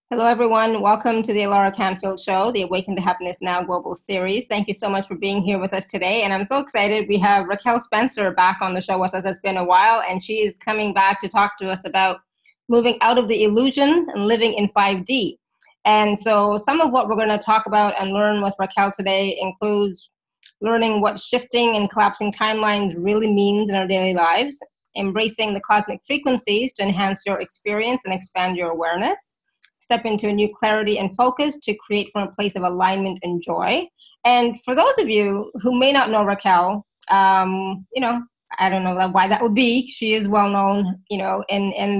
Hello, everyone. Welcome to the Alara Canfield Show, the Awaken to Happiness Now Global Series. Thank you so much for being here with us today. And I'm so excited. We have Raquel Spencer back on the show with us. It's been a while, and she is coming back to talk to us about moving out of the illusion and living in 5D. And so some of what we're going to talk about and learn with Raquel today includes learning what shifting and collapsing timelines really means in our daily lives, embracing the cosmic frequencies to enhance your experience and expand your awareness, step into a new clarity and focus to create from a place of alignment and joy. And for those of you who may not know Raquel, I don't know why that would be. She is well known, in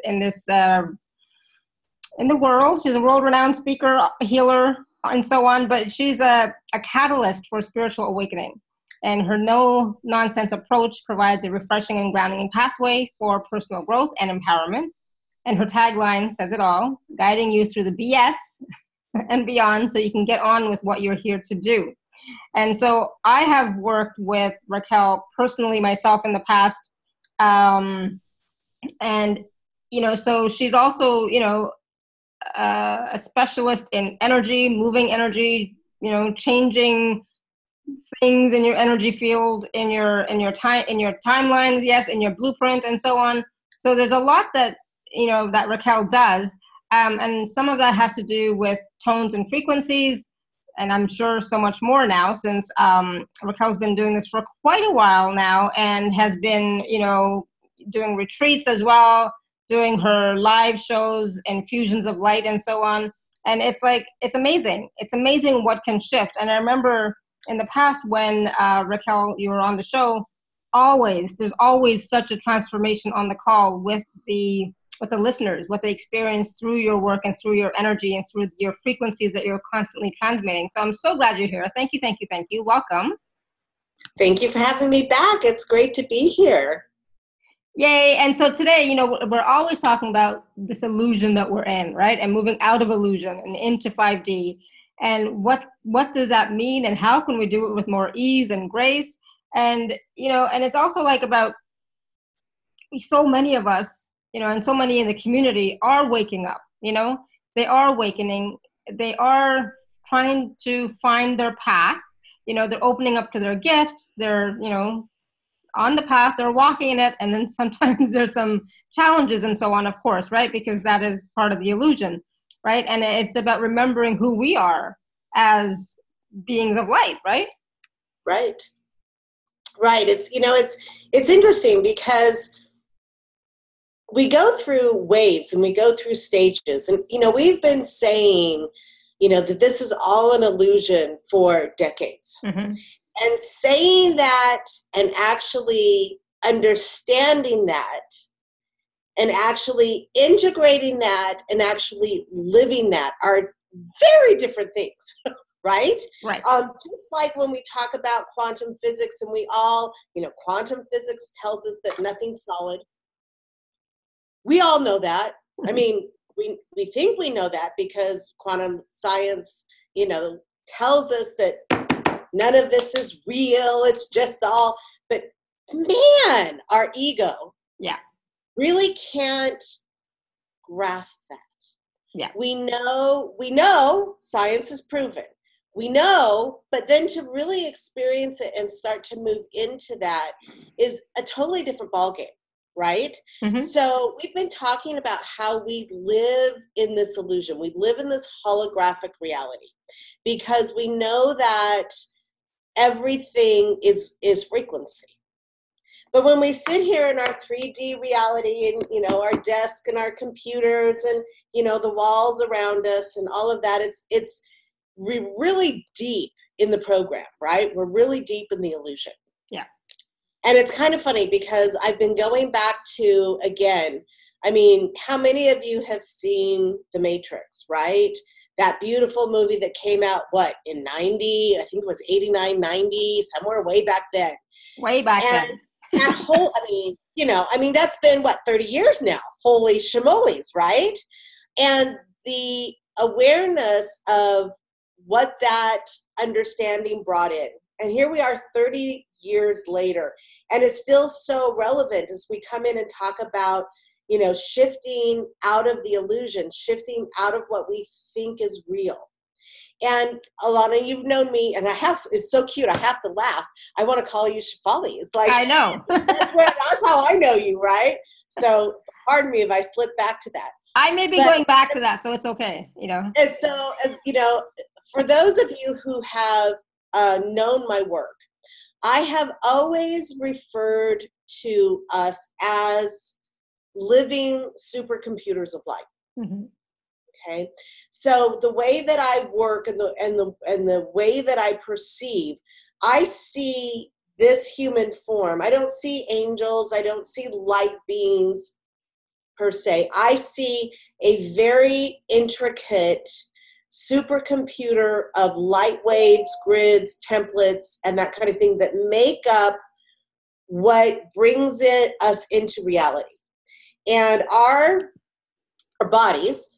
the world. She's a world-renowned speaker, healer, and so on. But she's a catalyst for spiritual awakening. And her no-nonsense approach provides a refreshing and grounding pathway for personal growth and empowerment. And her tagline says it all, guiding you through the BS and beyond so you can get on with what you're here to do. And so I have worked with Raquel personally myself in the past. So she's also, a specialist in energy, moving energy, changing things in your energy field, in your timelines, yes, in your blueprint and so on. So there's a lot that Raquel does. And some of that has to do with tones and frequencies, and I'm sure so much more now since Raquel's been doing this for quite a while now and has been, doing retreats as well, doing her live shows and fusions of light and so on. And it's amazing. It's amazing what can shift. And I remember in the past when Raquel, you were on the show, there's always such a transformation on the call with the listeners, what they experience through your work and through your energy and through your frequencies that you're constantly transmitting. So I'm so glad you're here. Thank you, thank you, thank you. Welcome. Thank you for having me back. It's great to be here. Yay. And so today, we're always talking about this illusion that we're in, right? And moving out of illusion and into 5D. And what does that mean? And how can we do it with more ease and grace? And, and it's also about so many of us, and so many in the community are waking up, they are awakening. They are trying to find their path. They're opening up to their gifts. They're, on the path, they're walking in it. And then sometimes there's some challenges and so on, of course, right? Because that is part of the illusion, right? And it's about remembering who we are as beings of light, right? Right. It's interesting because we go through waves and we go through stages. And, we've been saying, that this is all an illusion for decades. Mm-hmm. And saying that and actually understanding that and actually integrating that and actually living that are very different things, right? Right. Just like when we talk about quantum physics and we all, quantum physics tells us that nothing's solid. We all know that. I mean, we think we know that because quantum science, tells us that none of this is real. It's just all, but man, our ego really can't grasp that. Yeah. We know science is proven. We know, but then to really experience it and start to move into that is a totally different ballgame. Right? Mm-hmm. So we've been talking about how we live in this illusion. We live in this holographic reality because we know that everything is frequency. But when we sit here in our 3D reality and, our desk and our computers and, the walls around us and all of that, it's really deep in the program, right? We're really deep in the illusion. Yeah. And it's kind of funny because I've been going back to, again, how many of you have seen The Matrix, right? That beautiful movie that came out, in 90? I think it was 89, 90, somewhere way back then. Way back then. That whole, that's been, 30 years now? Holy shimolies, right? And the awareness of what that understanding brought in. And here we are 30 years later, and it's still so relevant as we come in and talk about, shifting out of the illusion, shifting out of what we think is real. And Alana, you've known me, and it's so cute, I have to laugh. I want to call you Shefali. It's like, I know. that's how I know you, right? So pardon me if I slip back to that. I may be going back to that, so it's okay, And so, for those of you who have known my work, I have always referred to us as living supercomputers of light. Mm-hmm. Okay, so the way that I work and the way that I perceive, I see this human form. I don't see angels. I don't see light beings per se. I see a very intricate supercomputer of light waves, grids, templates, and that kind of thing that make up what brings us into reality. And our bodies,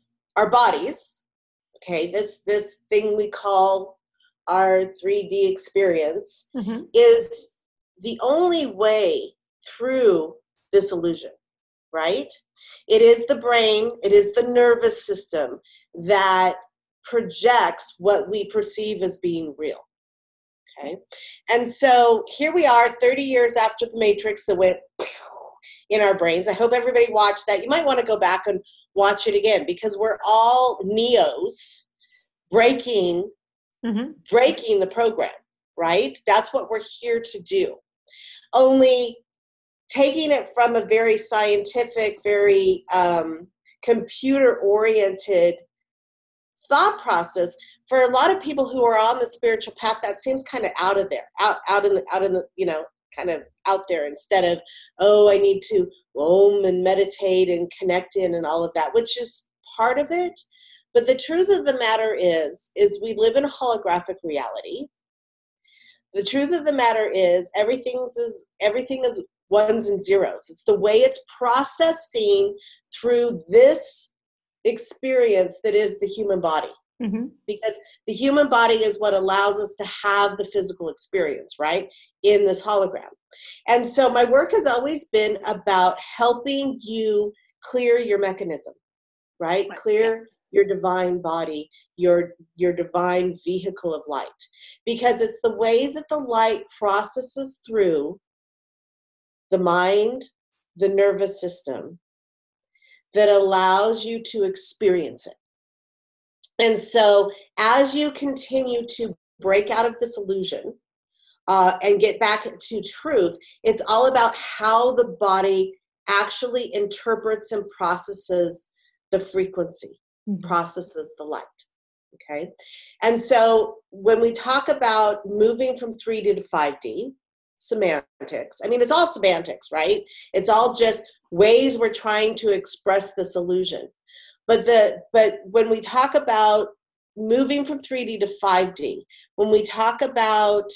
okay, this thing we call our 3D experience, mm-hmm. is the only way through this illusion, right? It is the brain, it is the nervous system that projects what we perceive as being real. Okay, and so here we are 30 years after the Matrix that went in our brains. I hope everybody watched that. You might want to go back and watch it again, because we're all Neos breaking the program, right? That's what we're here to do. Only taking it from a very scientific, very computer-oriented thought process, for a lot of people who are on the spiritual path, that seems kind of out of there, out in the kind of out there, instead of, I need to om and meditate and connect in and all of that, which is part of it. But the truth of the matter is we live in a holographic reality. The truth of the matter is everything is ones and zeros. It's the way it's processing through this experience that is the human body. Mm-hmm. Because the human body is what allows us to have the physical experience, right, in this hologram. And so my work has always been about helping you clear your mechanism, right? Clear your divine body, your divine vehicle of light. Because it's the way that the light processes through the mind, the nervous system, that allows you to experience it. And so as you continue to break out of this illusion and get back to truth, it's all about how the body actually interprets and processes the frequency, processes the light. Okay? And so when we talk about moving from 3D to 5D, semantics, I mean, it's all semantics, right? It's all just ways we're trying to express this illusion. But when we talk about moving from 3D to 5D, when we talk about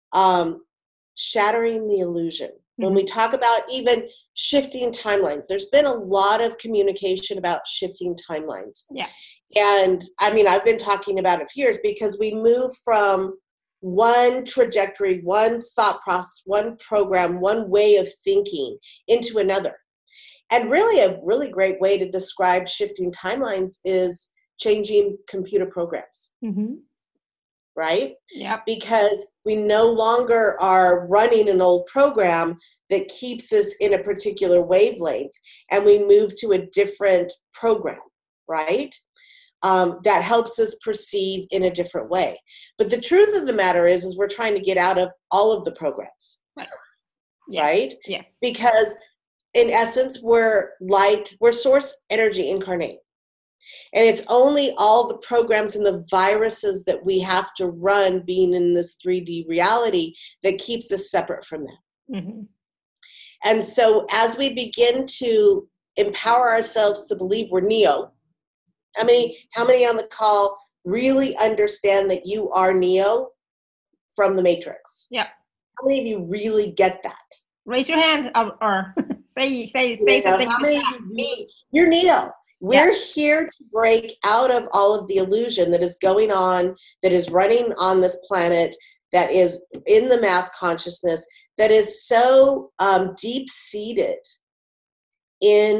shattering the illusion, when we talk about even shifting timelines, there's been a lot of communication about shifting timelines. Yeah. And I mean, I've been talking about it for years, because we move from one trajectory, one thought process, one program, one way of thinking into another. And really, a really great way to describe shifting timelines is changing computer programs, right? Yeah. Because we no longer are running an old program that keeps us in a particular wavelength, and we move to a different program, right? That helps us perceive in a different way. But the truth of the matter is we're trying to get out of all of the programs, yes. Right? Yes. Because in essence, we're source energy incarnate. And it's only all the programs and the viruses that we have to run being in this 3D reality that keeps us separate from them. And so as we begin to empower ourselves to believe we're Neo, how many on the call really understand that you are Neo from the Matrix? Yeah. How many of you really get that? Raise your hand or say something. How many of you really, you're Neo. We're here to break out of all of the illusion that is going on, that is running on this planet, that is in the mass consciousness, that is so deep-seated in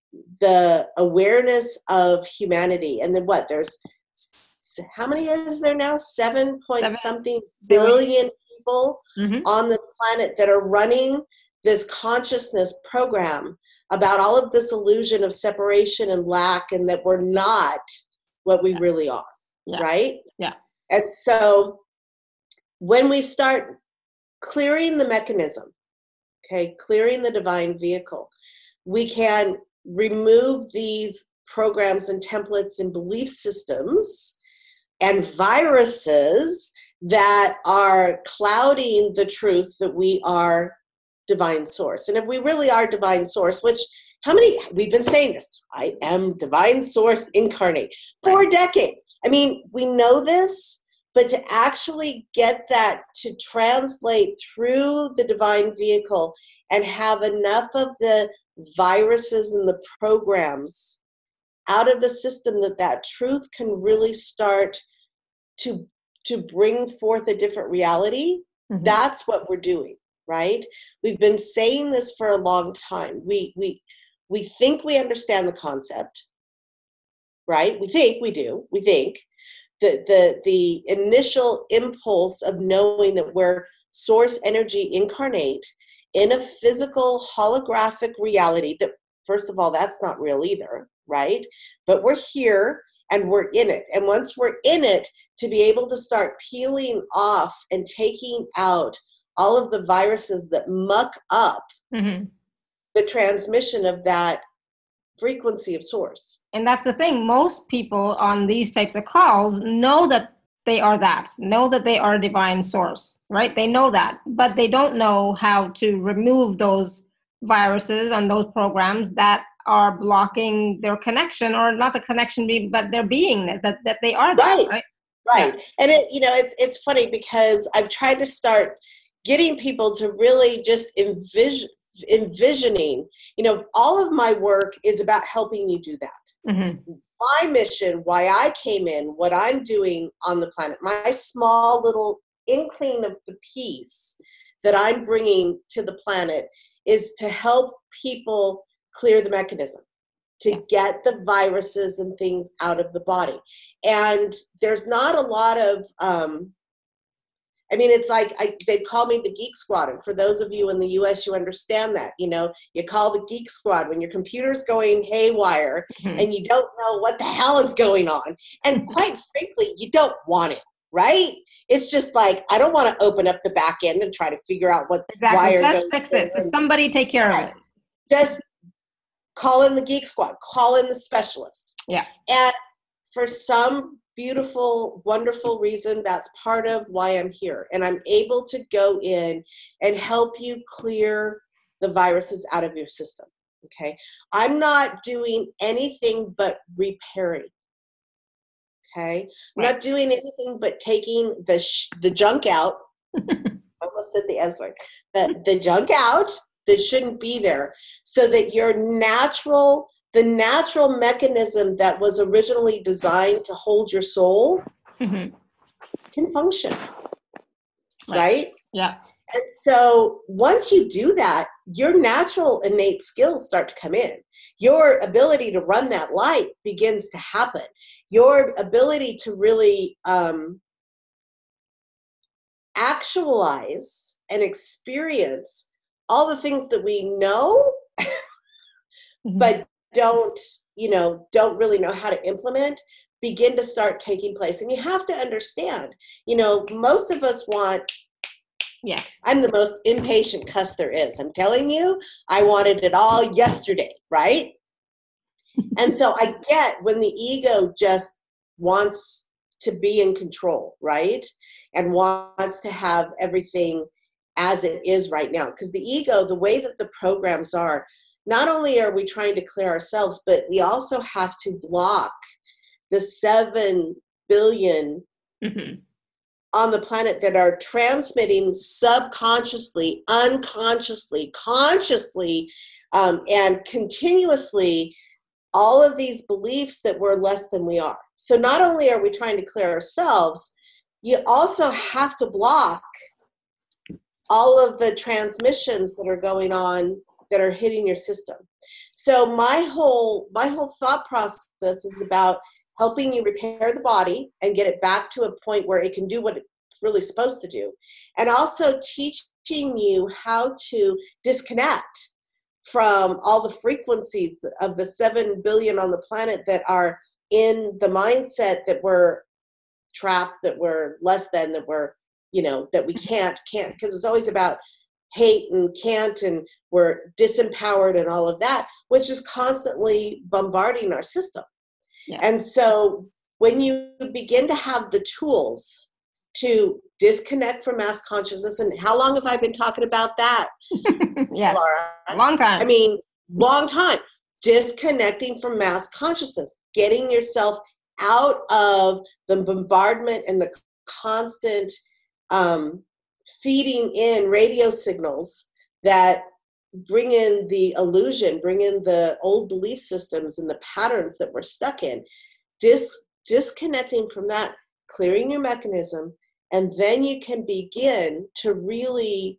the awareness of humanity. And then what? There's, how many is there now? 7 point 7 something billion people Mm-hmm. on this planet that are running this consciousness program about all of this illusion of separation and lack, and that we're not what we really are, right? Yeah. And so when we start clearing the mechanism, okay, clearing the divine vehicle, we can remove these programs and templates and belief systems and viruses that are clouding the truth that we are divine source. And if we really are divine source, which we've been saying this, I am divine source incarnate for decades. I mean, we know this, but to actually get that to translate through the divine vehicle and have enough of the viruses and the programs out of the system that truth can really start to bring forth a different reality, Mm-hmm. that's what we're doing, right? We've been saying this for a long time. We think we understand the concept, right? We think we do. We think the initial impulse of knowing that we're source energy incarnate in a physical holographic reality that, first of all, that's not real either, right? But we're here and we're in it. And once we're in it, to be able to start peeling off and taking out all of the viruses that muck up Mm-hmm. the transmission of that frequency of source. And that's the thing. Most people on these types of calls know that they are a divine source, right? They know that, but they don't know how to remove those viruses and those programs that are blocking their connection, or not the connection, but their beingness, that they are that, right? Right. Yeah. And it's funny because I've tried to start getting people to really just envisioning, all of my work is about helping you do that. Mm-hmm. My mission, why I came in, what I'm doing on the planet, my small little inkling of the peace that I'm bringing to the planet is to help people clear the mechanism, to get the viruses and things out of the body. And there's not a lot of, it's like they call me the Geek Squad. And for those of you in the US, you understand that, you call the Geek Squad when your computer's going haywire Mm-hmm. and you don't know what the hell is going on. And quite frankly, you don't want it, right? It's just like, I don't want to open up the back end and try to figure out what wire Just goes fix it. Just somebody take care of it. Just call in the Geek Squad, call in the specialist. Yeah. And for some beautiful, wonderful reason, that's part of why I'm here. And I'm able to go in and help you clear the viruses out of your system. Okay. I'm not doing anything but repairing. Okay. I'm not doing anything but taking the junk out. I almost said the S word. The junk out that shouldn't be there, so that the natural mechanism that was originally designed to hold your soul Mm-hmm. can function, right? Yeah. And so once you do that, your natural innate skills start to come in. Your ability to run that light begins to happen. Your ability to really actualize and experience all the things that we know, but don't really know how to implement, begin to start taking place. And you have to understand, most of us want, yes, I'm the most impatient cuss there is. I'm telling you, I wanted it all yesterday, right? And so I get when the ego just wants to be in control, right? And wants to have everything as it is right now. Because the ego, the way that the programs are, not only are we trying to clear ourselves, but we also have to block the 7 billion on the planet that are transmitting subconsciously, unconsciously, consciously, and continuously all of these beliefs that we're less than we are. So not only are we trying to clear ourselves, you also have to block all of the transmissions that are going on that are hitting your system. So my whole thought process is about helping you repair the body and get it back to a point where it can do what it's really supposed to do, and also teaching you how to disconnect from all the frequencies of the 7 billion on the planet that are in the mindset that we're trapped, that we're less than, that we're, that we can't, because it's always about hate and can't, and we're disempowered and all of that, which is constantly bombarding our system. Yeah. And so when you begin to have the tools to disconnect from mass consciousness, and how long have I been talking about that? Yes, Laura? long time. I mean, long time. Disconnecting from mass consciousness, getting yourself out of the bombardment and the constant feeding in radio signals that bring in the illusion, bring in the old belief systems and the patterns that we're stuck in. Disconnecting from that, clearing your mechanism, and then you can begin to really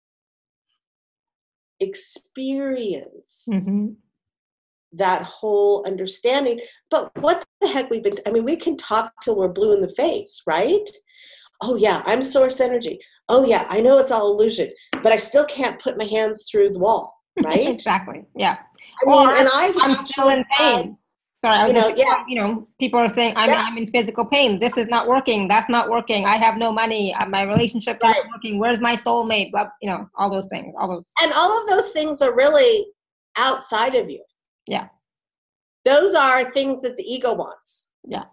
experience that whole understanding. But what the heck we can talk till we're blue in the face, right? Oh yeah, I'm source energy. Oh yeah, I know it's all illusion, but I still can't put my hands through the wall, right? Exactly. Yeah. I'm still in pain. Sorry, I was people are saying I'm in physical pain. This is not working. That's not working. I have no money. My relationship is not working. Where's my soulmate? Blah, all those things. And all of those things are really outside of you. Yeah. Those are things that the ego wants. Yeah.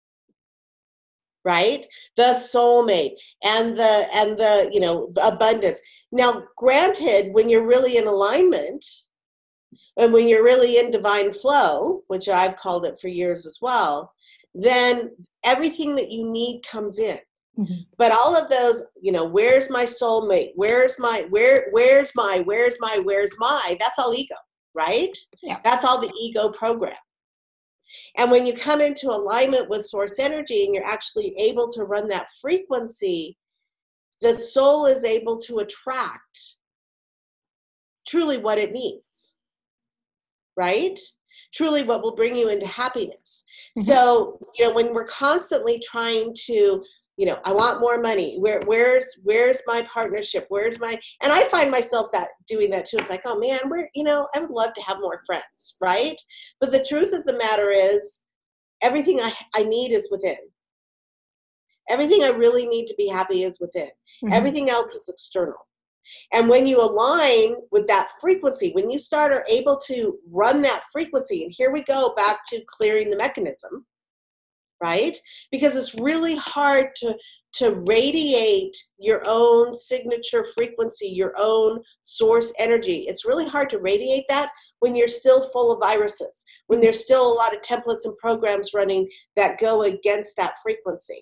Right? The soulmate and the abundance. Now, granted, when you're really in alignment and when you're really in divine flow, which I've called it for years as well, then everything that you need comes in. Mm-hmm. But all of those, where's my soulmate? Where's my, that's all ego, right? Yeah. That's all the ego program. And when you come into alignment with source energy and you're actually able to run that frequency, the soul is able to attract truly what it needs, right? Truly what will bring you into happiness. Mm-hmm. So, when we're constantly trying to, I want more money. Where's my partnership? And I find myself doing that too. It's like, oh man, I would love to have more friends, right? But the truth of the matter is, everything I need is within. Everything I really need to be happy is within. Mm-hmm. Everything else is external. And when you align with that frequency, when you are able to run that frequency, and here we go back to clearing the mechanism, right? Because it's really hard to radiate your own signature frequency, your own source energy. It's really hard to radiate that when you're still full of viruses, when there's still a lot of templates and programs running that go against that frequency.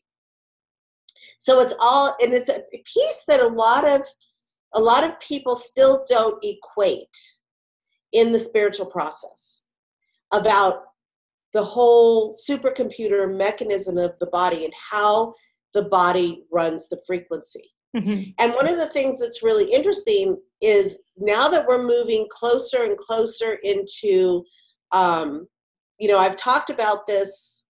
So it's a piece that a lot of people still don't equate in the spiritual process about the whole supercomputer mechanism of the body and how the body runs the frequency. Mm-hmm. And one of the things that's really interesting is now that we're moving closer and closer into, I've talked about this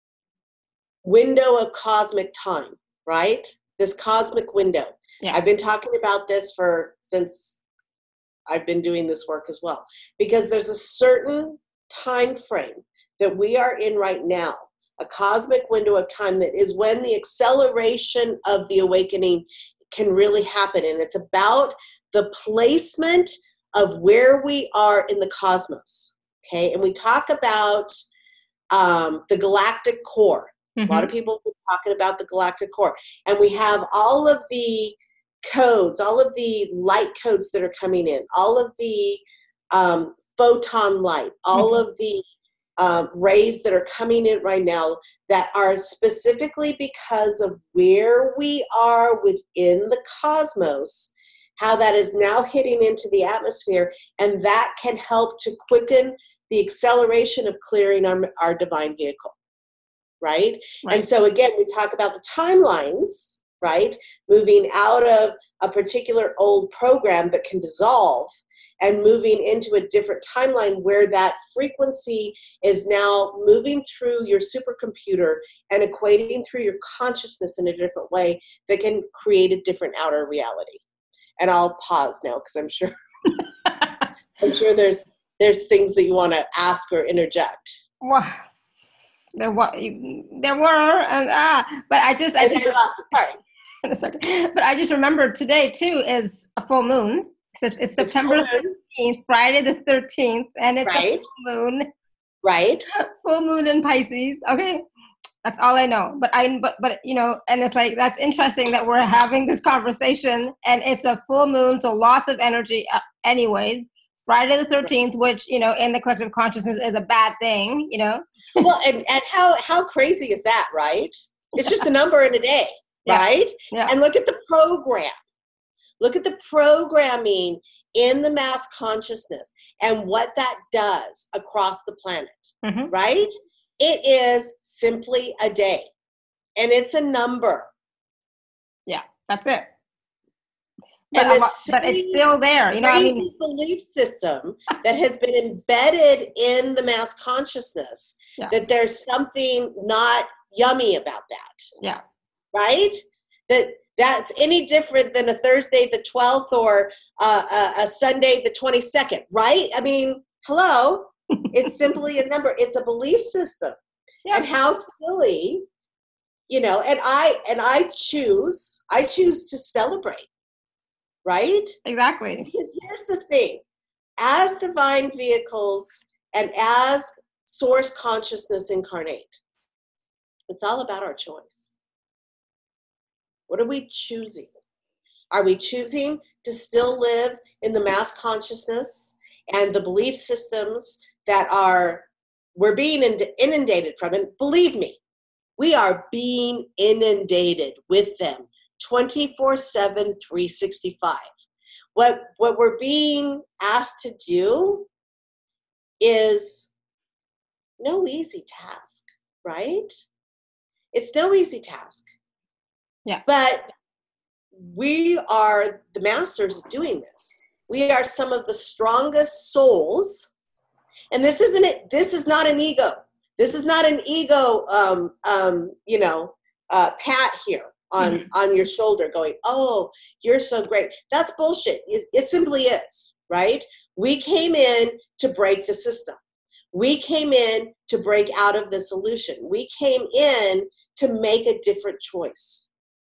window of cosmic time, right? This cosmic window. Yeah. I've been talking about this since I've been doing this work as well, because there's a certain time frame that we are in right now, a cosmic window of time that is when the acceleration of the awakening can really happen. And it's about the placement of where we are in the cosmos. Okay. And we talk about the galactic core. Mm-hmm. A lot of people are talking about the galactic core. And we have all of the codes, all of the light codes that are coming in, all of the photon light, all mm-hmm. of the rays that are coming in right now that are specifically because of where we are within the cosmos, how that is now hitting into the atmosphere, and that can help to quicken the acceleration of clearing our divine vehicle, right? And so again, we talk about the timelines, right? Moving out of a particular old program that can dissolve and moving into a different timeline where that frequency is now moving through your supercomputer and equating through your consciousness in a different way that can create a different outer reality. And I'll pause now because I'm sure there's things that you want to ask or interject. Well, there were, but I just, sorry. But I just remembered today too is a full moon. So it's September 13th, Friday the 13th, and it's a full moon. Right. Full moon in Pisces. Okay. That's all I know. But you know, and it's like, that's interesting that we're having this conversation and it's a full moon. So lots of energy anyways. Friday the 13th, which, you know, in the collective consciousness is a bad thing, you know? Well, and how crazy is that, right? It's just a number in a day, right? Yeah. And look at the program. Look at the programming in the mass consciousness and what that does across the planet, right? It is simply a day, and it's a number. Yeah, that's it. But it's still there, you know. I mean, belief system that has been embedded in the mass consciousness that there's something not yummy about that. Yeah. Right? That's any different than a Thursday the 12th or a Sunday the 22nd, right? I mean, hello. It's simply a number. It's a belief system. Yeah. And how silly, you know, and I choose to celebrate. Right? Exactly. Because here's the thing. As divine vehicles and as source consciousness incarnate, it's all about our choice. What are we choosing? Are we choosing to still live in the mass consciousness and the belief systems that we're being inundated from? And believe me, we are being inundated with them 24/7, 365. What we're being asked to do is no easy task, right? It's no easy task. Yeah. But we are the masters of doing this. We are some of the strongest souls. And this isn't it. This is not an ego. This is not an ego, pat here on your shoulder going, oh, you're so great. That's bullshit. It simply is, right? We came in to break the system. We came in to break out of the solution. We came in to make a different choice.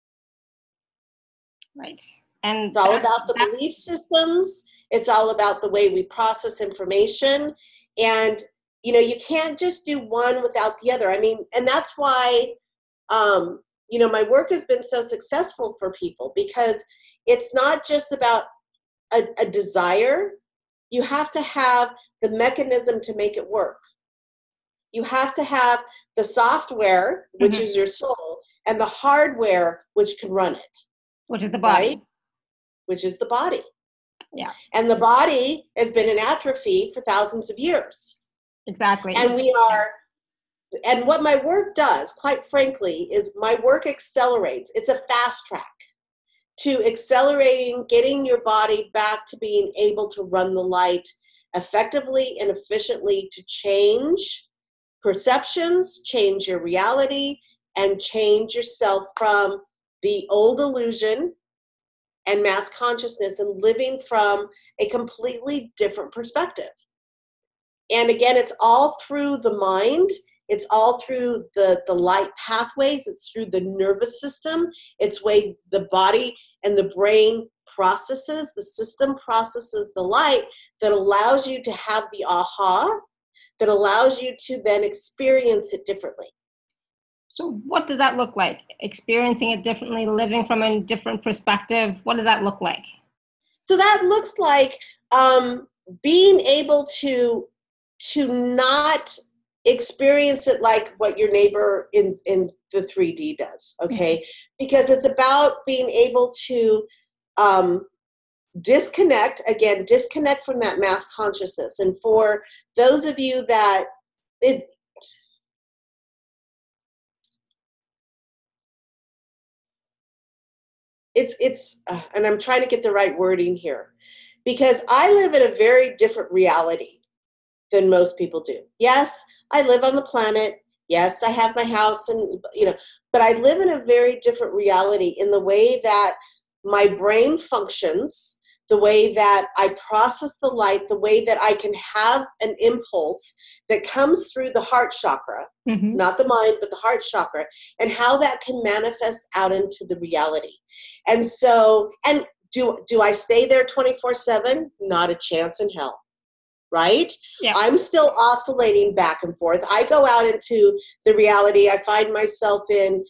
Right. And it's all about the belief systems. It's all about the way we process information. And, you know, you can't just do one without the other. I mean, and that's why, you know, my work has been so successful for people because it's not just about a desire. You have to have the mechanism to make it work. You have to have the software, which is your soul, and the hardware, which can run it. Which is the body. Right? Which is the body. Yeah. And the body has been in atrophy for thousands of years. Exactly. And and what my work does, quite frankly, is my work accelerates. It's a fast track to accelerating, getting your body back to being able to run the light effectively and efficiently to change perceptions, change your reality, and change yourself from the old illusion and mass consciousness and living from a completely different perspective. And again, it's all through the mind. It's all through the light pathways. It's through the nervous system. It's way the body and the brain processes, the system processes the light that allows you to have the aha, that allows you to then experience it differently. So what does that look like? Experiencing it differently, living from a different perspective. What does that look like? So that looks like being able to not experience it like what your neighbor in the 3D does, okay? Because it's about being able to disconnect from that mass consciousness. And for those of you that it's and I'm trying to get the right wording here. because I live in a very different reality than most people do. Yes, I live on the planet. Yes, I have my house and, but I live in a very different reality in the way that my brain functions, the way that I process the light, the way that I can have an impulse that comes through the heart chakra, not the mind, but the heart chakra, and how that can manifest out into the reality. And so, and do I stay there 24/7? Not a chance in hell. Right? Yeah. I'm still oscillating back and forth. I go out into the reality. I find myself in,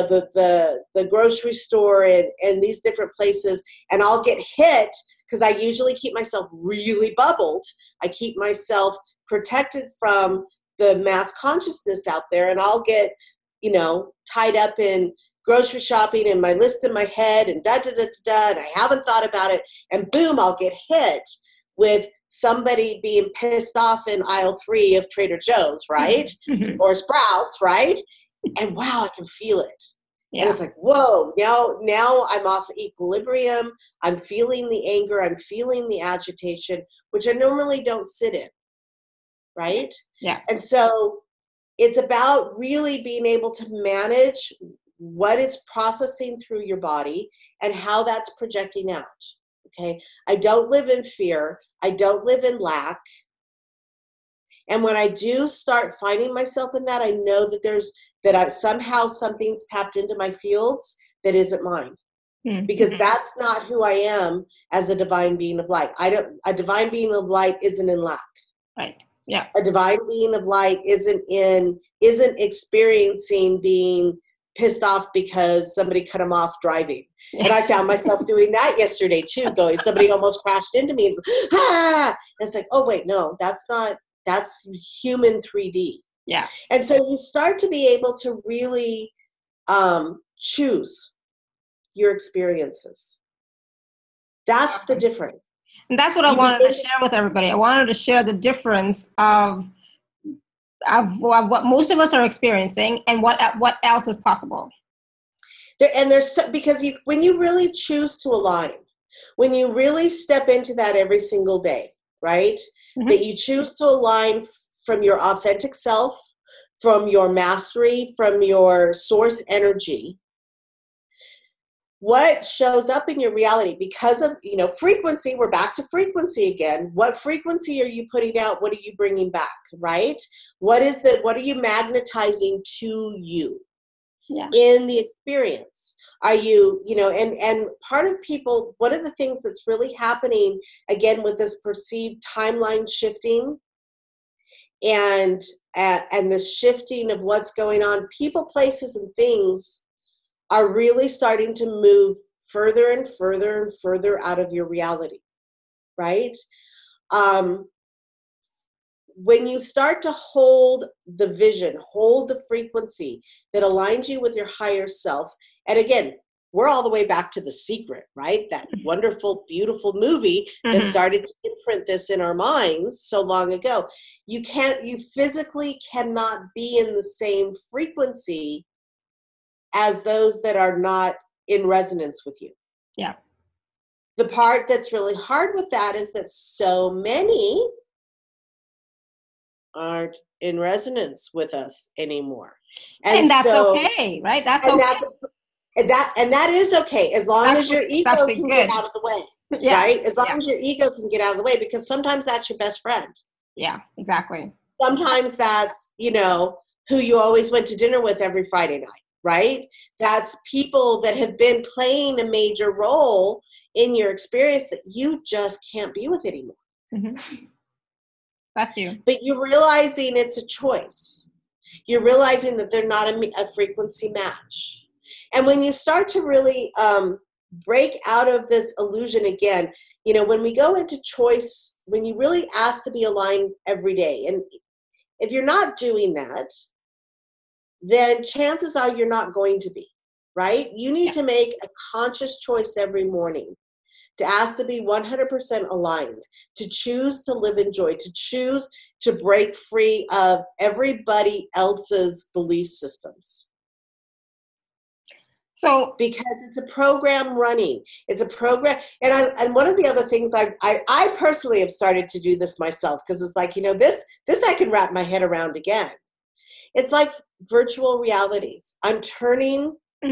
the grocery store and these different places, and I'll get hit because I usually keep myself really bubbled. I keep myself protected from the mass consciousness out there, and I'll get, tied up in grocery shopping and my list in my head and da-da-da-da-da, and I haven't thought about it, and boom, I'll get hit with somebody being pissed off in aisle 3 of Trader Joe's, right? Or Sprouts, right? And wow, I can feel it. Yeah. And it's like, whoa, now I'm off equilibrium. I'm feeling the anger. I'm feeling the agitation, which I normally don't sit in, right? Yeah. And so it's about really being able to manage what is processing through your body and how that's projecting out. Okay, I don't live in fear. I don't live in lack. And when I do start finding myself in that, I know that somehow something's tapped into my fields that isn't mine. Because that's not who I am as a divine being of light. A divine being of light isn't in lack. Right. Yeah. A divine being of light isn't experiencing being pissed off because somebody cut him off driving. And I found myself doing that yesterday too, somebody almost crashed into me. And it's like, oh wait, no, that's human 3D. Yeah. And so you start to be able to really choose your experiences. That's the difference. And that's what I wanted to share with everybody. I wanted to share the difference of what most of us are experiencing and what else is possible. And because when you really choose to align, when you really step into that every single day, right? That you choose to align from your authentic self, from your mastery, from your source energy, what shows up in your reality because of, frequency, we're back to frequency again. What frequency are you putting out? What are you bringing back, right? What are you magnetizing to you? Yeah. In the experience? Are you, and part of people, one of the things that's really happening again with this perceived timeline shifting and the shifting of what's going on, people, places, and things are really starting to move further and further and further out of your reality, right? When you start to hold the vision, hold the frequency that aligns you with your higher self, and again, we're all the way back to The Secret, right? That wonderful, beautiful movie that started to imprint this in our minds so long ago. You physically cannot be in the same frequency as those that are not in resonance with you. Yeah. The part that's really hard with that is that so many aren't in resonance with us anymore. And that's okay, right? That's okay. That is okay, as long as your ego can get out of the way, right? As long as your ego can get out of the way, because sometimes that's your best friend. Yeah, exactly. Sometimes that's, who you always went to dinner with every Friday night, right? That's people that have been playing a major role in your experience that you just can't be with anymore. That's you. But you're realizing it's a choice. You're realizing that they're not a frequency match. And when you start to really break out of this illusion again, when we go into choice, when you really ask to be aligned every day, and if you're not doing that, then chances are you're not going to be, right? You need to make a conscious choice every morning to ask to be 100% aligned, to choose to live in joy, to choose to break free of everybody else's belief systems. because it's a program running. It's a program. And one of the other things I personally have started to do this myself, because it's like, this I can wrap my head around again. It's like virtual realities. I'm turning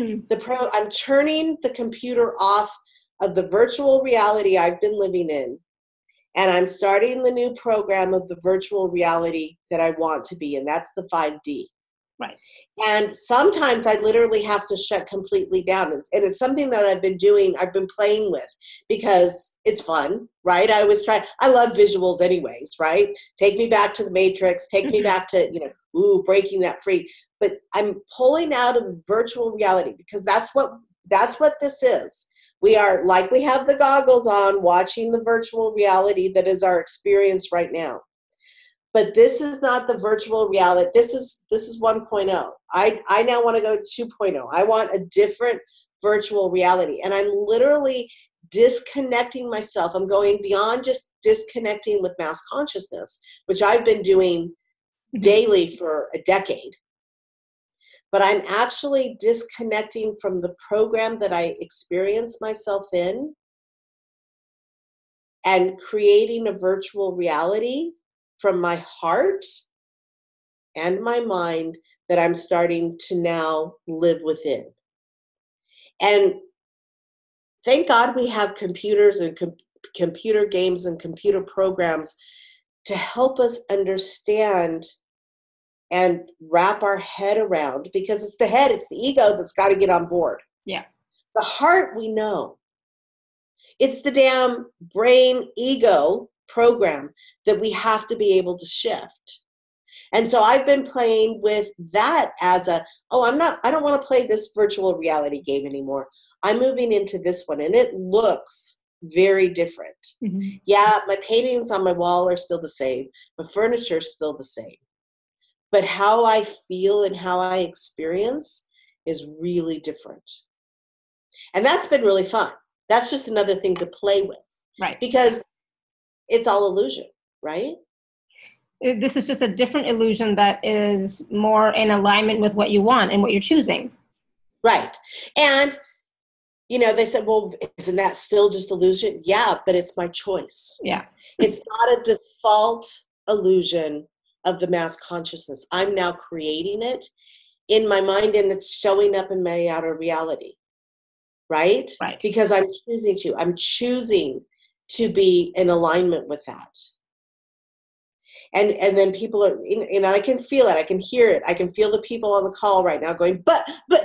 the computer off of the virtual reality I've been living in, and I'm starting the new program of the virtual reality that I want to be in. That's the 5D. Right. And sometimes I literally have to shut completely down. And it's something that I've been playing with because it's fun, right? I love visuals anyways, right? Take me back to the Matrix, take me back to, breaking that free. But I'm pulling out of virtual reality because that's what this is. We are, like, we have the goggles on watching the virtual reality that is our experience right now. But this is not the virtual reality. This is 1.0. I now want to go to 2.0. I want a different virtual reality. And I'm literally disconnecting myself. I'm going beyond just disconnecting with mass consciousness, which I've been doing daily for a decade. But I'm actually disconnecting from the program that I experience myself in and creating a virtual reality from my heart and my mind that I'm starting to now live within. And thank God we have computers and computer games and computer programs to help us understand and wrap our head around, because it's the head, it's the ego that's got to get on board. Yeah. The heart, we know. It's the damn brain ego program that we have to be able to shift. And so I've been playing with that as I don't want to play this virtual reality game anymore. I'm moving into this one, and it looks very different. Mm-hmm. Yeah, my paintings on my wall are still the same. My furniture is still the same. But how I feel and how I experience is really different. And that's been really fun. That's just another thing to play with. Right. Because it's all illusion, right? This is just a different illusion that is more in alignment with what you want and what you're choosing. Right. And, they said, well, isn't that still just illusion? Yeah, but it's my choice. Yeah. It's not a default illusion of the mass consciousness. I'm now creating it in my mind, and it's showing up in my outer reality. Right? Right. Because I'm choosing to be in alignment with that. And then people are, and I can feel it. I can hear it. I can feel the people on the call right now going, but,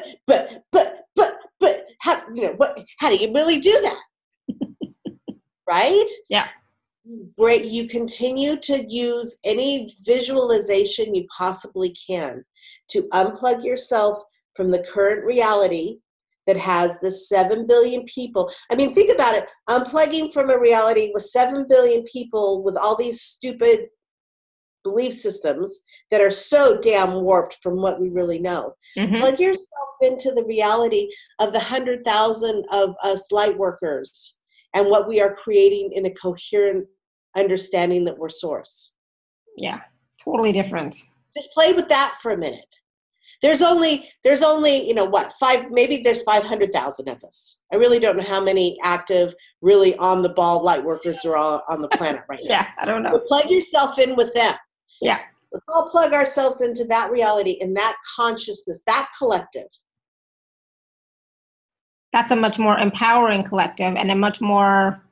how, how do you really do that? Right? Yeah. Where you continue to use any visualization you possibly can to unplug yourself from the current reality that has the 7 billion people. I mean, think about it. Unplugging from a reality with 7 billion people with all these stupid belief systems that are so damn warped from what we really know. Mm-hmm. Plug yourself into the reality of the 100,000 of us light workers and what we are creating in a coherent understanding that we're source. Yeah, totally different. Just play with that for a minute. There's only, maybe there's 500,000 of us. I really don't know how many active, really on the ball light workers are on the planet right now. Yeah, I don't know. But plug yourself in with them. Yeah. Let's all plug ourselves into that reality and that consciousness, that collective. That's a much more empowering collective and a much more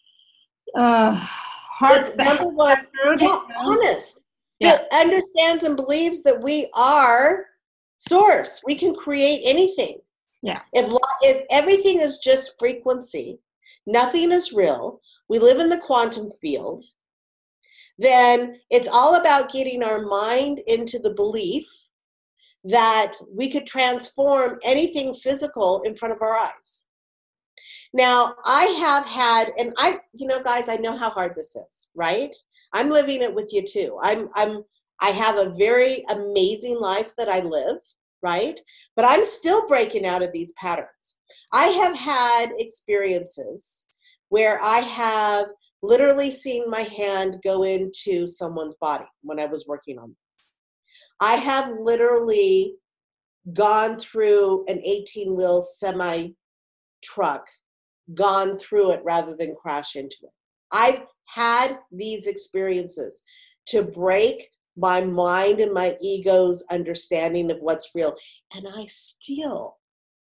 number one, honest. Yeah. That understands and believes that we are source. We can create anything. Yeah. If everything is just frequency, nothing is real, we live in the quantum field, then it's all about getting our mind into the belief that we could transform anything physical in front of our eyes. Now, I have had, and guys, I know how hard this is, right? I'm living it with you too. I have a very amazing life that I live, right? But I'm still breaking out of these patterns. I have had experiences where I have literally seen my hand go into someone's body when I was working on them. I have literally gone through an 18-wheel semi truck, gone through it rather than crash into it. I've had these experiences to break my mind and my ego's understanding of what's real. And I still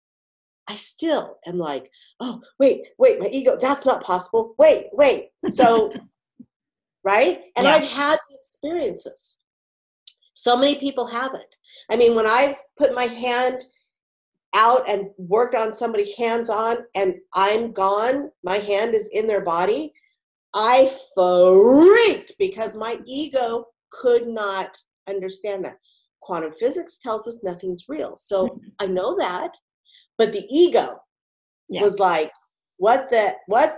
am like, oh, wait, my ego, that's not possible. Wait. So, right? And Yeah. I've had the experiences. So many people haven't. I mean, when I've put my hand out and worked on somebody hands-on and I'm gone, my hand is in their body, I freaked because my ego could not understand that. Quantum physics tells us nothing's real. So I know that, but the ego was like, what? And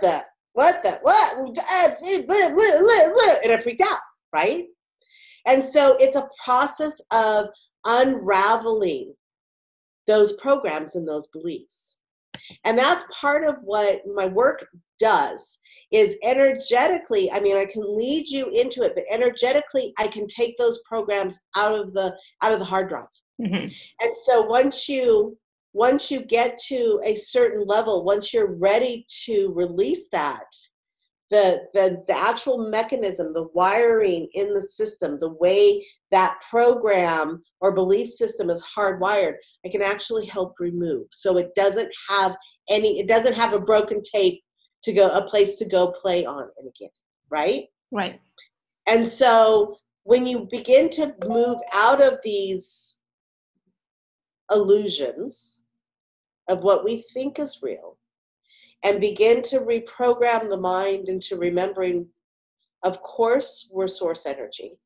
I freaked out, right? And so it's a process of unraveling those programs and those beliefs. And that's part of what my work does, is energetically, I mean, I can lead you into it, but energetically I can take those programs out of the hard drive. And so once you get to a certain level, once you're ready to release that, the actual mechanism, the wiring in the system, the way that program or belief system is hardwired, I can actually help remove. So it doesn't have a broken tape to go, a place to go play on it again, right? Right. And so when you begin to move out of these illusions of what we think is real, and begin to reprogram the mind into remembering, of course, we're source energy.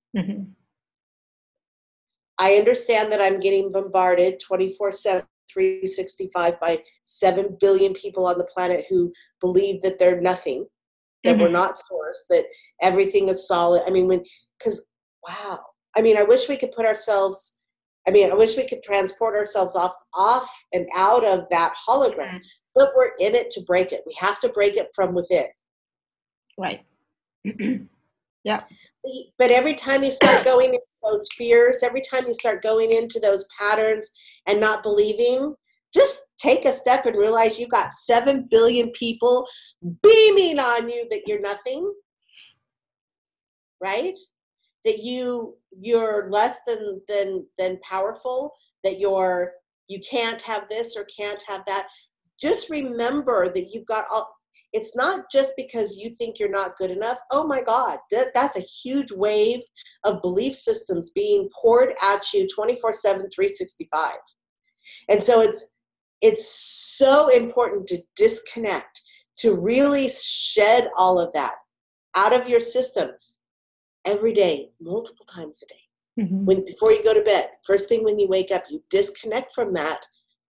I understand that I'm getting bombarded 24/7, 365 by 7 billion people on the planet who believe that they're nothing, that we're not source, that everything is solid. I mean, wow. I mean, I wish we could transport ourselves off and out of that hologram. But we're in it to break it. We have to break it from within. Right. Yeah. But every time you start going into those fears, every time you start going into those patterns and not believing, just take a step and realize you got 7 billion people beaming on you that you're nothing, right? That you're less than powerful, that you can't have this or can't have that. Just remember that you've got all. It's not just because you think you're not good enough. Oh my God, that's a huge wave of belief systems being poured at you 24/7, 365. And so it's so important to disconnect, to really shed all of that out of your system every day, multiple times a day. Before you go to bed, first thing when you wake up, you disconnect from that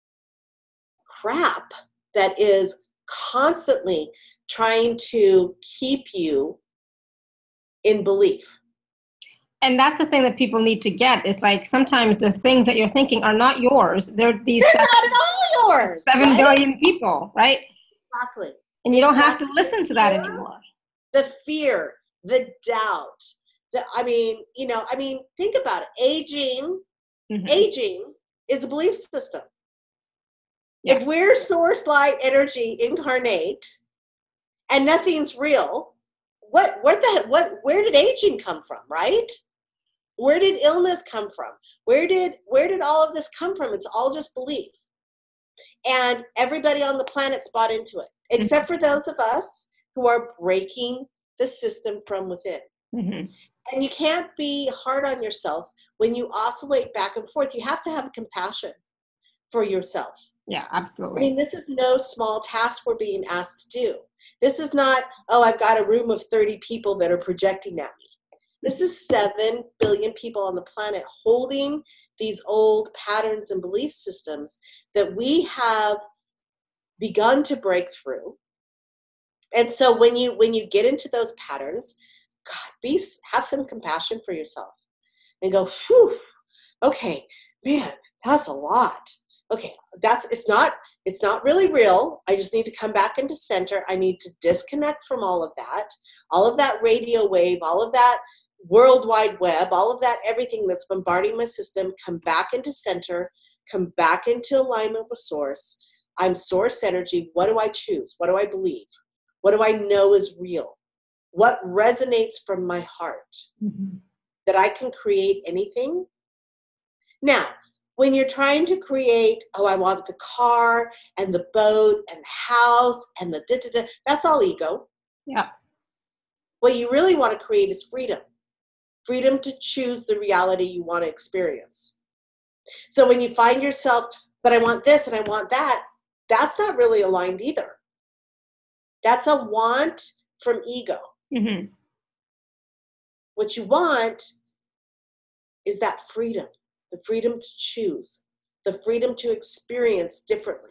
crap that is constantly trying to keep you in belief. And that's the thing that people need to get. Is like sometimes the things that you're thinking are not yours. They're not at all yours. 7 billion people, right? Exactly. And you don't have to listen to that anymore. The fear, the doubt. Think about it. Aging is a belief system. Yeah. If we're source light energy incarnate and nothing's real, where did aging come from, right? Where did illness come from? Where did all of this come from? It's all just belief. And everybody on the planet's bought into it, except for those of us who are breaking the system from within. And you can't be hard on yourself when you oscillate back and forth. You have to have compassion for yourself. Yeah, absolutely. I mean, this is no small task we're being asked to do. This is not, I've got a room of 30 people that are projecting at me. This is 7 billion people on the planet holding these old patterns and belief systems that we have begun to break through. And so when you get into those patterns, God, have some compassion for yourself and go, whew, okay, man, that's a lot. Okay, it's not really real. I just need to come back into center. I need to disconnect from all of that radio wave, all of that World Wide Web, all of that, everything that's bombarding my system, come back into center, come back into alignment with source. I'm source energy. What do I choose? What do I believe? What do I know is real? What resonates from my heart? That I can create anything? Now, when you're trying to create, oh, I want the car and the boat and the house and the da-da-da, that's all ego. Yeah. What you really want to create is freedom. Freedom to choose the reality you want to experience. So when you find yourself, but I want this and I want that, that's not really aligned either. That's a want from ego. Mm-hmm. What you want is that freedom, the freedom to choose, the freedom to experience differently.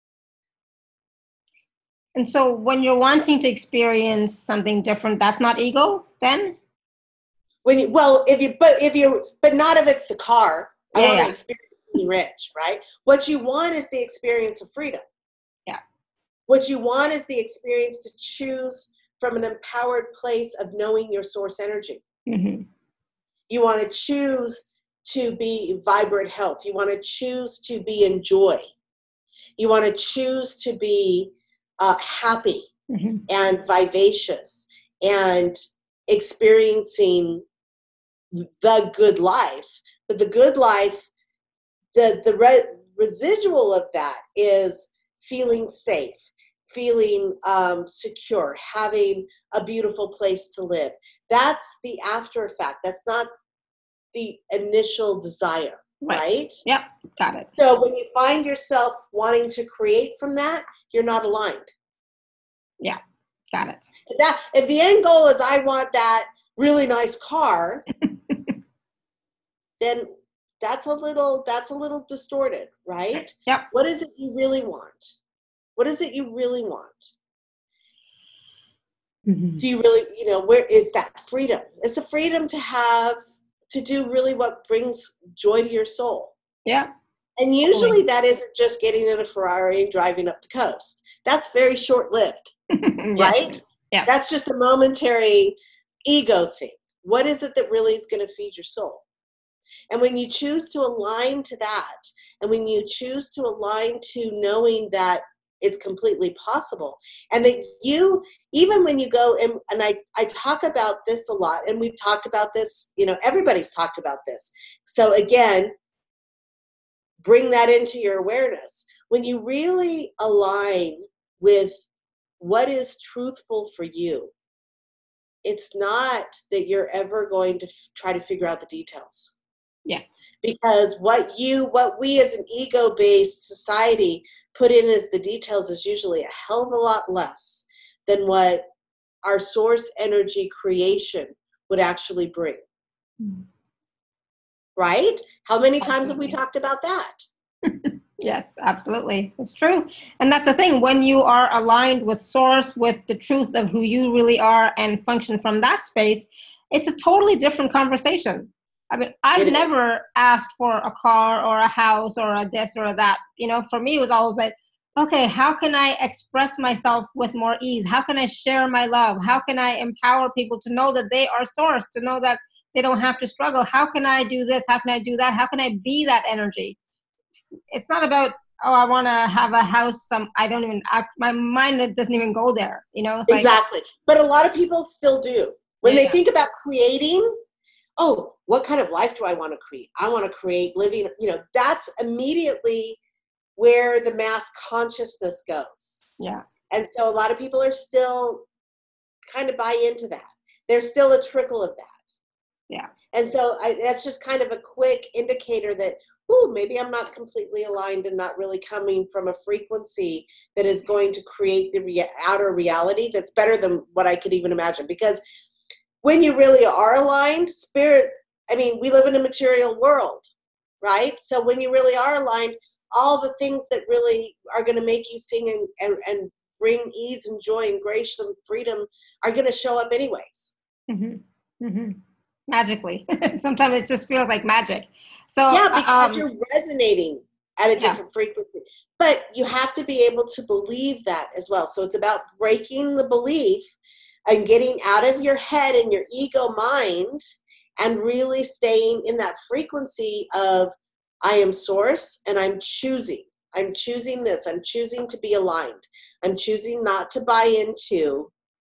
And so when you're wanting to experience something different, that's not ego then? But not if it's the car. I want to experience being rich, right? What you want is the experience of freedom. Yeah. What you want is the experience to choose from an empowered place of knowing your source energy. Mm-hmm. You want to choose to be vibrant health. You want to choose to be in joy. You want to choose to be happy and vivacious and experiencing the good life. But the good life, the residual of that is feeling safe, feeling secure, having a beautiful place to live. That's the after effect. That's not the initial desire, right? Yep, got it. So when you find yourself wanting to create from that, you're not aligned. Yeah, got it. If the end goal is I want that really nice car, then that's a little distorted, right? Yep. What is it you really want? What is it you really want? Mm-hmm. Do you really, where is that freedom? It's the freedom to do really what brings joy to your soul. Yeah. And usually that isn't just getting in a Ferrari and driving up the coast. That's very short-lived, right? Yeah. That's just a momentary ego thing. What is it that really is going to feed your soul? And when you choose to align to that, and when you choose to align to knowing that it's completely possible, and that you, even when you go, and I talk about this a lot, and we've talked about this, everybody's talked about this. So again, bring that into your awareness. When you really align with what is truthful for you, it's not that you're ever going to try to figure out the details. Yeah. Because what we as an ego-based society put in as the details is usually a hell of a lot less than what our source energy creation would actually bring. Mm-hmm. Right? How many times have we talked about that? Yes, absolutely. It's true. And that's the thing. When you are aligned with source, with the truth of who you really are and function from that space, it's a totally different conversation. I mean, I've never asked for a car or a house or a this or a that. For me, it was always like, okay, how can I express myself with more ease? How can I share my love? How can I empower people to know that they are source, to know that they don't have to struggle? How can I do this? How can I do that? How can I be that energy? It's not about, oh, I want to have a house. My mind doesn't even go there. It's exactly. But a lot of people still do. When they think about creating, oh, what kind of life do I want to create? I want to create living, that's immediately where the mass consciousness goes. Yeah. And so a lot of people are still kind of buy into that. There's still a trickle of that. Yeah. And so that's just kind of a quick indicator that, maybe I'm not completely aligned and not really coming from a frequency that is going to create the outer reality that's better than what I could even imagine. Because when you really are aligned, we live in a material world, right? So when you really are aligned, all the things that really are going to make you sing and bring ease and joy and grace and freedom are going to show up anyways. Mm-hmm. Mm-hmm. Magically. Sometimes it just feels like magic. So yeah, because you're resonating at a different frequency. But you have to be able to believe that as well. So it's about breaking the belief and getting out of your head and your ego mind and really staying in that frequency of I am source, and I'm choosing this. I'm choosing to be aligned. I'm choosing not to buy into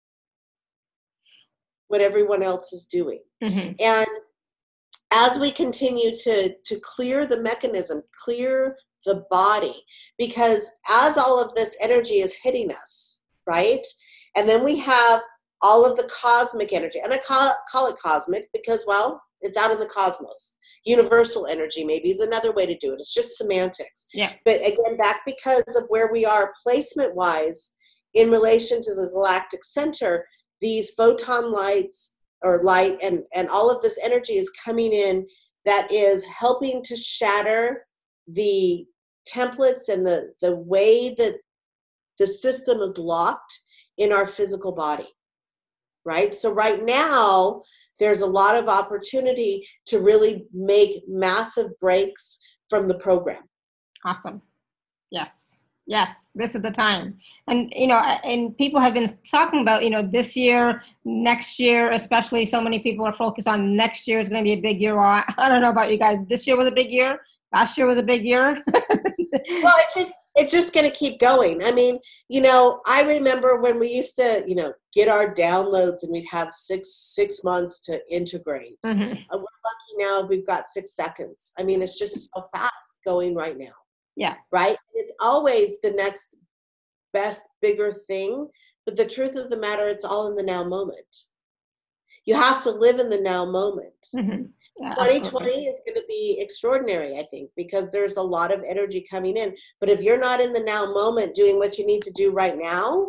what everyone else is doing. Mm-hmm. And as we continue to clear the mechanism, clear the body, because as all of this energy is hitting us, right? And then we have all of the cosmic energy. And I call it cosmic because, well, it's out in the cosmos. Universal energy maybe is another way to do it. It's just semantics. Yeah. But again, back because of where we are placement-wise in relation to the galactic center, these photon lights or light and all of this energy is coming in that is helping to shatter the templates and the way that the system is locked in our physical body, right? So right now, there's a lot of opportunity to really make massive breaks from the program. Awesome. Yes. Yes, this is the time. And, and people have been talking about, this year, next year, especially so many people are focused on next year is going to be a big year. Well, I don't know about you guys. This year was a big year. Last year was a big year. Well, it's just going to keep going. I mean, I remember when we used to, get our downloads and we'd have six months to integrate. Mm-hmm. We're lucky now we've got 6 seconds. I mean, it's just so fast going right now. Yeah. Right? It's always the next best, bigger thing. But the truth of the matter, it's all in the now moment. You have to live in the now moment. Mm-hmm. Yeah, 2020 absolutely. is going to be extraordinary, I think, because there's a lot of energy coming in. But if you're not in the now moment doing what you need to do right now,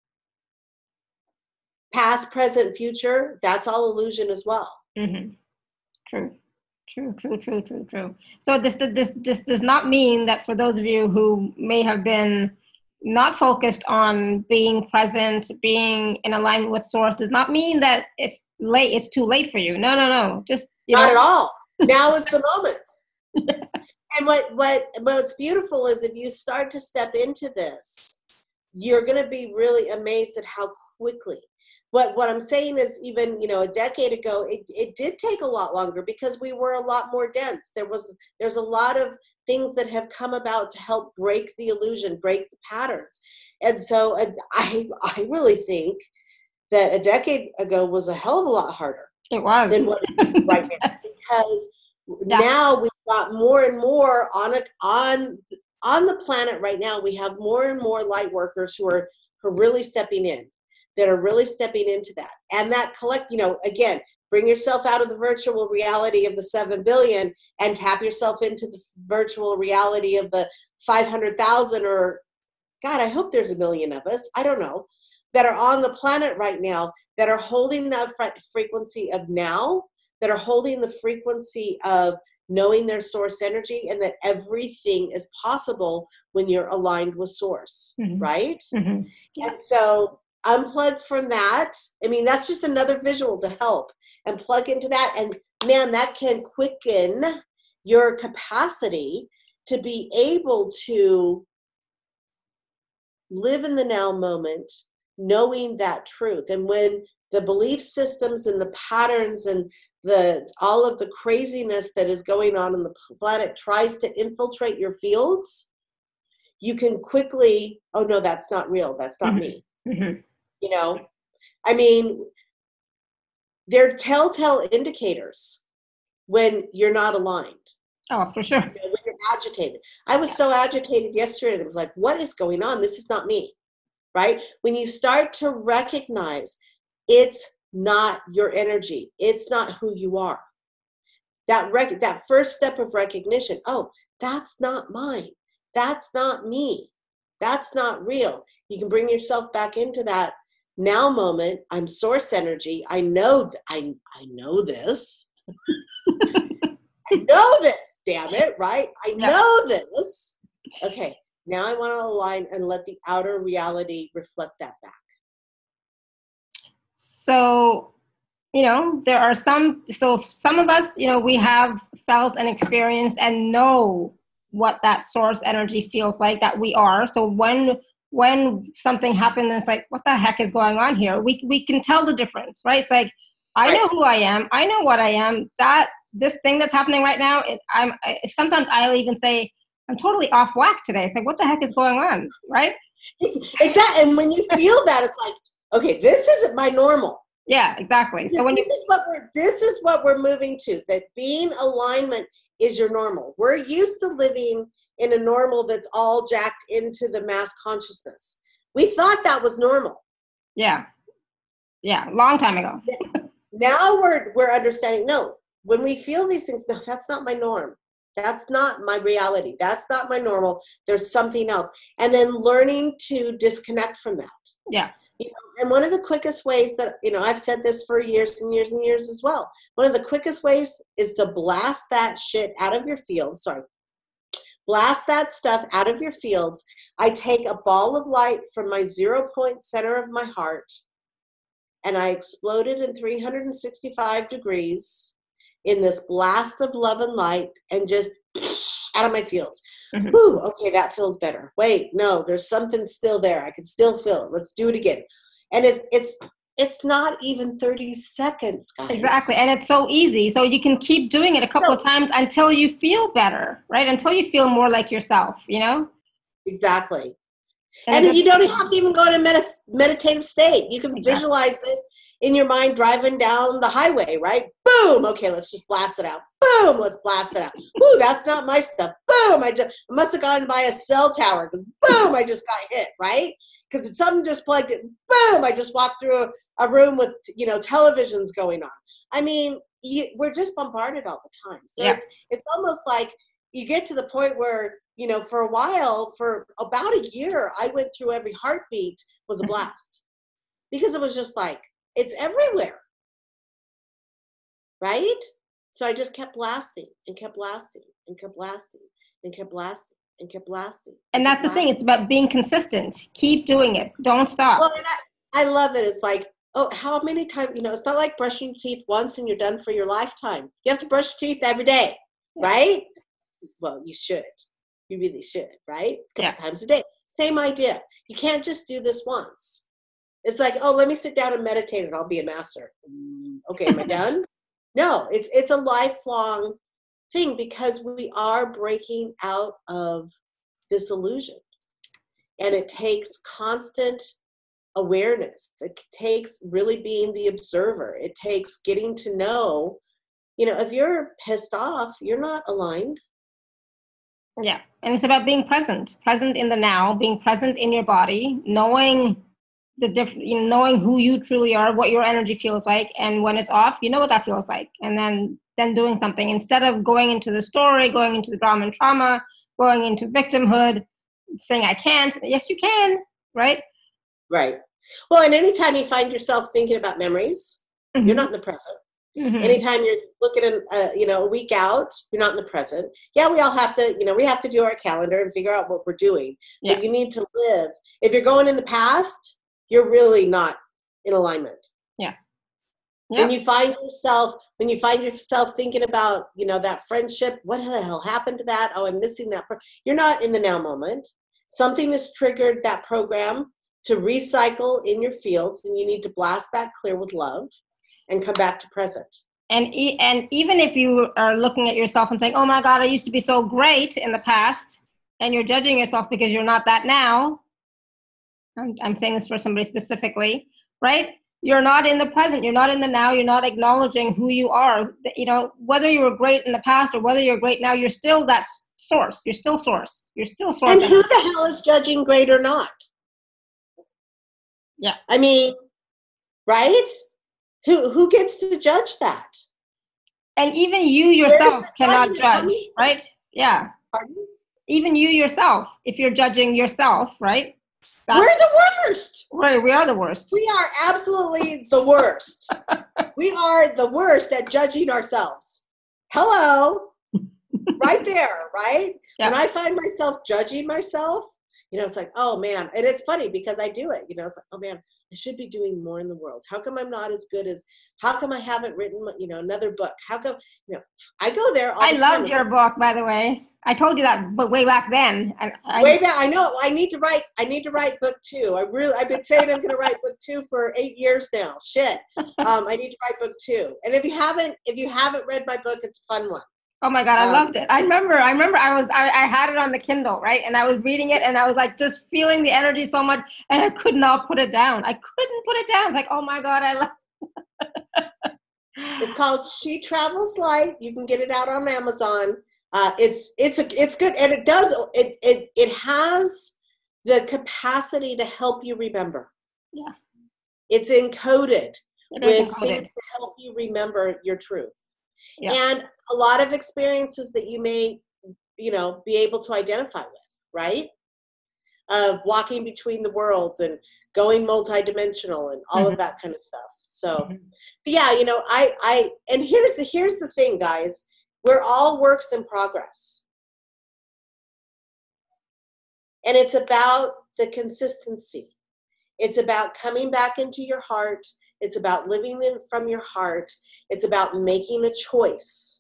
past, present, future, that's all illusion as well. Mm-hmm. True. So this does not mean that for those of you who may have been not focused on being present, being in alignment with source, does not mean that it's late. It's too late for you. No. Just not at all. Now is the moment. And what's beautiful is if you start to step into this, you're going to be really amazed at how quickly. What I'm saying is even, a decade ago, it did take a lot longer because we were a lot more dense. There's a lot of things that have come about to help break the illusion, break the patterns. And so I really think that a decade ago was a hell of a lot harder. It was. Than what it is right now. Yes. Because now we've got more and more on the planet right now. We have more and more light workers who are really stepping in. That are really stepping into that. And that again, bring yourself out of the virtual reality of the 7 billion and tap yourself into the virtual reality of the 500,000 or, God, I hope there's 1 million of us, I don't know, that are on the planet right now that are holding that frequency of now, that are holding the frequency of knowing their source energy and that everything is possible when you're aligned with source, mm-hmm. right? Mm-hmm. Yeah. And so unplug from that. I mean, that's just another visual to help and plug into that. And man, that can quicken your capacity to be able to live in the now moment, knowing that truth. And when the belief systems and the patterns and all of the craziness that is going on the planet tries to infiltrate your fields, you can quickly, oh no, that's not real. That's not mm-hmm. me. Mm-hmm. I mean, they're telltale indicators when you're not aligned. Oh, for sure. When you're agitated. I was so agitated yesterday. And it was like, what is going on? This is not me, right? When you start to recognize it's not your energy. It's not who you are. That first step of recognition, oh, that's not mine. That's not me. That's not real. You can bring yourself back into that now moment. I'm source energy. I know I know this. I know this, damn it, right? I know this. Okay, now I want to align and let the outer reality reflect that back. So, there are some of us, we have felt and experienced and know what that source energy feels like, that we are. So when something happens, it's like, what the heck is going on here? We can tell the difference, right? It's like, I know who I am. I know what I am. That this thing that's happening right now, sometimes I'll even say, I'm totally off whack today. It's like, what the heck is going on, right? Exactly. And when you feel that, it's like, okay, this isn't my normal. Yeah, exactly. So this is what we're moving to, that being alignment is your normal. We're used to living in a normal that's all jacked into the mass consciousness. We thought that was normal. Yeah. Long time ago. Now we're understanding, no, when we feel these things, no, that's not my norm. That's not my reality. That's not my normal. There's something else. And then learning to disconnect from that. Yeah. And one of the quickest ways that, I've said this for years and years and years as well. One of the quickest ways is to blast that shit out of your field. Blast that stuff out of your fields. I take a ball of light from my 0 point center of my heart, and I explode it in 365 degrees in this blast of love and light, and just out of my fields. Mm-hmm. Whew, okay, that feels better. Wait, no, there's something still there. I can still feel it. Let's do it again. And it's not even 30 seconds, guys. Exactly. And it's so easy. So you can keep doing it a couple of times until you feel better, right? Until you feel more like yourself, Exactly. And you don't have to even go to meditative state. You can visualize this in your mind driving down the highway, right? Boom. Okay, let's just blast it out. Boom. Let's blast it out. Ooh, that's not my stuff. Boom. I must have gone by a cell tower because boom, I just got hit, right? Because something just plugged it. Boom. I just walked through a room with, televisions going on. I mean, we're just bombarded all the time. So it's almost like you get to the point where, for a while, for about a year, I went through every heartbeat was a blast because it was just like, it's everywhere, right? So I just kept blasting and kept blasting and kept blasting and kept blasting and kept blasting. And that's the thing. It's about being consistent. Keep doing it. Don't stop. Well, and I love it. It's like, oh, how many times, it's not like brushing your teeth once and you're done for your lifetime. You have to brush your teeth every day, right? Well, you should. You really should, right? A couple times a day. Same idea. You can't just do this once. It's like, oh, let me sit down and meditate and I'll be a master. Okay, am I done? No, it's a lifelong thing because we are breaking out of this illusion. And it takes constant awareness. It takes really being the observer. It takes getting to know, if you're pissed off, you're not aligned. Yeah. And it's about being present in the now, being present in your body, knowing the different, knowing who you truly are, what your energy feels like, and when it's off, what that feels like, and then doing something instead of going into the story, going into the drama and trauma, going into victimhood, saying I can't. Yes, you can, right? Right. Well, and anytime you find yourself thinking about memories, you're not in the present. Mm-hmm. Anytime you're looking at a week out, you're not in the present. Yeah, we all have to, we have to do our calendar and figure out what we're doing. Yeah. But you need to live. If you're going in the past, you're really not in alignment. Yeah. When you find yourself thinking about, that friendship, what the hell happened to that? Oh, I'm missing that. You're not in the now moment. Something has triggered that program to recycle in your fields, and you need to blast that clear with love and come back to present. And even if you are looking at yourself and saying, oh my God, I used to be so great in the past, and you're judging yourself because you're not that now, I'm saying this for somebody specifically, right? You're not in the present. You're not in the now. You're not acknowledging who you are. Whether you were great in the past or whether you're great now, you're still that source. You're still source. You're still source. And who the hell is judging great or not? Yeah. I mean, right? Who gets to judge that? And even you yourself cannot judge, right? Yeah. Pardon? Even you yourself, if you're judging yourself, right? We're the worst. Right, we are the worst. We are absolutely the worst. We are the worst at judging ourselves. Hello. Right there, right? Yeah. When I find myself judging myself, it's like, oh man. And it's funny because I do it. It's like, oh man, I should be doing more in the world. How come I'm not as good as, how come I haven't written, another book? How come, I go there all the time. I love your book, by the way. I told you that, but way back then. Way back, I know. I need to write book 2. I've been saying I'm going to write book 2 for 8 years now. Shit. I need to write book 2. And if you haven't read my book, it's a fun one. Oh my God, I loved it. I remember I had it on the Kindle, right? And I was reading it and I was like just feeling the energy so much and I could not put it down. I couldn't put it down. It's like, oh my God, I love it. It's called She Travels Light. You can get it out on Amazon. It's good, and it has the capacity to help you remember. Yeah, it's encoded with things to help you remember your truth. Yeah. And a lot of experiences that you may, be able to identify with, right? Of walking between the worlds and going multidimensional and all of that kind of stuff. So, but yeah, and here's the thing, guys. We're all works in progress. And it's about the consistency. It's about coming back into your heart. It's about living from your heart. It's about making a choice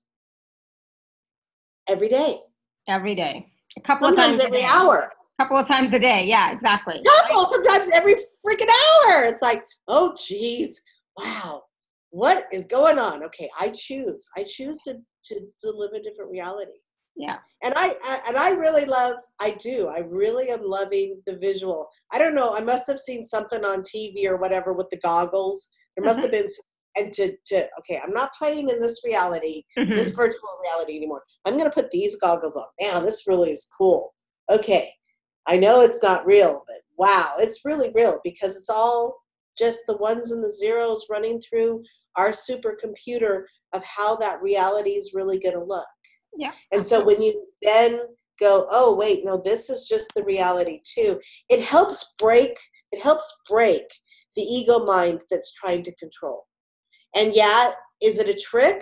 every day. Every day. A couple of times every hour. A couple of times a day. Yeah, exactly. Sometimes every freaking hour. It's like, oh, geez. Wow. What is going on? Okay, I choose to live a different reality. Yeah. And I really am loving the visual. I don't know, I must have seen something on TV or whatever with the goggles. There must have been, and okay, I'm not playing in this reality, this virtual reality anymore. I'm going to put these goggles on. Man, this really is cool. Okay, I know it's not real, but wow, it's really real because it's all just the ones and the zeros running through our supercomputer of how that reality is really going to look. Yeah. And so when you then go, oh, wait, no, this is just the reality too. It helps break the ego mind that's trying to control. And yeah, is it a trick?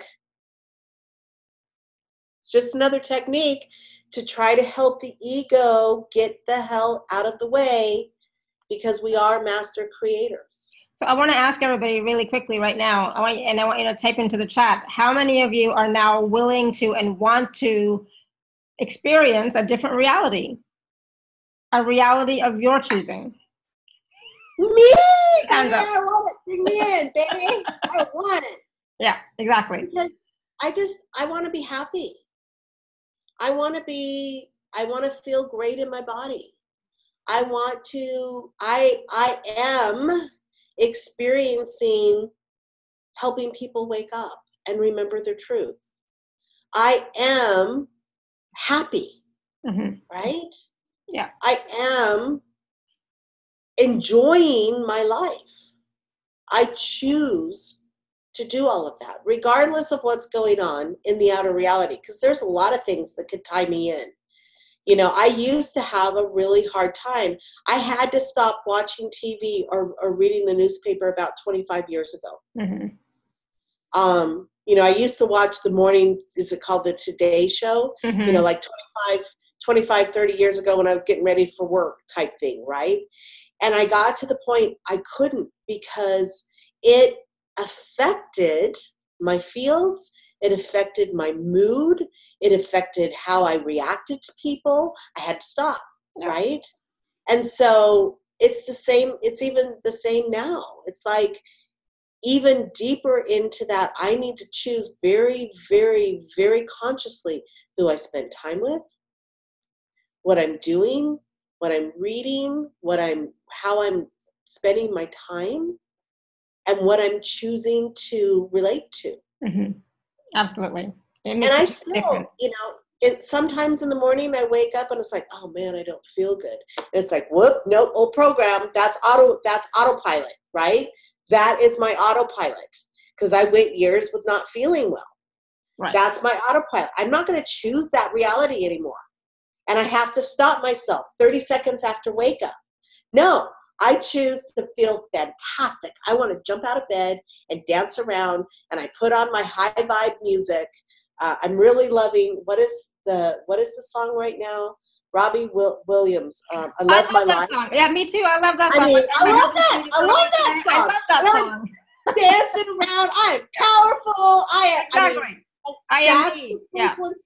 It's just another technique to try to help the ego get the hell out of the way because we are master creators. So I want to ask everybody really quickly right now, I want you to type into the chat, how many of you are now willing to and want to experience a different reality? A reality of your choosing? Me! Baby, I want it. Bring me in, baby. I want it. Yeah, exactly. Because I want to be happy. I want to feel great in my body. I am experiencing helping people wake up and remember their truth. I am happy, right? Yeah. I am enjoying my life. I choose to do all of that, regardless of what's going on in the outer reality, because there's a lot of things that could tie me in. I used to have a really hard time. I had to stop watching TV or reading the newspaper about 25 years ago. I used to watch the morning, is it called the Today Show? Like 25, 30 years ago when I was getting ready for work type thing, right? And I got to the point I couldn't because it affected my fields. It affected my mood. It affected how I reacted to people. I had to stop, right? And so it's the same. It's even the same now. It's like even deeper into that, I need to choose very, very, very consciously who I spend time with, what I'm doing, what I'm reading, how I'm spending my time, and what I'm choosing to relate to. Absolutely. And I still, sometimes in the morning I wake up and it's like, oh man, I don't feel good. And it's like, whoop, nope, old program. That's autopilot, right? That is my autopilot because I went years with not feeling well. Right. That's my autopilot. I'm not going to choose that reality anymore. And I have to stop myself 30 seconds after wake up. No, I choose to feel fantastic. I want to jump out of bed and dance around, and I put on my high vibe music. I'm really loving, what is the song right now? Robbie Williams. I love my life. Song. Yeah, me too. I love that song. I love that. I love that song. I love that song. Dancing around. I am powerful. Exactly. That's the frequency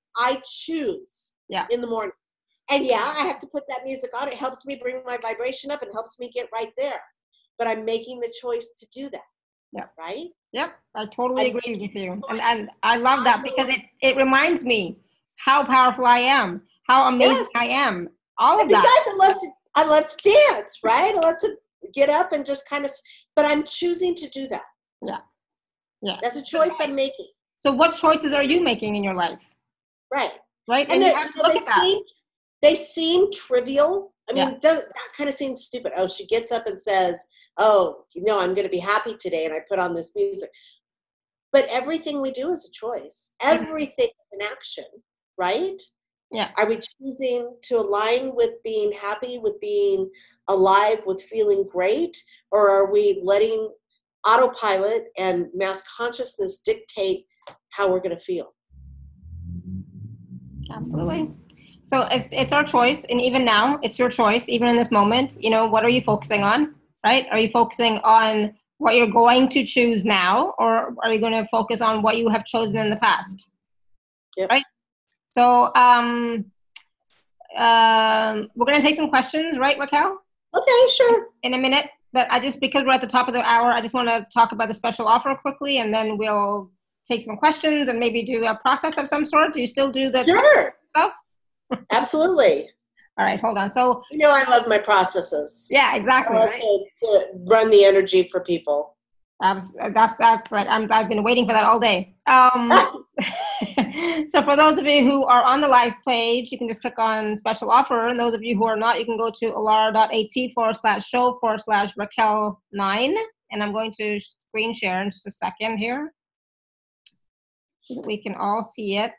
I choose in the morning. And yeah, I have to put that music on. It helps me bring my vibration up and helps me get right there. But I'm making the choice to do that. Yeah. Right? Yep. I totally agree with you. And I love that because it reminds me how powerful I am, how amazing I am. All of besides, that. I love to dance, right? I love to get up and just kind of, but I'm choosing to do that. Yeah. Yeah. That's a choice I'm making. So what choices are you making in your life? Right. Right. And you have to look at that. They seem trivial. I mean, that kind of seems stupid. Oh, she gets up and says, oh, I'm going to be happy today. And I put on this music. But everything we do is a choice. Everything is an action, right? Yeah. Are we choosing to align with being happy, with being alive, with feeling great? Or are we letting autopilot and mass consciousness dictate how we're going to feel? Absolutely. So it's our choice. And even now, it's your choice. Even in this moment, what are you focusing on, right? Are you focusing on what you're going to choose now, or are you going to focus on what you have chosen in the past? Yep. Right? So we're going to take some questions, right, Raquel? Okay, sure. In a minute. But because we're at the top of the hour, I just want to talk about the special offer quickly, and then we'll take some questions and maybe do a process of some sort. Do you still do the stuff? Absolutely. All right, hold on. So I love my processes. Yeah, exactly. I love to run the energy for people. That's like I've been waiting for that all day. So for those of you who are on the live page, you can just click on special offer. And those of you who are not, you can go to alara.at/show/Raquel9. And I'm going to screen share in just a second here so that we can all see it.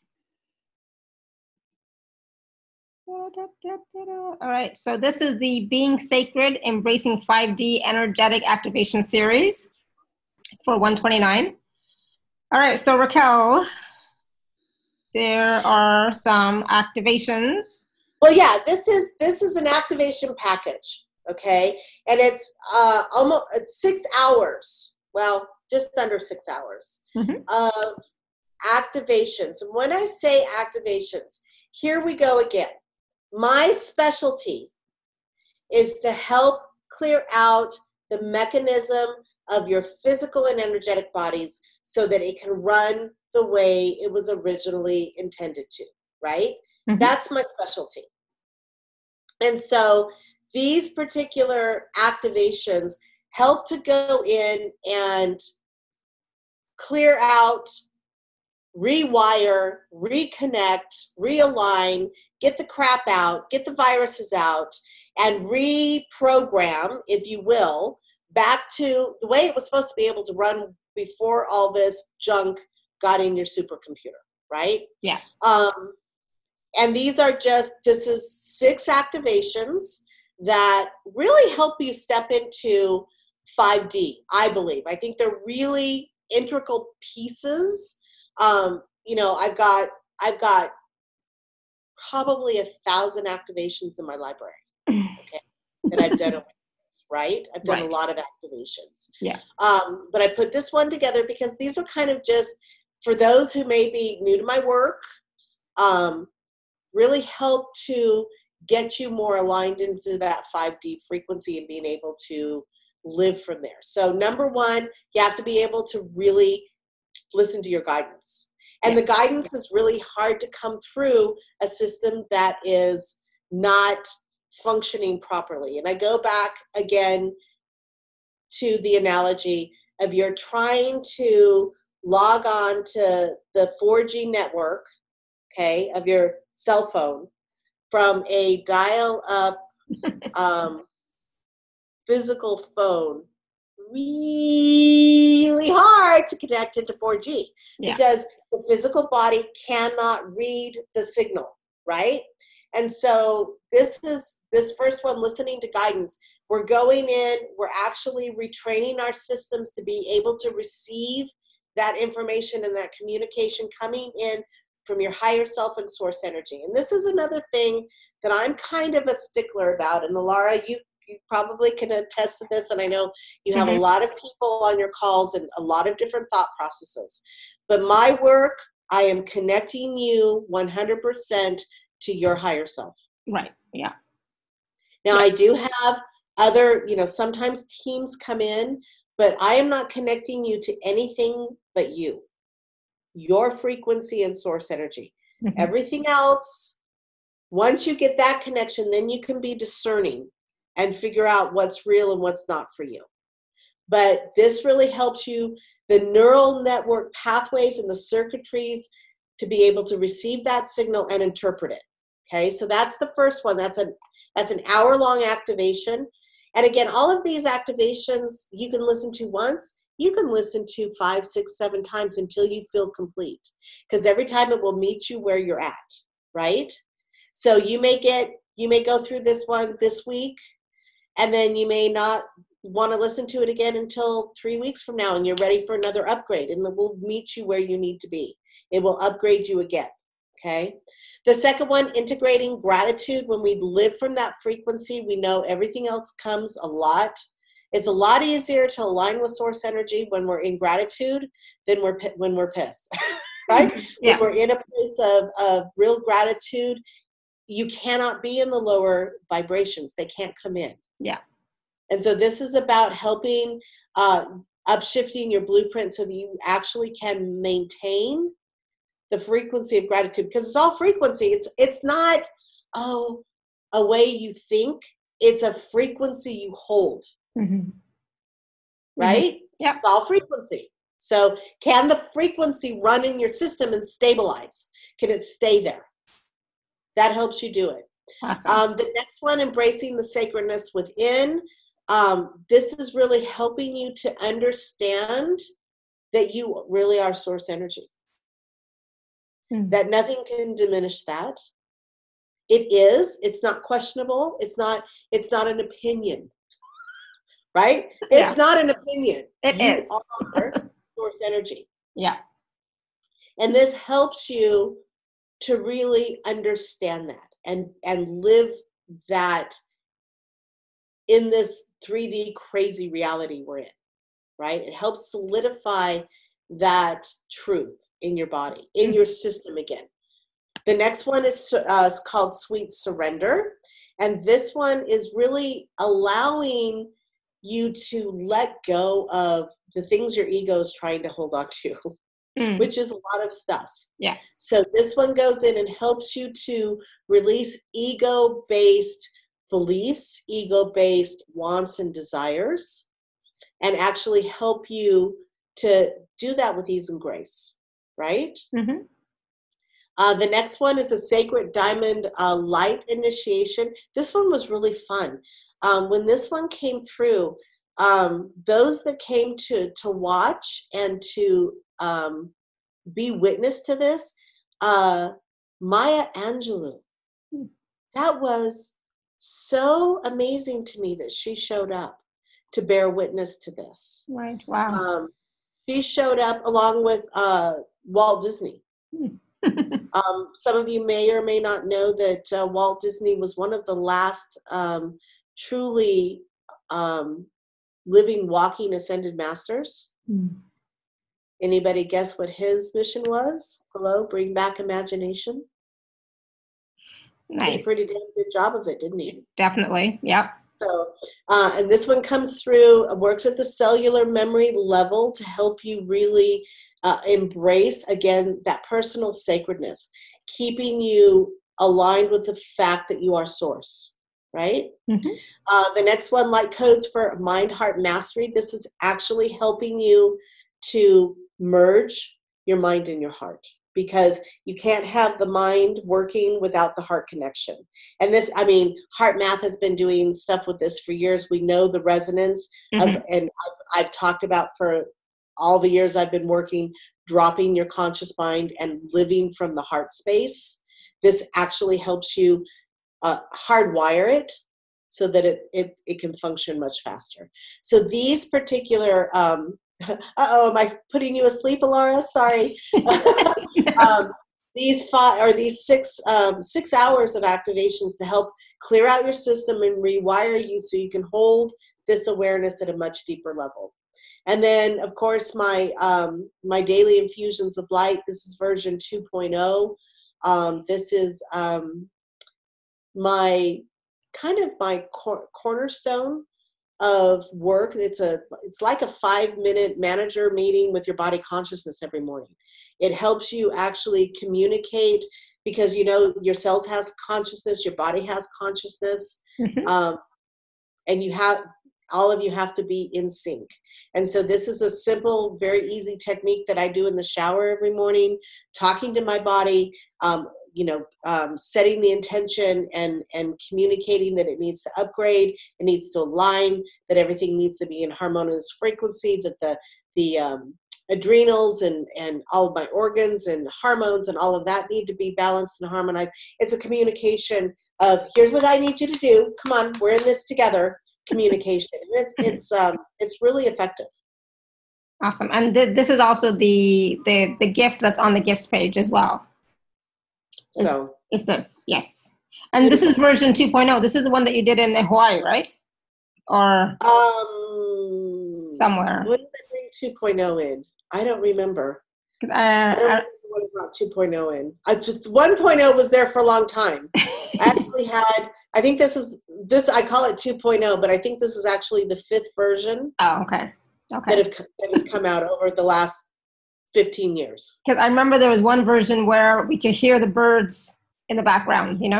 All right, so this is the Being Sacred, Embracing 5D Energetic Activation Series for 129. All right, so Raquel, there are some activations. Well, yeah, this is an activation package, okay? And it's almost 6 hours, well, just under 6 hours of activations. And when I say activations, here we go again. My specialty is to help clear out the mechanism of your physical and energetic bodies so that it can run the way it was originally intended to, right? That's my specialty. And so these particular activations help to go in and clear out, rewire, reconnect, realign, get the crap out, get the viruses out, and reprogram, if you will, back to the way it was supposed to be able to run before all this junk got in your supercomputer, right? Yeah. And this is 6 activations that really help you step into 5D, I believe. I think they're really integral pieces. I've got probably 1,000 activations in my library, okay, that I've done over, right? I've done a lot of activations. Yeah. But I put this one together because these are kind of just for those who may be new to my work, really help to get you more aligned into that 5D frequency and being able to live from there. So number one, you have to be able to really listen to your guidance. And the guidance is really hard to come through a system that is not functioning properly. And I go back again to the analogy of you're trying to log on to the 4G network, okay, of your cell phone from a dial-up physical phone. Really hard to connect into 4G because the physical body cannot read the signal, right? And so this first one, listening to guidance, we're going in, we're actually retraining our systems to be able to receive that information and that communication coming in from your higher self and source energy. And this is another thing that I'm kind of a stickler about. And Alara, you probably can attest to this, and I know you have a lot of people on your calls and a lot of different thought processes. But my work, I am connecting you 100% to your higher self. Right. Yeah. Now, I do have other, sometimes teams come in, but I am not connecting you to anything but you, your frequency and source energy. Mm-hmm. Everything else, once you get that connection, then you can be discerning and figure out what's real and what's not for you. But this really helps you, the neural network pathways and the circuitries, to be able to receive that signal and interpret it. Okay, so that's the first one. That's an hour-long activation. And again, all of these activations you can listen to once. You can listen to 5, 6, 7 times until you feel complete. Because every time it will meet you where you're at, right? So you may go through this one this week, and then you may not want to listen to it again until 3 weeks from now, and you're ready for another upgrade, and it will meet you where you need to be. It will upgrade you again, okay? The second one, integrating gratitude. When we live from that frequency, we know everything else comes a lot. It's a lot easier to align with source energy when we're in gratitude than when we're pissed, right? Yeah. When we're in a place of real gratitude, you cannot be in the lower vibrations. They can't come in. Yeah. And so this is about helping upshifting your blueprint so that you actually can maintain the frequency of gratitude, because it's all frequency. It's not a way you think. It's a frequency you hold. Mm-hmm. Right? Yeah. It's all frequency. So can the frequency run in your system and stabilize? Can it stay there? That helps you do it. Awesome. The next one, embracing the sacredness within. This is really helping you to understand that you really are source energy. Mm-hmm. That nothing can diminish that. It's not questionable. It's not an opinion. Right? It's not an opinion. You are source energy. Yeah. And this helps you to really understand that and live that in this 3D crazy reality we're in, right? It helps solidify that truth in your body, in your system again. The next one is called Sweet Surrender. And this one is really allowing you to let go of the things your ego is trying to hold on to, which is a lot of stuff. Yeah. So this one goes in and helps you to release ego-based beliefs, ego-based wants and desires, and actually help you to do that with ease and grace, right? Mm-hmm. The next one is a Sacred Diamond Light Initiation. This one was really fun. When this one came through, those that came to watch and to be witness to this, Maya Angelou, that was so amazing to me that she showed up to bear witness to this. Right. Wow. She showed up along with Walt Disney. Some of you may or may not know that Walt Disney was one of the last truly living, walking, ascended masters. Anybody guess what his mission was? Hello, bring back imagination. Nice. Did a pretty damn good job of it, didn't he? Definitely. Yep. So, and this one comes through, works at the cellular memory level to help you really embrace, again, that personal sacredness, keeping you aligned with the fact that you are source, right? The next one, Light Codes for Mind Heart Mastery. This is actually helping you to merge your mind and your heart, because you can't have the mind working without the heart connection. And this, I mean, Heart Math has been doing stuff with this for years. We know the resonance of, and I've talked about for all the years I've been working, dropping your conscious mind and living from the heart space. This actually helps you hardwire it so that it can function much faster. So these particular, am I putting you asleep, Alara? Sorry. These 6 hours of activations to help clear out your system and rewire you so you can hold this awareness at a much deeper level. And then, of course, my my daily infusions of light. This is version 2.0. This is my kind of my cornerstone of work. It's like a 5-minute manager meeting with your body consciousness every morning. It helps you actually communicate, because you know your cells has consciousness, your body has consciousness, and all of you have to be in sync. And so this is a simple, very easy technique that I do in the shower every morning, talking to my body, setting the intention and communicating that it needs to upgrade, it needs to align, that everything needs to be in harmonious frequency, that the adrenals and all of my organs and hormones and all of that need to be balanced and harmonized. It's a communication of, here's what I need you to do. Come on, we're in this together. Communication. It's really effective. Awesome. And this is also the gift that's on the gifts page as well. So it's this, yes. And beautiful. This is version 2.0. This is the one that you did in Hawaii, right? Or somewhere. When did I bring 2.0 in? I don't remember. I don't remember what I brought 2.0 in. 1.0 was there for a long time. I actually had, I think this I call it 2.0, but I think this is actually the 5th version. Oh, okay. That has come out over the last 15 years. Because I remember there was one version where we could hear the birds in the background, you know?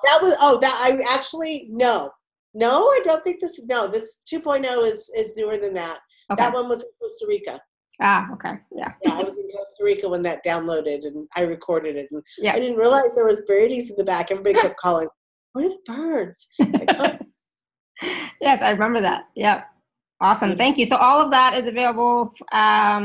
No, I don't think this 2.0 is newer than that. Okay. That one was in Costa Rica. Ah, okay. Yeah. Yeah, I was in Costa Rica when that downloaded and I recorded it. And I didn't realize there was birdies in the back. Everybody kept calling, what are the birds? Like, oh. Yes, I remember that. Yeah. Awesome. Thank you. So all of that is available at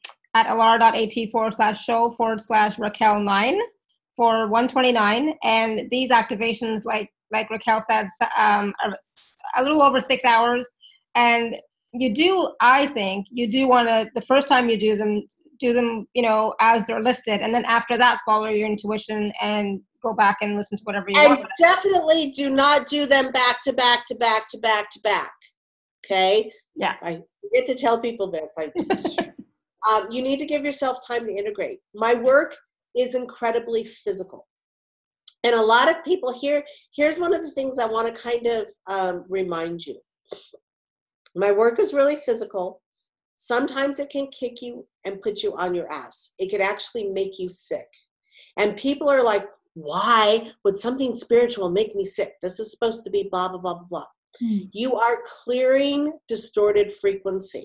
alara.at/show/Raquel9 for $129. And these activations, like Raquel said, are a little over 6 hours. And I think you do want to, the first time you do them, as they're listed. And then after that, follow your intuition and go back and listen to whatever you want. And definitely do not do them back to back to back to back to back. Okay? Yeah. I forget to tell people this. You need to give yourself time to integrate. My work is incredibly physical. And a lot of people here's one of the things I want to kind of remind you. My work is really physical. Sometimes it can kick you and put you on your ass. It could actually make you sick. And people are like, why would something spiritual make me sick? This is supposed to be blah, blah, blah, blah, blah. You are clearing distorted frequency.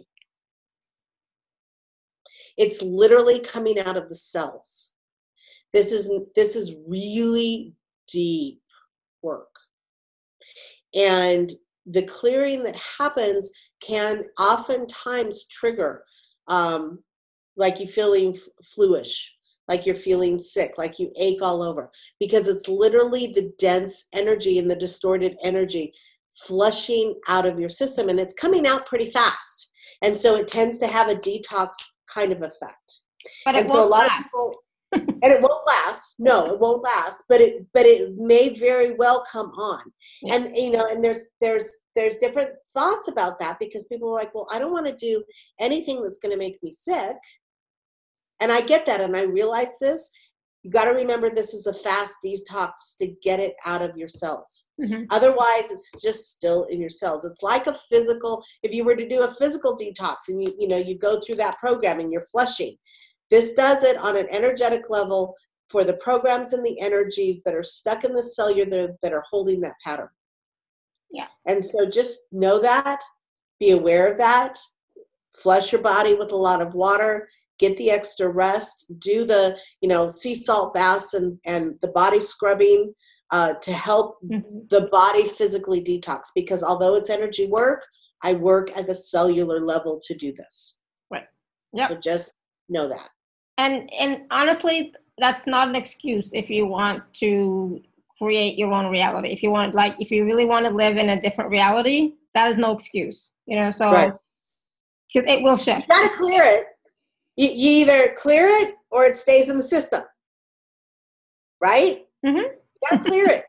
It's literally coming out of the cells. This is really deep work. And the clearing that happens can oftentimes trigger, like you feeling fluish, like you're feeling sick, like you ache all over, because it's literally the dense energy and the distorted energy flushing out of your system, and it's coming out pretty fast. And so it tends to have a detox kind of effect. But it won't last. And it won't last. No, it won't last. But it may very well come on. Yeah. And and there's different thoughts about that, because people are like, well, I don't want to do anything that's going to make me sick. And I get that, and I realize this. You got to remember, this is a fast detox to get it out of your cells. Mm-hmm. Otherwise, it's just still in your cells. It's like a physical. If you were to do a physical detox, and you go through that program and you're flushing. This does it on an energetic level for the programs and the energies that are stuck in the cellular that are holding that pattern. Yeah. And so just know that, be aware of that, flush your body with a lot of water, get the extra rest, do the, sea salt baths and the body scrubbing to help the body physically detox. Because although it's energy work, I work at the cellular level to do this. Right. Yeah. So just know that. And honestly, that's not an excuse if you want to create your own reality. If you really want to live in a different reality, that is no excuse. So right. It will shift. You got to clear it. You either clear it or it stays in the system. Right? Mm-hmm. You got to clear it. If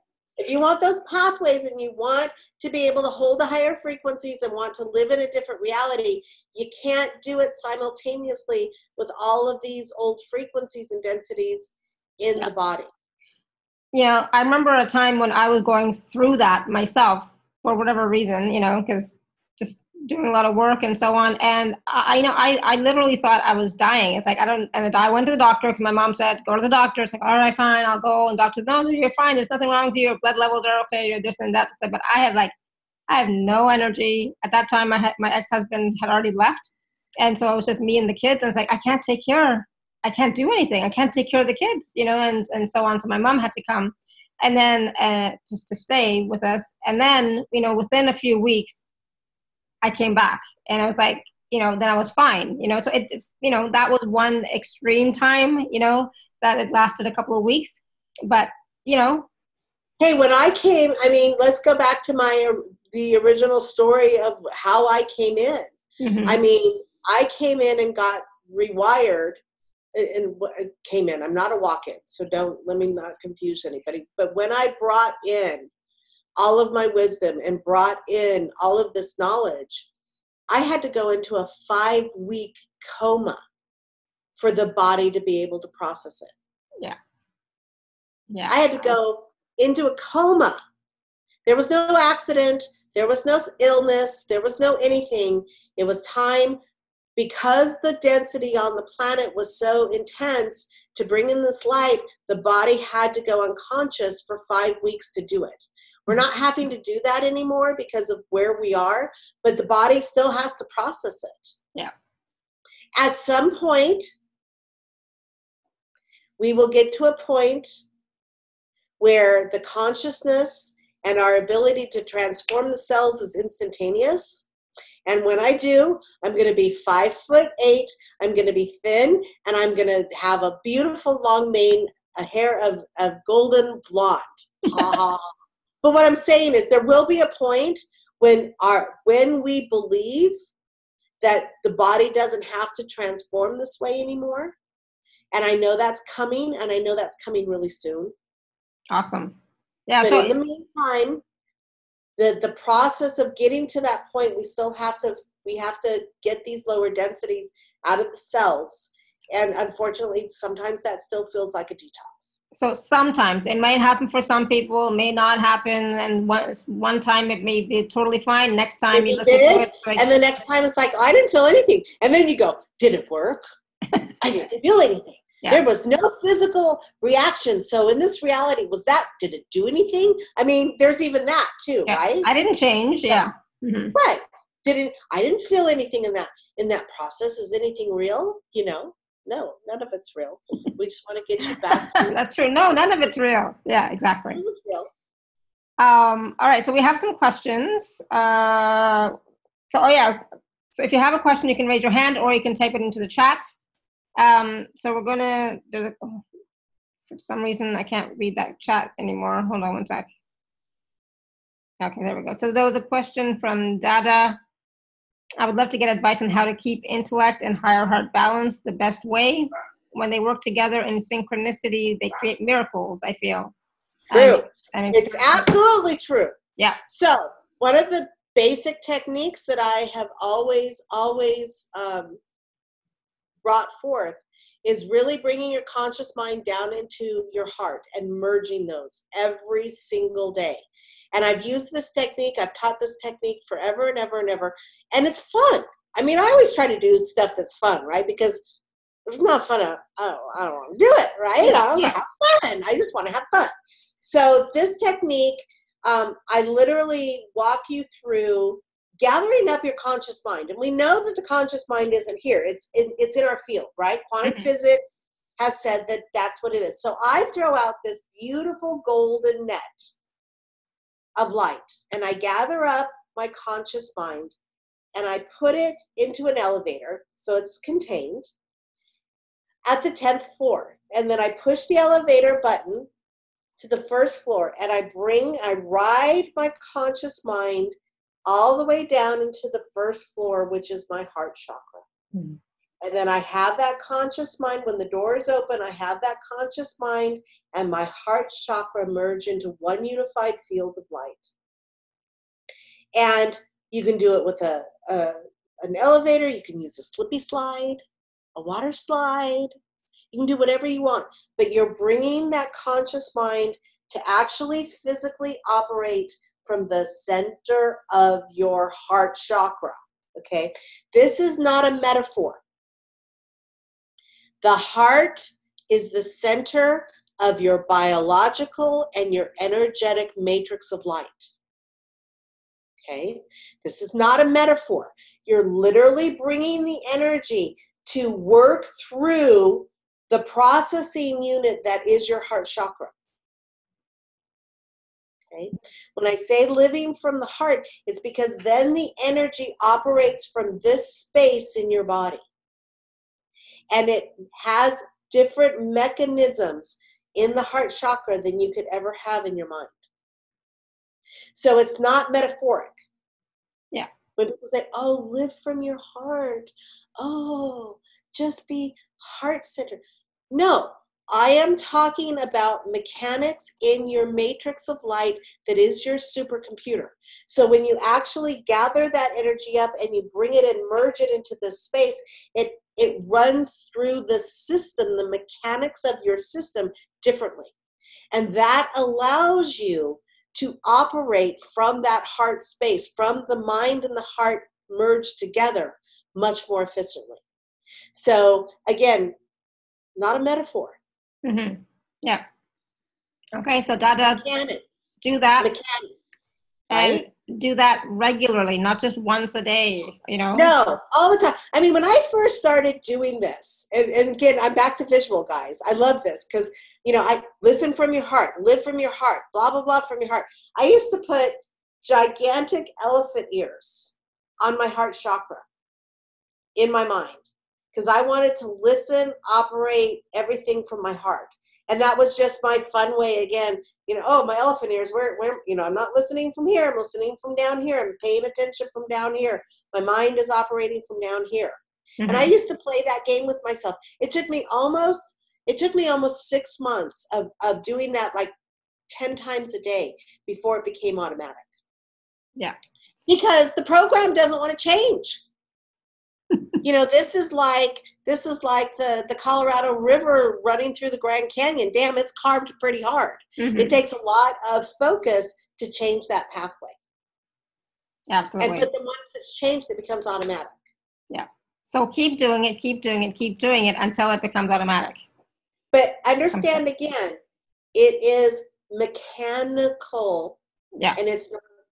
If you want those pathways and you want to be able to hold the higher frequencies and want to live in a different reality, you can't do it simultaneously with all of these old frequencies and densities in the body. Yeah, I remember a time when I was going through that myself for whatever reason, because just doing a lot of work and so on. And I literally thought I was dying. It's like, and I went to the doctor because my mom said, go to the doctor. It's like, all right, fine, I'll go. And doctor said, no, you're fine. There's nothing wrong with you. Your blood levels are okay. You're this and that. So, but I have no energy. At that time, my ex-husband had already left. And so it was just me and the kids. And it's like, I can't do anything. I can't take care of the kids, and so on. So my mom had to come and then just to stay with us. And then, within a few weeks, I came back and I was like, then I was fine, so that was one extreme time, that it lasted a couple of weeks, but, Hey, when I came, let's go back to the original story of how I came in. Mm-hmm. I came in and got rewired and came in. I'm not a walk-in, so let me not confuse anybody. But when I brought in all of my wisdom and brought in all of this knowledge, I had to go into a 5-week coma for the body to be able to process it. Yeah. Yeah. I had to go into a coma. There was no accident. There was no illness. There was no anything. It was time, because the density on the planet was so intense to bring in this light, the body had to go unconscious for 5 weeks to do it. We're not having to do that anymore because of where we are, but the body still has to process it. Yeah. At some point, we will get to a point where the consciousness and our ability to transform the cells is instantaneous. And when I do, I'm going to be 5'8". I'm going to be thin, and I'm going to have a beautiful long mane, a hair of golden blonde. But what I'm saying is, there will be a point when we believe that the body doesn't have to transform this way anymore. And I know that's coming, and I know that's coming really soon. Awesome. Yeah. But So in the meantime, the process of getting to that point, we have to get these lower densities out of the cells. And unfortunately, sometimes that still feels like a detox. So sometimes it might happen for some people, may not happen, and one time it may be totally fine. Next time you listen to it, and the next time it's like, I didn't feel anything. And then you go, did it work? I didn't feel anything. Yeah. There was no physical reaction. So in this reality, did it do anything? There's even that too, right? I didn't change. Yeah. Mm-hmm. Right. I didn't feel anything in that process. Is anything real? No, none of it's real. We just want to get you back to That's true. No, none of it's real. Yeah, exactly. None of it's real. All right. So we have some questions. So if you have a question, you can raise your hand or you can type it into the chat. So we're gonna, for some reason, I can't read that chat anymore. Hold on one sec. Okay, there we go. So there was a question from Dada. I would love to get advice on how to keep intellect and higher heart balance the best way. When they work together in synchronicity, they create miracles, I feel. True. It's absolutely true. Yeah. So one of the basic techniques that I have always brought forth is really bringing your conscious mind down into your heart and merging those every single day. And I've used this technique. I've taught this technique forever and ever and ever. And it's fun. I always try to do stuff that's fun, right? Because if it's not fun, I don't want to do it, right? I want to have fun. I just want to have fun. So this technique, I literally walk you through gathering up your conscious mind. And we know that the conscious mind isn't here. It's in our field, right? Quantum physics has said that that's what it is. So I throw out this beautiful golden net of light, and I gather up my conscious mind, and I put it into an elevator, so it's contained, at the 10th floor. And then I push the elevator button to the first floor, and I ride my conscious mind all the way down into the first floor, which is my heart chakra. Mm-hmm. And then I have that conscious mind. When the door is open, I have that conscious mind and my heart chakra merge into one unified field of light. And you can do it with an elevator. You can use a slippy slide, a water slide. You can do whatever you want, but you're bringing that conscious mind to actually physically operate from the center of your heart chakra, okay? This is not a metaphor. The heart is the center of your biological and your energetic matrix of light, okay? This is not a metaphor. You're literally bringing the energy to work through the processing unit that is your heart chakra. Okay? When I say living from the heart, it's because then the energy operates from this space in your body. And it has different mechanisms in the heart chakra than you could ever have in your mind. So it's not metaphoric. Yeah. When people say, oh, live from your heart. Oh, just be heart-centered. No, I am talking about mechanics in your matrix of light that is your supercomputer. So when you actually gather that energy up and you bring it and merge it into this space, it runs through the system, the mechanics of your system differently. And that allows you to operate from that heart space, from the mind and the heart merged together much more efficiently. So again, not a metaphor. Mm-hmm. Yeah. Okay, so Dada, Mechanics. do that. Mechanics. And right? do that regularly, not just once a day, you know? No, all the time. I mean, when I first started doing this, and again, I'm back to visual, guys. I love this because, you know, I listen from your heart, live from your heart, blah, blah, blah from your heart. I used to put gigantic elephant ears on my heart chakra in my mind because I wanted to listen, operate everything from my heart. And that was just my fun way, again, you know, oh, my elephant ears, where, you know, I'm not listening from here, I'm listening from down here, I'm paying attention from down here. My mind is operating from down here. Mm-hmm. And I used to play that game with myself. It took me almost 6 months of doing that like 10 times a day before it became automatic. Yeah. Because the program doesn't want to change. You know, this is like the Colorado River running through the Grand Canyon. Damn, it's carved pretty hard. Mm-hmm. It takes a lot of focus to change that pathway. Absolutely. But then once it's changed, it becomes automatic. Yeah. So keep doing it until it becomes automatic. But understand again, it is mechanical. Yeah. And it's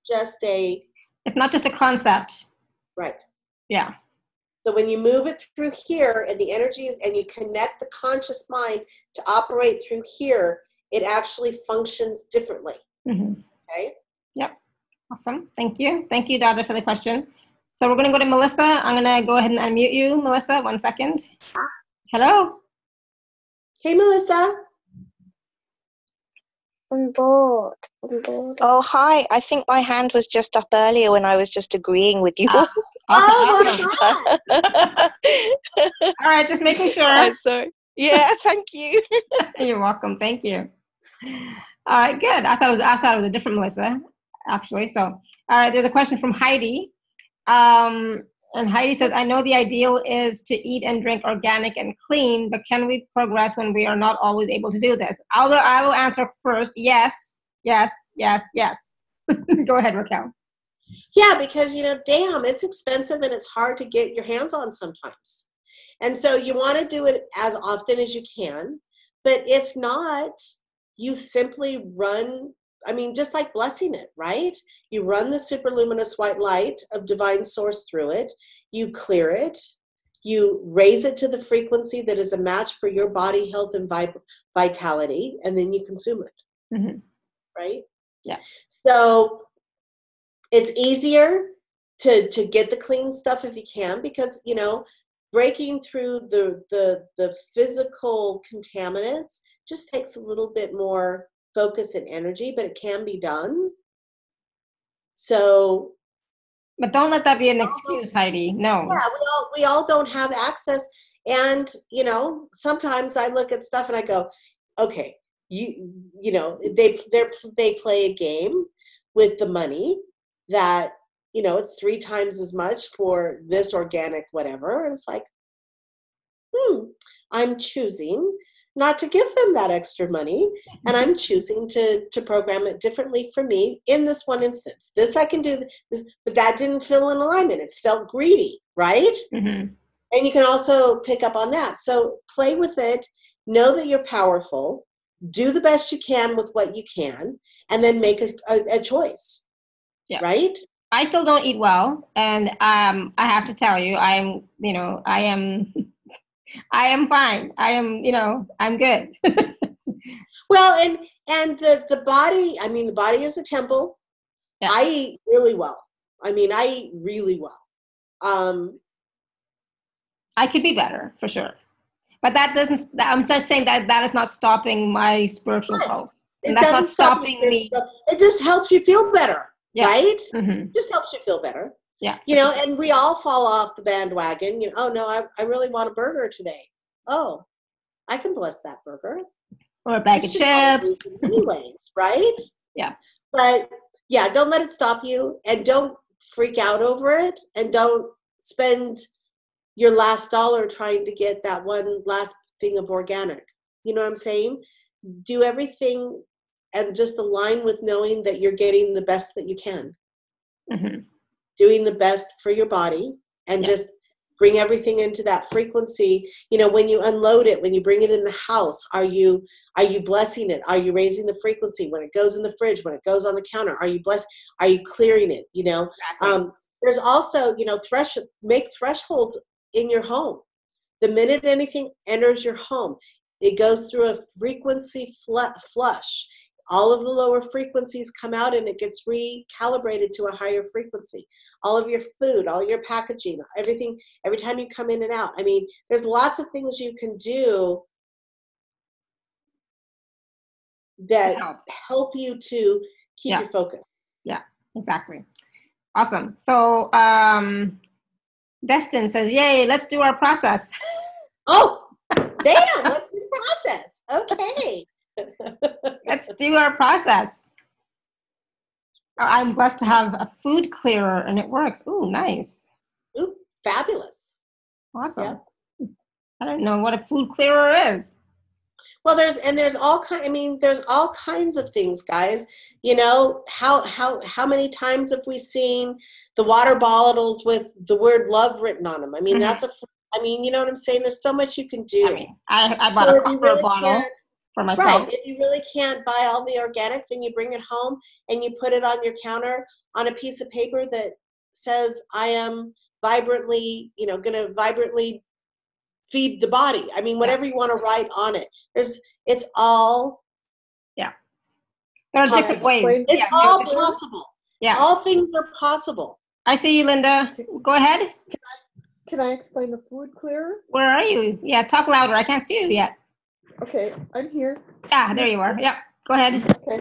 not just a concept. Right. Yeah. So when you move it through here and the energy and you connect the conscious mind to operate through here, it actually functions differently. Mm-hmm. Okay? Yep. Awesome. Thank you. Thank you, Dada, for the question. So we're going to go to Melissa. I'm going to go ahead and unmute you, Melissa. 1 second. Hello. Hey, Melissa. I'm bored. Oh, hi. I think my hand was just up earlier when I was just agreeing with you. Awesome. Oh, my God. All right, just making sure. I'm sorry. Yeah, thank you. You're welcome. Thank you. All right, good. I thought it was a different Melissa, actually. So, all right, there's a question from Heidi. And Heidi says, I know the ideal is to eat and drink organic and clean, but can we progress when we are not always able to do this? I will answer first. Yes, yes, yes, yes. Go ahead, Raquel. Yeah, because, you know, damn, it's expensive and it's hard to get your hands on sometimes. And so you want to do it as often as you can. But if not, you simply run, I mean, just like blessing it, right? You run the superluminous white light of divine source through it. You clear it. You raise it to the frequency that is a match for your body health and vitality, and then you consume it. Mm-hmm. Right? Yeah. So it's easier to get the clean stuff if you can, because, you know, breaking through the physical contaminants just takes a little bit more focus and energy, but it can be done. So But don't let that be an We all don't- excuse, Heidi. No. Yeah, we all don't have access. And, you know, sometimes I look at stuff and I go, okay, you know, they play a game with the money that, you know, it's 3 times as much for this organic whatever. And it's like, I'm choosing not to give them that extra money, and I'm choosing to program it differently for me in this one instance. This I can do, this, but that didn't feel in alignment. It felt greedy, right? Mm-hmm. And you can also pick up on that. So play with it. Know that you're powerful. Do the best you can with what you can, and then make a choice. Yeah. Right? I still don't eat well, and I have to tell you, I am fine. I'm good. Well, and the body. I mean, the body is a temple. Yeah. I eat really well. I mean, I eat really well. I could be better for sure, but that doesn't. I'm just saying that is not stopping my spiritual Right. growth, It and that's not doesn't stop stopping you. me. It just helps you feel better, Yeah. right? Mm-hmm. Just helps you feel better. Yeah. You know, and we all fall off the bandwagon. You know, oh no, I really want a burger today. Oh, I can bless that burger. Or a bag of chips. Anyways, right? Yeah. But yeah, don't let it stop you, and don't freak out over it, and don't spend your last dollar trying to get that one last thing of organic. You know what I'm saying? Do everything and just align with knowing that you're getting the best that you can. Mm-hmm. Doing the best for your body, and just bring everything into that frequency. You know, when you unload it, when you bring it in the house, are you blessing it? Are you raising the frequency? When it goes in the fridge, when it goes on the counter, are you blessed? Are you clearing it? You know, Exactly. there's also, you know, make thresholds in your home. The minute anything enters your home, it goes through a frequency flush. All of the lower frequencies come out, and it gets recalibrated to a higher frequency. All of your food, all your packaging, everything, every time you come in and out. I mean, there's lots of things you can do that help you to keep your focus. Yeah, exactly. Awesome. So, Destin says, yay, let's do our process. Oh, damn, let's do the process. Okay. Let's do our process. I'm blessed to have a food clearer, and it works. Ooh, nice. Ooh, fabulous. Awesome. Yeah. I don't know what a food clearer is. Well, there's all kinds of things, guys. You know, how many times have we seen the water bottles with the word love written on them? I mean, you know what I'm saying? There's so much you can do. I mean, I bought a copper bottle for myself. Right. If you really can't buy all the organic, then you bring it home and you put it on your counter on a piece of paper that says, I am vibrantly, you know, going to vibrantly feed the body. I mean, whatever you want to write on it. It's all there are different ways. It's all possible. Yeah. All things are possible. I see you, Linda. Go ahead. Can I explain the food clearer? Where are you? Yeah, talk louder. I can't see you yet. Okay, I'm here. Ah, there you are. Yep. Go ahead. Okay.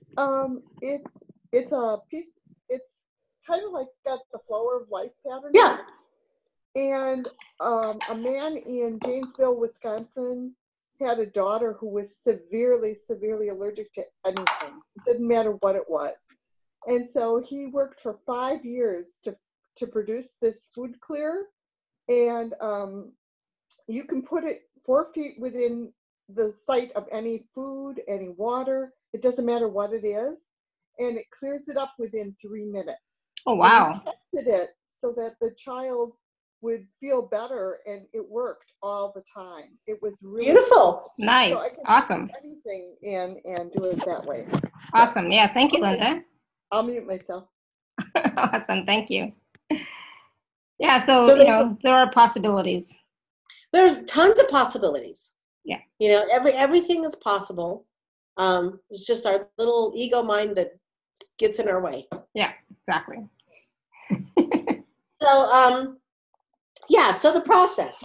It's a piece. It's kind of like got the flower of life pattern. Yeah. And a man in Janesville, Wisconsin, had a daughter who was severely allergic to anything. It didn't matter what it was. And so he worked for 5 years to produce this food clearer. And you can put it 4 feet within the sight of any food, any water. It doesn't matter what it is. And it clears it up within 3 minutes. Oh, wow. And we tested it so that the child would feel better, and it worked all the time. It was really beautiful. Cool. Nice. So awesome. Anything and do it that way. So, awesome. Yeah. Thank you, Linda. I'll mute myself. Awesome. Thank you. Yeah. So you know, there are possibilities. There's tons of possibilities. Yeah. You know, everything is possible. It's just our little ego mind that gets in our way. Yeah, exactly. So, so the process.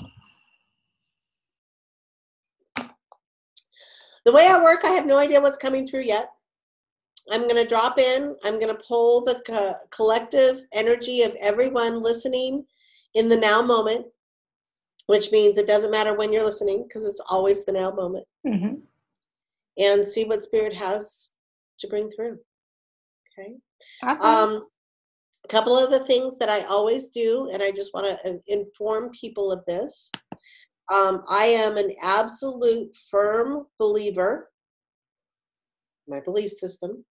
The way I work, I have no idea what's coming through yet. I'm going to drop in. I'm going to pull the collective energy of everyone listening in the now moment, which means it doesn't matter when you're listening because it's always the now moment, and see what Spirit has to bring through. Okay. Awesome. A couple of the things that I always do, and I just want to inform people of this. I am an absolute firm believer, my belief system,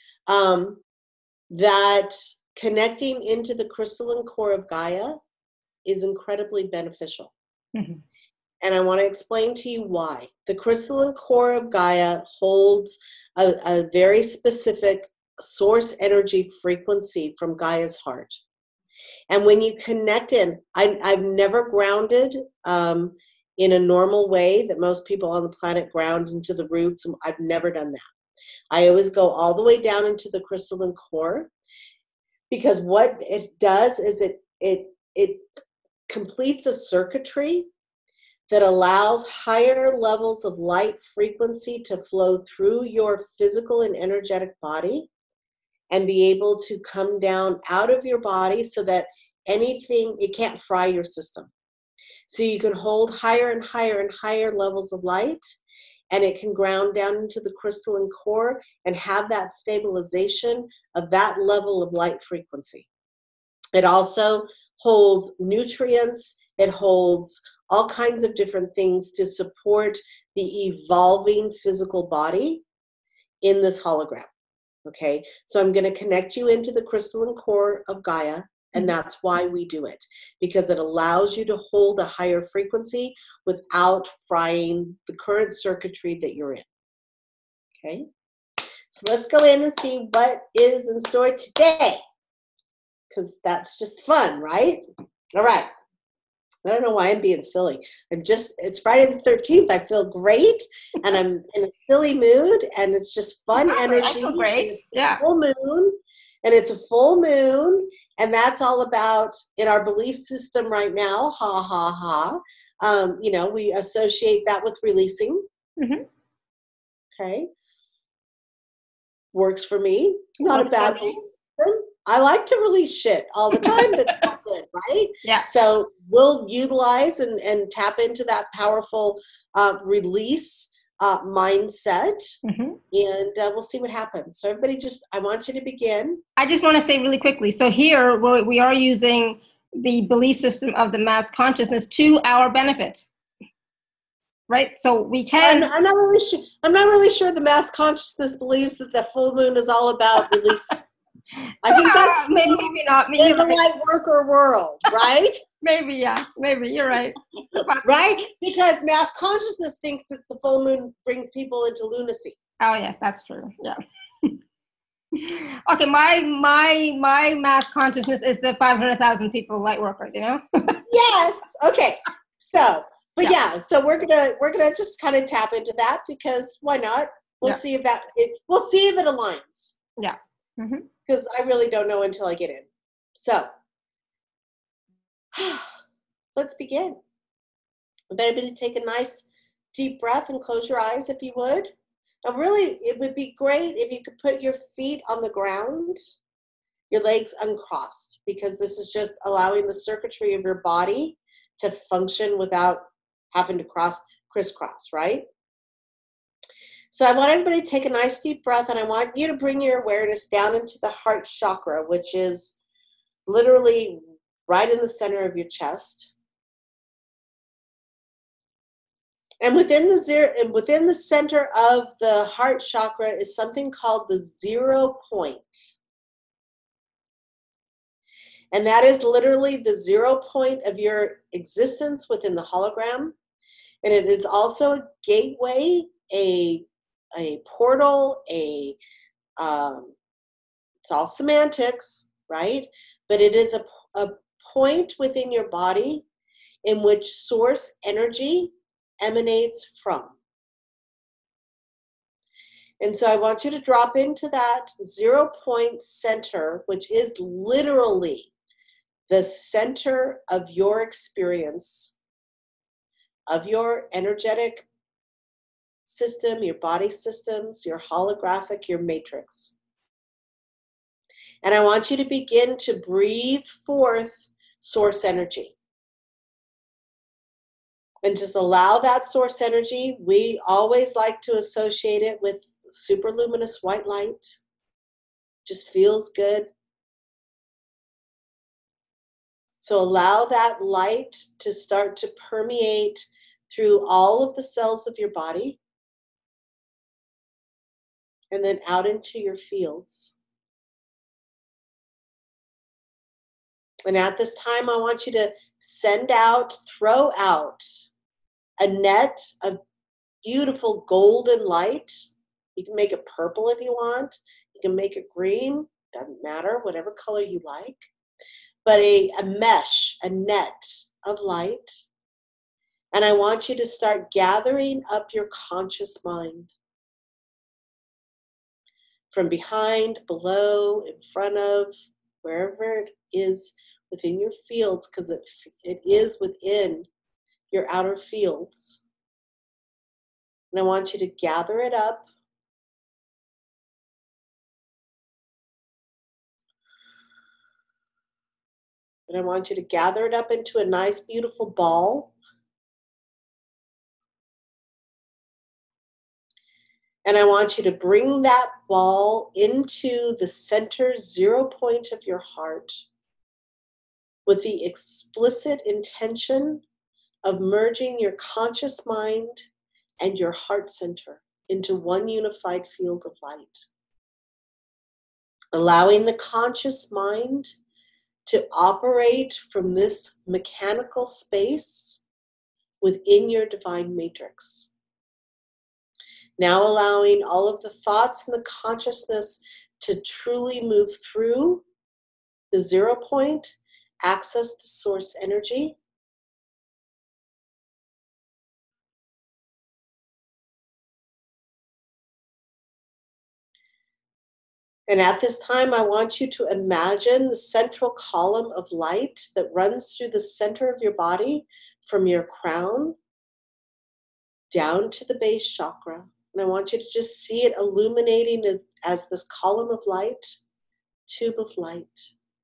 that connecting into the crystalline core of Gaia is incredibly beneficial. And I want to explain to you why. The crystalline core of Gaia holds a very specific source energy frequency from Gaia's heart. And when you connect in, I've never grounded in a normal way that most people on the planet ground into the roots. I've never done that. I always go all the way down into the crystalline core, because what it does is it completes a circuitry that allows higher levels of light frequency to flow through your physical and energetic body and be able to come down out of your body so that it can't fry your system. So you can hold higher and higher and higher levels of light, and it can ground down into the crystalline core and have that stabilization of that level of light frequency. It also holds nutrients. It holds all kinds of different things to support the evolving physical body in this hologram. Okay, so I'm going to connect you into the crystalline core of Gaia, and that's why we do it, because it allows you to hold a higher frequency without frying the current circuitry that you're in. Okay, so let's go in and see what is in store today, because that's just fun, right? All right. I don't know why I'm being silly. It's Friday the 13th. I feel great, and I'm in a silly mood, and it's just fun energy. I feel great. Yeah. Full moon, and it's a full moon, and that's all about, in our belief system right now, ha, ha, ha. We associate that with releasing. Okay. Works for me. Not a bad belief system. I like to release shit all the time that's not good, right? Yeah. So we'll utilize and tap into that powerful release mindset, and we'll see what happens. So everybody I want you to begin. I just want to say really quickly. So here we are using the belief system of the mass consciousness to our benefit. Right? So we can. I'm not really sure the mass consciousness believes that the full moon is all about releasing. I think that's maybe not. In the light worker world, right? Maybe you're right. Right? Because mass consciousness thinks that the full moon brings people into lunacy. Oh yes, that's true. Yeah. Okay, my mass consciousness is the 500,000 people light workers. Yes. Okay. So, so we're gonna just kind of tap into that, because why not? We'll see if we'll see if it aligns. Yeah. Because I really don't know until I get in. So, let's begin. Everybody take a nice deep breath and close your eyes if you would. Now, really, it would be great if you could put your feet on the ground, your legs uncrossed, because this is just allowing the circuitry of your body to function without having to crisscross, right? So I want everybody to take a nice deep breath, and I want you to bring your awareness down into the heart chakra, which is literally right in the center of your chest. And within the center of the heart chakra is something called the 0 point. And that is literally the 0 point of your existence within the hologram. And it is also a gateway, a portal, it's all semantics, right? But it is a point within your body in which source energy emanates from. And so I want you to drop into that 0 point center, which is literally the center of your experience, of your energetic system, your body systems, your holographic, your matrix. And I want you to begin to breathe forth source energy. And just allow that source energy. We always like to associate it with super luminous white light. Just feels good. So allow that light to start to permeate through all of the cells of your body and then out into your fields. And at this time, I want you to send out, throw out a net of beautiful golden light. You can make it purple if you want. You can make it green. Doesn't matter, whatever color you like. But a mesh, a net of light. And I want you to start gathering up your conscious mind. From behind, below, in front of, wherever it is within your fields, because it is within your outer fields. And I want you to gather it up. And I want you to gather it up into a nice, beautiful ball. And I want you to bring that ball into the center 0 point of your heart with the explicit intention of merging your conscious mind and your heart center into one unified field of light. Allowing the conscious mind to operate from this mechanical space within your divine matrix. Now allowing all of the thoughts and the consciousness to truly move through the 0 point, access to source energy. And at this time, I want you to imagine the central column of light that runs through the center of your body from your crown down to the base chakra. And I want you to just see it illuminating as this column of light, tube of light.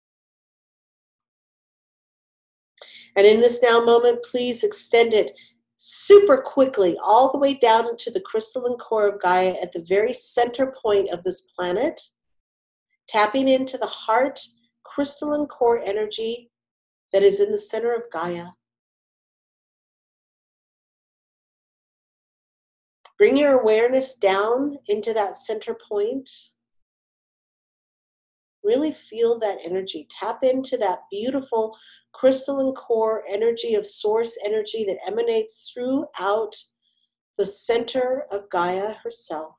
And in this now moment, please extend it super quickly all the way down into the crystalline core of Gaia at the very center point of this planet, tapping into the heart crystalline core energy that is in the center of Gaia. Bring your awareness down into that center point. Really feel that energy. Tap into that beautiful crystalline core energy of source energy that emanates throughout the center of Gaia herself.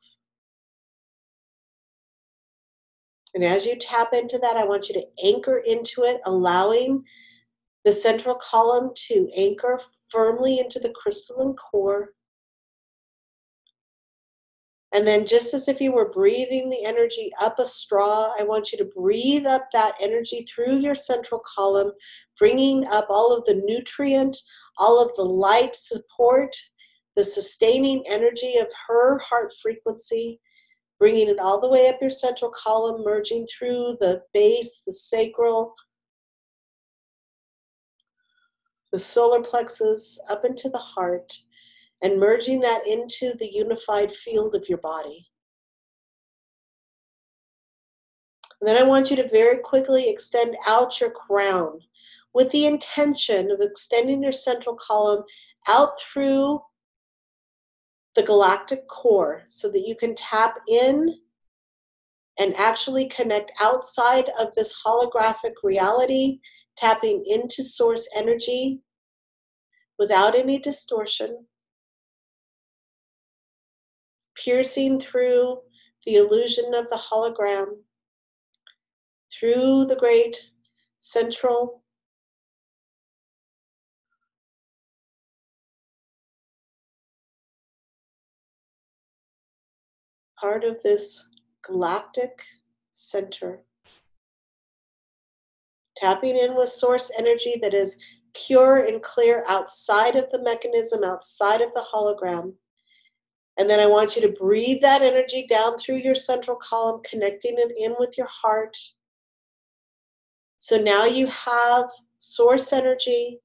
And as you tap into that, I want you to anchor into it, allowing the central column to anchor firmly into the crystalline core. And then just as if you were breathing the energy up a straw, I want you to breathe up that energy through your central column, bringing up all of the nutrient, all of the light support, the sustaining energy of her heart frequency, bringing it all the way up your central column, merging through the base, the sacral, the solar plexus, up into the heart, and merging that into the unified field of your body. And then I want you to very quickly extend out your crown with the intention of extending your central column out through the galactic core so that you can tap in and actually connect outside of this holographic reality, tapping into source energy without any distortion, piercing through the illusion of the hologram, through the great central part of this galactic center. Tapping in with source energy that is pure and clear outside of the mechanism, outside of the hologram. And then I want you to breathe that energy down through your central column, connecting it in with your heart, So now you have source energy,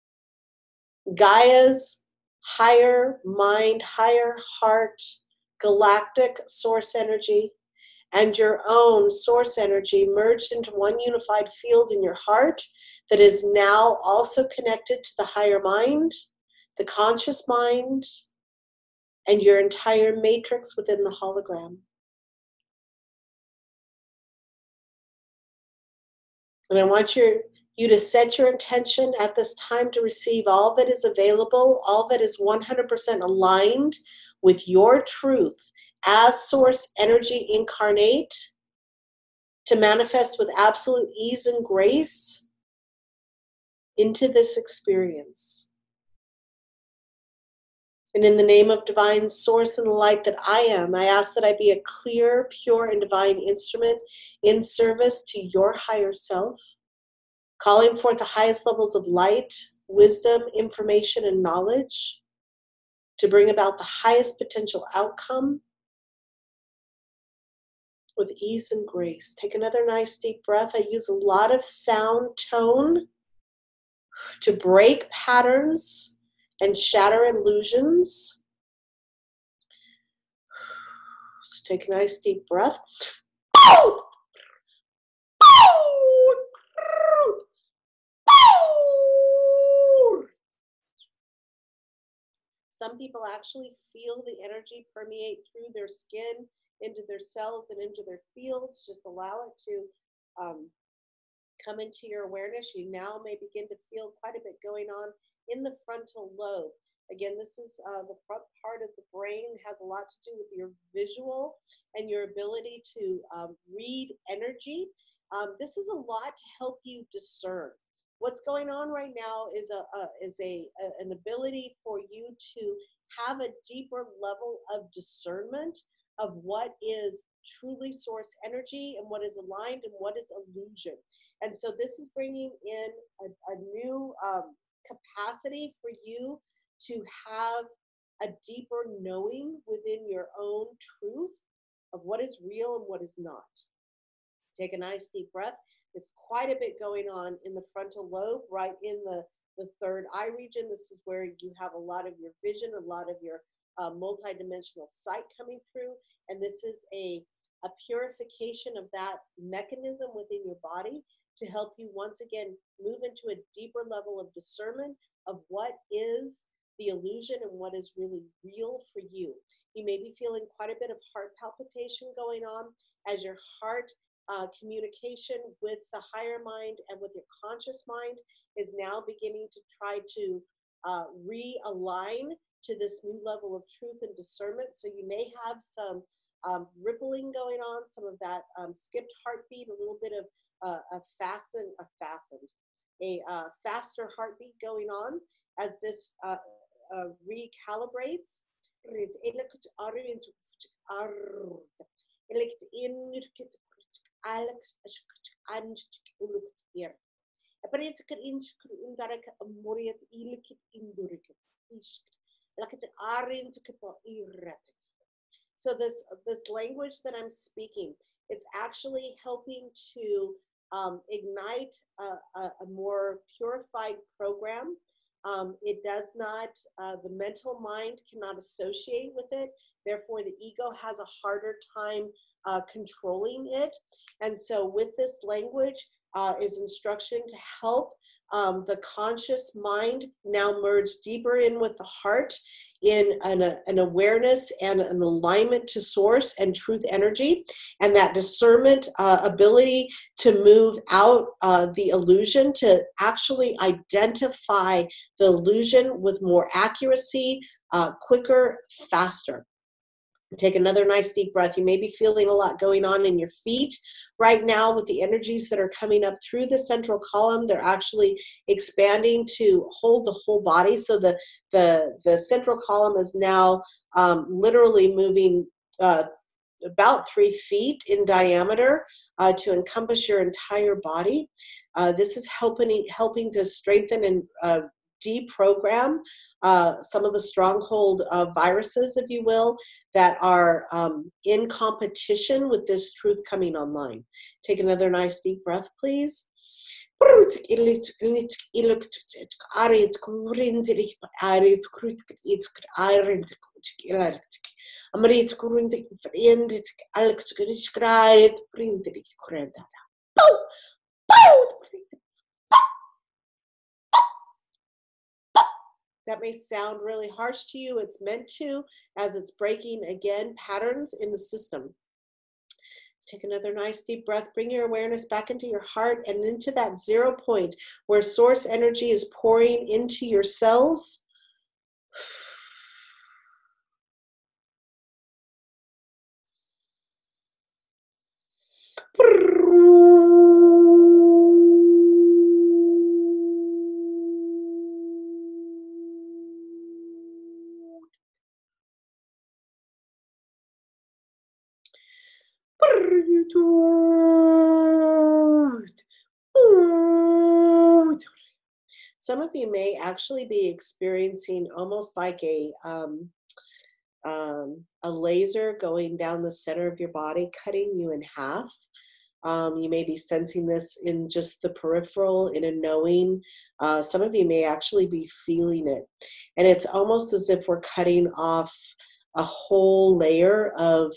Gaia's higher mind, higher heart, galactic source energy, and your own source energy merged into one unified field in your heart that is now also connected to the higher mind, the conscious mind, and your entire matrix within the hologram. And I want you to set your intention at this time to receive all that is available, all that is 100% aligned with your truth as source energy incarnate, to manifest with absolute ease and grace into this experience. And in the name of divine source and the light that I am, I ask that I be a clear, pure, and divine instrument in service to your higher self, calling forth the highest levels of light, wisdom, information, and knowledge to bring about the highest potential outcome with ease and grace. Take another nice deep breath. I use a lot of sound tone to break patterns and shatter illusions. So take a nice deep breath. Some people actually feel the energy permeate through their skin, into their cells, and into their fields. Just allow it to come into your awareness. You now may begin to feel quite a bit going on in the frontal lobe. Again, this is the front part of the brain. It has a lot to do with your visual and your ability to read energy. This is a lot to help you discern. What's going on right now is an ability for you to have a deeper level of discernment of what is truly source energy and what is aligned and what is illusion. And so this is bringing in a new capacity for you to have a deeper knowing within your own truth of what is real and what is not. Take a nice deep breath. It's quite a bit going on in the frontal lobe, right in the third eye region. This is where you have a lot of your vision, a lot of your multidimensional sight coming through. And this is a purification of that mechanism within your body to help you once again move into a deeper level of discernment of what is the illusion and what is really real for you. You may be feeling quite a bit of heart palpitation going on as your heart communication with the higher mind and with your conscious mind is now beginning to try to realign to this new level of truth and discernment. So you may have some rippling going on, some of that skipped heartbeat, a little bit of a faster heartbeat going on as this recalibrates. So this language that I'm speaking, it's actually helping to ignite a more purified program. It does not, the mental mind cannot associate with it. Therefore, the ego has a harder time controlling it. And so with this language is instruction to help the conscious mind now merge deeper in with the heart in an awareness and an alignment to source and truth energy, and that discernment ability to move out the illusion, to actually identify the illusion with more accuracy, quicker, faster. Take another nice deep breath. You may be feeling a lot going on in your feet right now with the energies that are coming up through the central column. They're actually expanding to hold the whole body. So the central column is now literally moving about 3 feet in diameter to encompass your entire body. This is helping to strengthen and deprogram some of the stronghold viruses, if you will, that are in competition with this truth coming online. Take another nice deep breath, please. That may sound really harsh to you. It's meant to, as it's breaking, again, patterns in the system. Take another nice deep breath. Bring your awareness back into your heart and into that 0 point where source energy is pouring into your cells. Some of you may actually be experiencing almost like a laser going down the center of your body, cutting you in half. You may be sensing this in just the peripheral, in a knowing. Some of you may actually be feeling it. And it's almost as if we're cutting off a whole layer of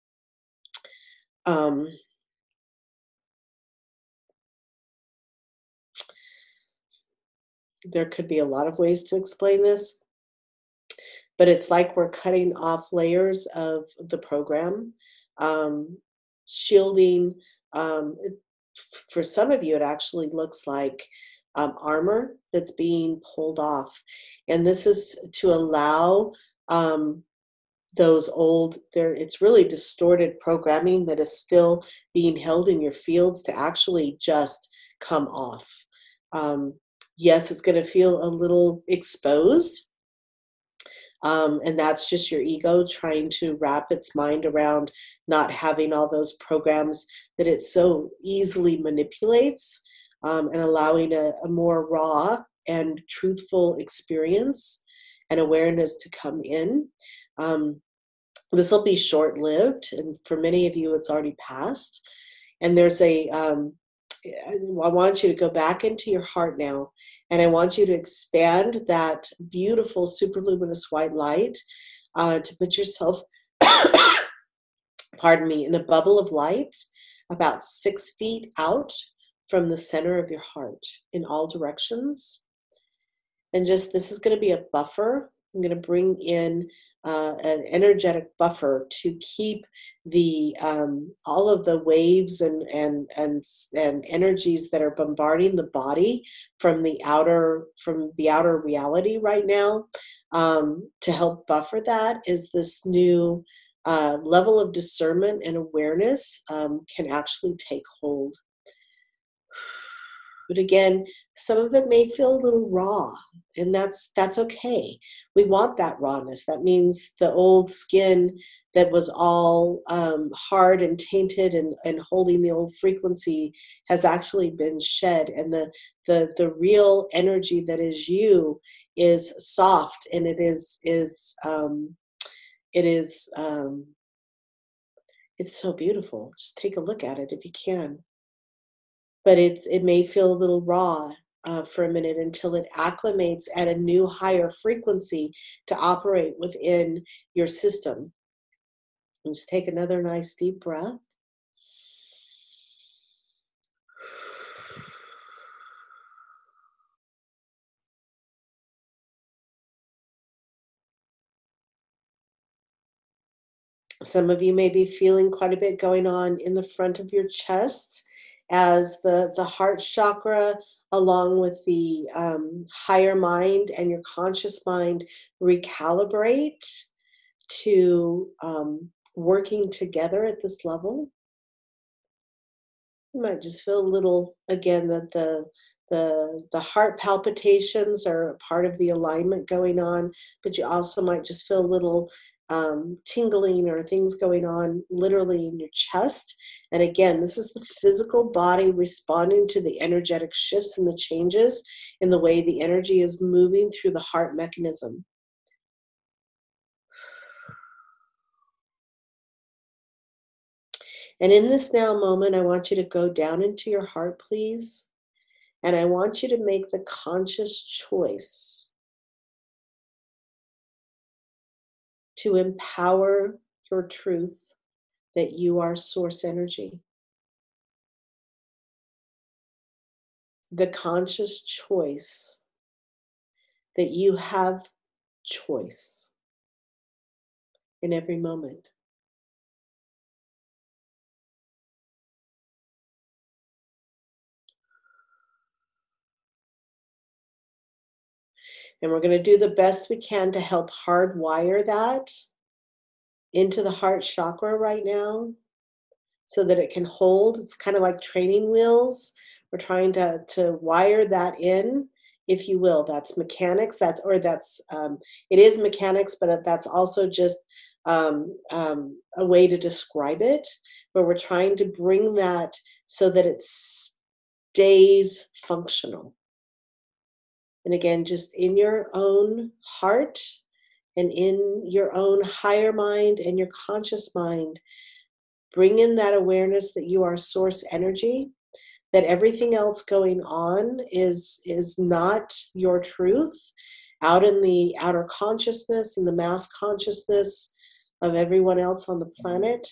there could be a lot of ways to explain this, but it's like we're cutting off layers of the program, shielding. For some of you, it actually looks like armor that's being pulled off. And this is to allow those old, it's really distorted programming that is still being held in your fields to actually just come off. Yes, it's going to feel a little exposed. And that's just your ego trying to wrap its mind around not having all those programs that it so easily manipulates, and allowing a more raw and truthful experience and awareness to come in. This will be short-lived, and for many of you, it's already passed. And there's I want you to go back into your heart now, and I want you to expand that beautiful superluminous white light to put yourself, pardon me, in a bubble of light about 6 feet out from the center of your heart in all directions. And just, this is going to be a buffer. I'm going to bring in an energetic buffer to keep the all of the waves and energies that are bombarding the body from the outer reality right now. To help buffer that is this new level of discernment and awareness can actually take hold. But again, some of it may feel a little raw, and that's okay. We want that rawness. That means the old skin that was all hard and tainted and holding the old frequency has actually been shed, and the real energy that is you is soft, and it's so beautiful. Just take a look at it if you can. But it may feel a little raw for a minute until it acclimates at a new higher frequency to operate within your system. And just take another nice deep breath. Some of you may be feeling quite a bit going on in the front of your chest as the heart chakra, along with the higher mind and your conscious mind, recalibrate to working together at this level. You might just feel a little, again, that the heart palpitations are part of the alignment going on, but you also might just feel a little tingling or things going on literally in your chest. And again, this is the physical body responding to the energetic shifts and the changes in the way the energy is moving through the heart mechanism. And in this now moment, I want you to go down into your heart, please. And I want you to make the conscious choice to empower your truth that you are source energy. The conscious choice that you have choice in every moment. And we're going to do the best we can to help hardwire that into the heart chakra right now so that it can hold. It's kind of like training wheels. We're trying to wire that in, if you will. That's mechanics. It is mechanics, but that's also just a way to describe it. But we're trying to bring that so that it stays functional. And again, just in your own heart and in your own higher mind and your conscious mind, bring in that awareness that you are source energy, that everything else going on is not your truth out in the outer consciousness and the mass consciousness of everyone else on the planet,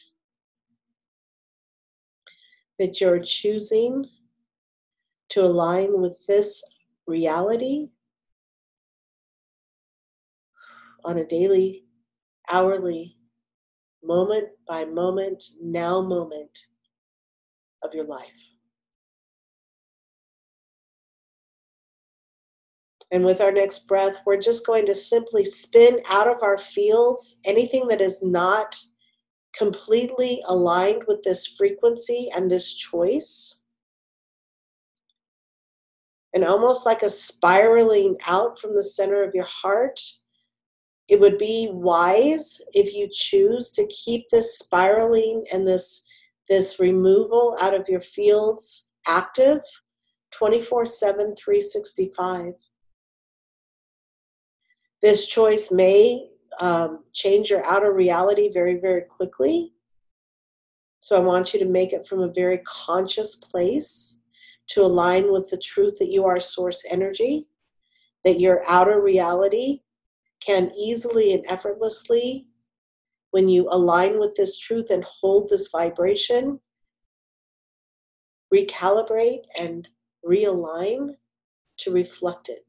that you're choosing to align with this reality on a daily, hourly, moment by moment, now moment of your life. And with our next breath, we're just going to simply spin out of our fields anything that is not completely aligned with this frequency and this choice. And almost like a spiraling out from the center of your heart, it would be wise if you choose to keep this spiraling and this removal out of your fields active 24/7, 365. This choice may change your outer reality very, very quickly. So I want you to make it from a very conscious place to align with the truth that you are source energy, that your outer reality can easily and effortlessly, when you align with this truth and hold this vibration, recalibrate and realign to reflect it.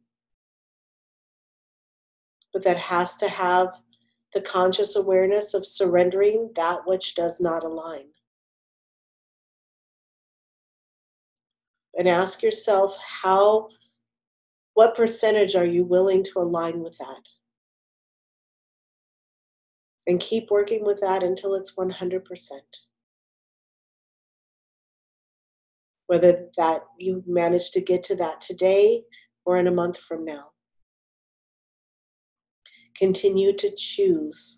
But that has to have the conscious awareness of surrendering that which does not align. And ask yourself, what percentage are you willing to align with that? And keep working with that until it's 100%. Whether that you manage to get to that today or in a month from now. Continue to choose.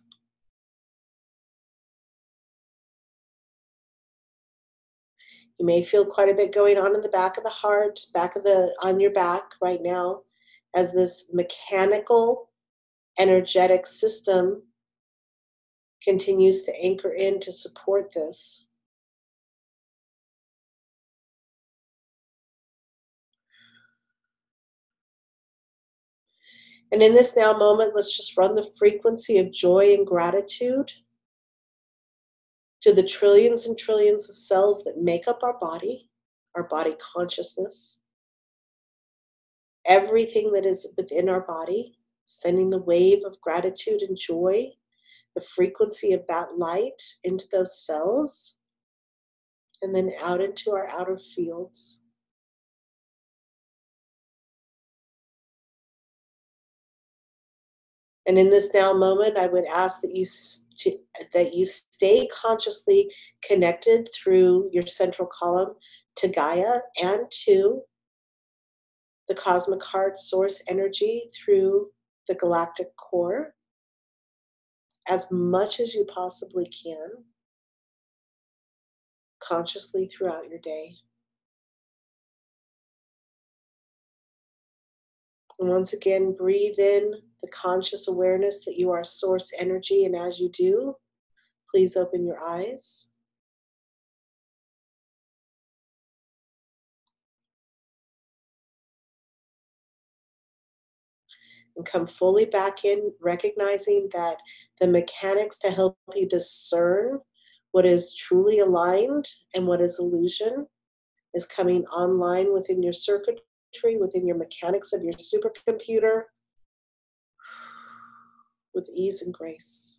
You may feel quite a bit going on in the back of the heart, on your back right now, as this mechanical, energetic system continues to anchor in to support this. And in this now moment, let's just run the frequency of joy and gratitude to the trillions and trillions of cells that make up our body consciousness, everything that is within our body, sending the wave of gratitude and joy, the frequency of that light into those cells, and then out into our outer fields. And in this now moment, I would ask that you stay consciously connected through your central column to Gaia and to the cosmic heart source energy through the galactic core. as much as you possibly can, consciously throughout your day. And once again, breathe in the conscious awareness that you are source energy. And as you do, please open your eyes. And come fully back in, recognizing that the mechanics to help you discern what is truly aligned and what is illusion is coming online within your circuitry, within your mechanics of your supercomputer, with ease and grace.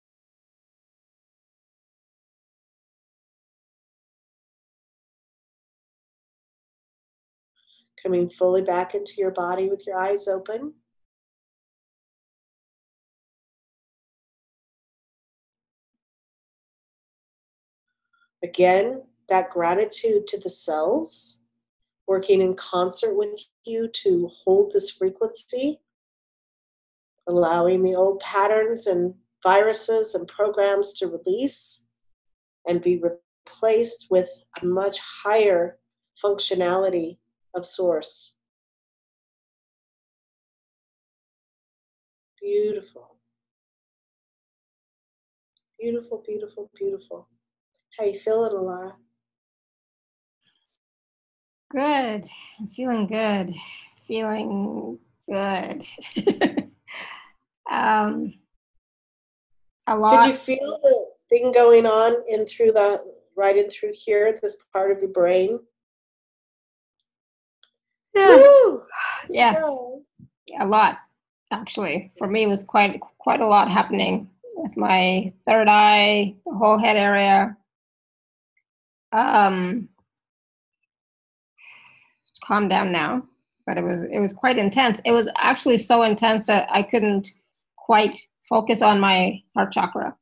Coming fully back into your body with your eyes open. Again, that gratitude to the cells working in concert with you to hold this frequency, allowing the old patterns and viruses and programs to release and be replaced with a much higher functionality of source. Beautiful. Beautiful, beautiful, beautiful. How you feeling, Alara? Good. I'm feeling good. Feeling good. A lot. Could you feel the thing going on in through right in through here, this part of your brain? Yeah. Woo! Yes. Yeah. A lot, actually. For me, it was quite a lot happening with my third eye, the whole head area. It's calmed down now, but it was quite intense. It was actually so intense that I couldn't quite focus on my heart chakra.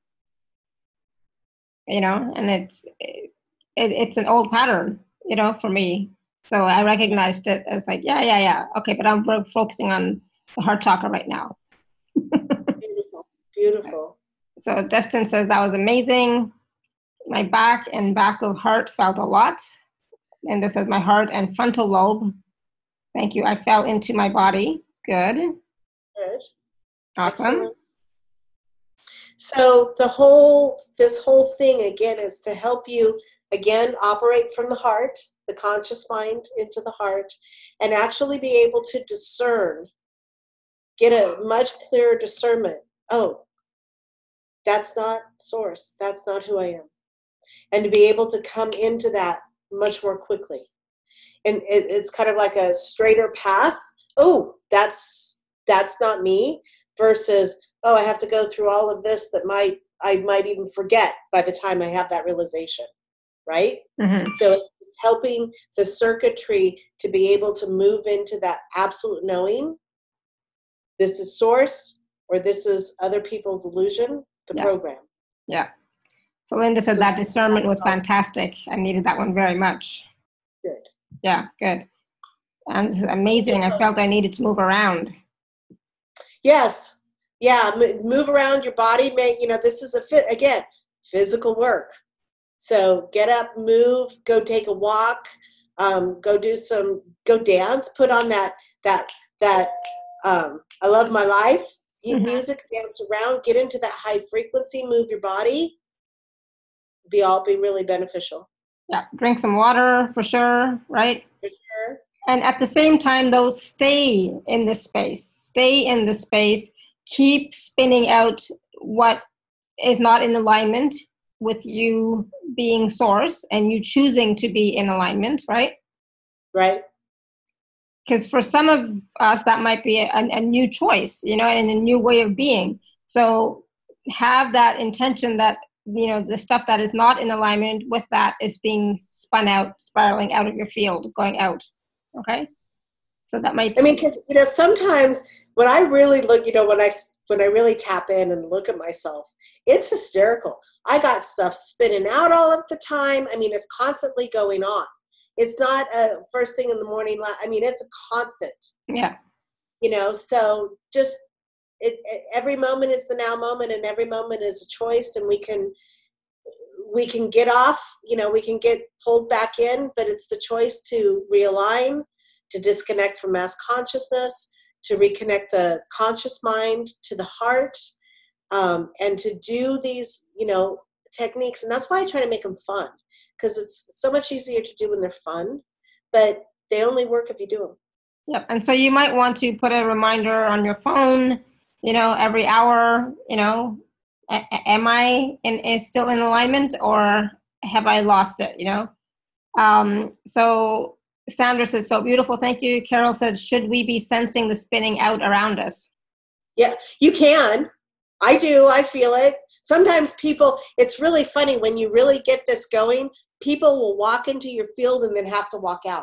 And it's an old pattern, for me. So I recognized it as like, yeah. Okay, but I'm focusing on the heart chakra right now. Beautiful, beautiful. So Destin says that was amazing. My back and back of heart felt a lot. And this is my heart and frontal lobe. Thank you. I fell into my body. Good. Good. Awesome. Excellent. So this whole thing again is to help you again operate from the heart, the conscious mind into the heart, and actually be able to discern, get a much clearer discernment. Oh, that's not source. That's not who I am. And to be able to come into that much more quickly. And it's kind of like a straighter path. Oh, that's not me, versus, oh, I have to go through all of this that I might even forget by the time I have that realization, right? Mm-hmm. So it's helping the circuitry to be able to move into that absolute knowing. This is source, or this is other people's illusion, the program. Yeah. So Linda said that discernment was fantastic. I needed that one very much. Good. Yeah, good. And this is amazing. I felt I needed to move around. Yes. Yeah, move around your body. This is again, physical work. So get up, move, go take a walk, go dance, put on that I Love My Life music, dance around, get into that high frequency, move your body. Be really beneficial. Yeah, drink some water for sure, right? For sure. And at the same time, though, stay in this space. Stay in the space. Keep spinning out what is not in alignment with you being source and you choosing to be in alignment, right? Right. Because for some of us, that might be a new choice, and a new way of being. So have that intention that, the stuff that is not in alignment with that is being spun out, spiraling out of your field, going out. Okay? So that might... because, sometimes when I really look, when I really tap in and look at myself, it's hysterical. I got stuff spinning out all of the time. It's constantly going on. It's not a first thing in the morning. It's a constant. Yeah. So just every moment is the now moment, and every moment is a choice, and we can get off, we can get pulled back in, but it's the choice to realign, to disconnect from mass consciousness, to reconnect the conscious mind to the heart, and to do these, techniques. And that's why I try to make them fun, because it's so much easier to do when they're fun, but they only work if you do them. Yep. And so you might want to put a reminder on your phone, every hour, am I still in alignment, or have I lost it, So Sandra says, so beautiful. Thank you. Carol said, should we be sensing the spinning out around us? Yeah, you can. I do. I feel it. Sometimes it's really funny when you really get this going, people will walk into your field and then have to walk out.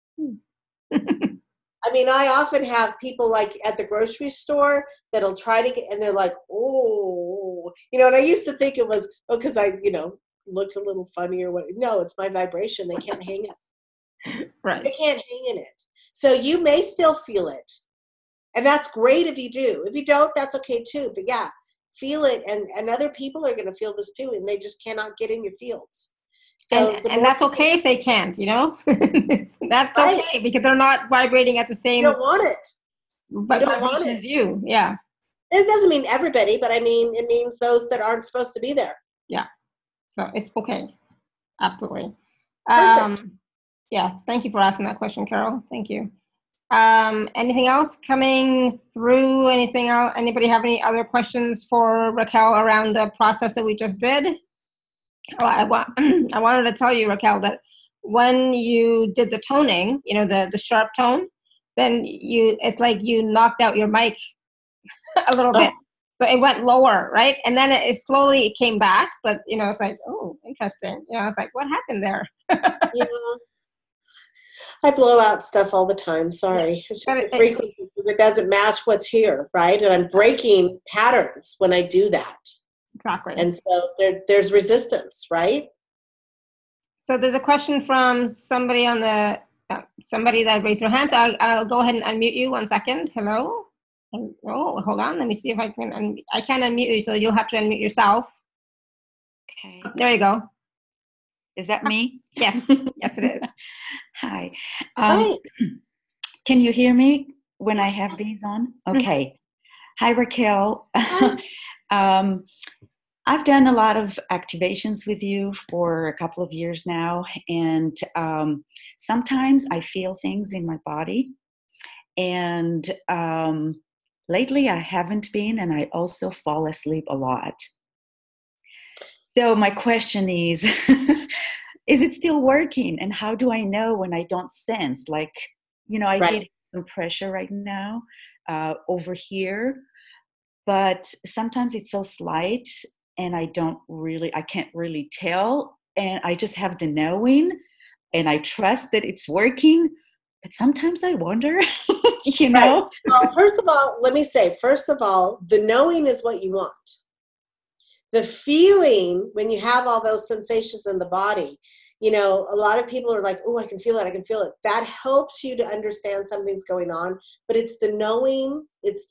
I mean, I often have people like at the grocery store that'll try to get, and they're like, oh, and I used to think it was, because I, looked a little funny or what. No, it's my vibration. They can't hang it. Right. They can't hang in it. So you may still feel it. And that's great if you do. If you don't, that's okay too. But yeah, feel it. And other people are going to feel this too, and they just cannot get in your fields. So and that's okay if they can't, That's right. okay, because they're not vibrating at the same. You don't want it. You don't want it as you. Yeah. It doesn't mean everybody, but I mean, it means those that aren't supposed to be there. Yeah. So it's okay. Absolutely. Perfect. Yeah. Thank you for asking that question, Carol. Thank you. Anything else coming through? Anything else? Anybody have any other questions for Raquel around the process that we just did? Oh, I wanted to tell you, Raquel, that when you did the toning, the sharp tone, then it's like you knocked out your mic a little bit. So it went lower, right? And then it slowly came back, but it's like, oh, interesting. It's like, what happened there? I blow out stuff all the time. Sorry. Yeah. It's just the frequency, because it doesn't match what's here, right? And I'm breaking patterns when I do that. Exactly. And so there's resistance, right? So there's a question from somebody somebody that raised their hand. I'll go ahead and unmute you. 1 second. Hello. Oh, hold on. Let me see if I can. I can't unmute you, so you'll have to unmute yourself. Okay. There you go. Is that me? Yes. Yes, it is. Hi. Hi. Can you hear me when I have these on? Okay. Hi, Raquel. Hi. I've done a lot of activations with you for a couple of years now, and sometimes I feel things in my body, and lately I haven't been, and I also fall asleep a lot. So my question is it still working? And how do I know when I don't sense? I Right. get some pressure right now over here, but sometimes it's so slight, and I can't really tell, and I just have the knowing, and I trust that it's working, but sometimes I wonder, Right. Well, first of all, let me say, the knowing is what you want. The feeling, when you have all those sensations in the body, a lot of people are like, oh, I can feel it. That helps you to understand something's going on, but it's the knowing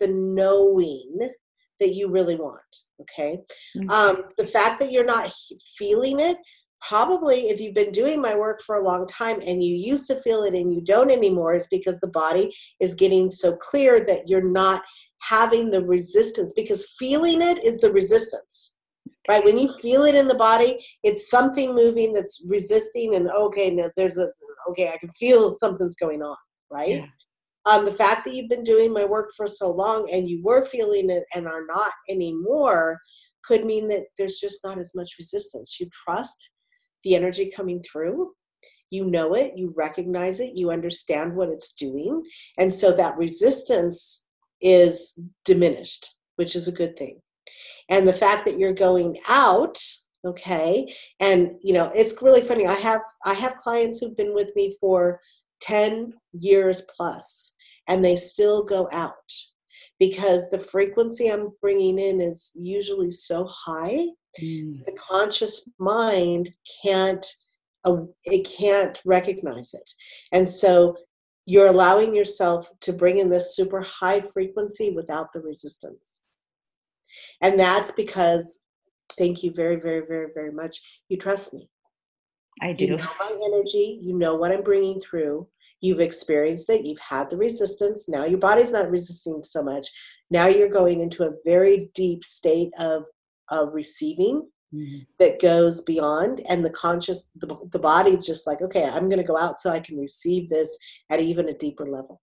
that you really want, okay? The fact that you're not feeling it, probably if you've been doing my work for a long time and you used to feel it and you don't anymore, is because the body is getting so clear that you're not having the resistance, because feeling it is the resistance, right? When you feel it in the body, it's something moving that's resisting, and I can feel something's going on, right? Yeah. The fact that you've been doing my work for so long and you were feeling it and are not anymore could mean that there's just not as much resistance. You trust the energy coming through. You know it, you recognize it, you understand what it's doing. And so that resistance is diminished, which is a good thing. And the fact that you're going out, okay, and it's really funny. I have clients who've been with me for 10 years plus, and they still go out because the frequency I'm bringing in is usually so high. The conscious mind can't recognize it. And so you're allowing yourself to bring in this super high frequency without the resistance. And that's because, thank you very, very, very, very much, you trust me. I You do. know my energy, you know what I'm bringing through. You've experienced it, you've had the resistance. Now your body's not resisting so much. Now you're going into a very deep state of receiving that goes beyond, and the body's just like, okay, I'm going to go out so I can receive this at even a deeper level.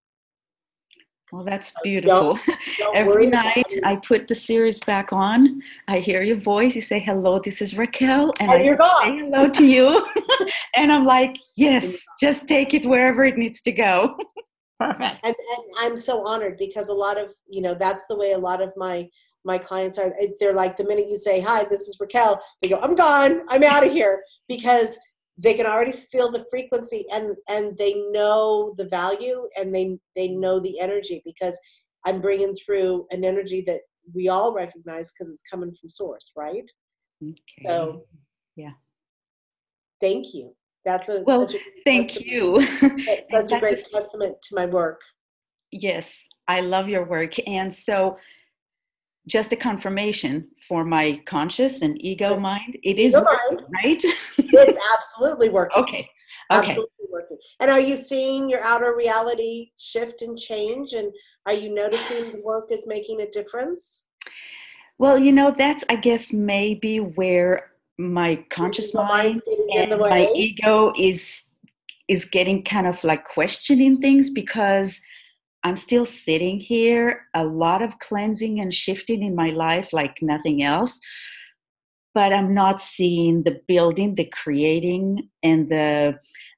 Well, that's So beautiful. don't Every worry night about it. I put the series back on. I hear your voice. You say, hello, this is Raquel. And And I you're say gone. hello to you. And I'm like, yes, just take it wherever it needs to go. Perfect. And I'm so honored, because a lot of, that's the way a lot of my clients are. They're like, the minute you say, hi, this is Raquel, they go, I'm gone, I'm out of here, because they can already feel the frequency, and they know the value, and they know the energy, because I'm bringing through an energy that we all recognize because it's coming from source, right? Okay. So yeah. Thank you. That's Well, such a thank testament. you. It's And such a that great just, testament to my work. yes, I love your work. And so just a confirmation for my conscious and ego mind, it is Ego working, mind. right? It's absolutely working. Okay. Absolutely working. And are you seeing your outer reality shift and change? And are you noticing the work is making a difference? Well, that's, I guess, maybe where my conscious Your mind's mind getting in the and my way. ego is getting kind of like questioning things, because I'm still sitting here, a lot of cleansing and shifting in my life like nothing else. But I'm not seeing the building, the creating, and the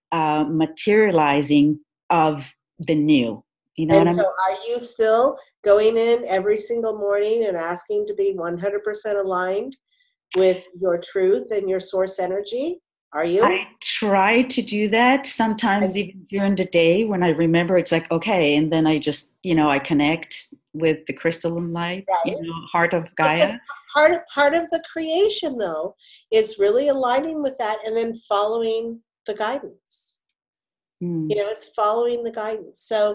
materializing of the new. You know what And I so mean? are you still going in every single morning and asking to be 100% aligned with your truth and your source energy? Are you? I try to do that sometimes, And, even during the day when I remember. It's like, okay, and then I just, I connect with the crystalline light, right? heart of Because Gaia. part of the creation, though, is really aligning with that and then following the guidance. Mm, It's following the guidance. So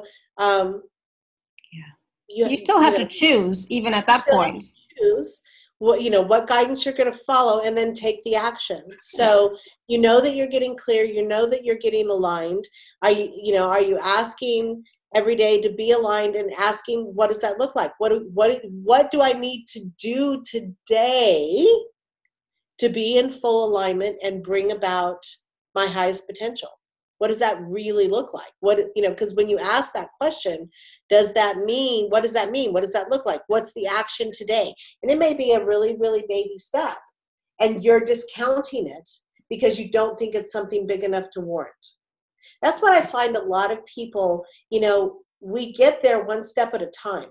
yeah. You still have to choose, even at that still have point. to choose what guidance you're going to follow, and then take the action. So you know that you're getting clear, you know that you're getting aligned. Are you asking every day to be aligned, and asking, what does that look like? What do I need to do today to be in full alignment and bring about my highest potential? What does that really look like? Because when you ask that question, what does that mean? What does that look like? What's the action today? And it may be a really, really baby step, and you're discounting it because you don't think it's something big enough to warrant. That's what I find a lot of people, we get there one step at a time.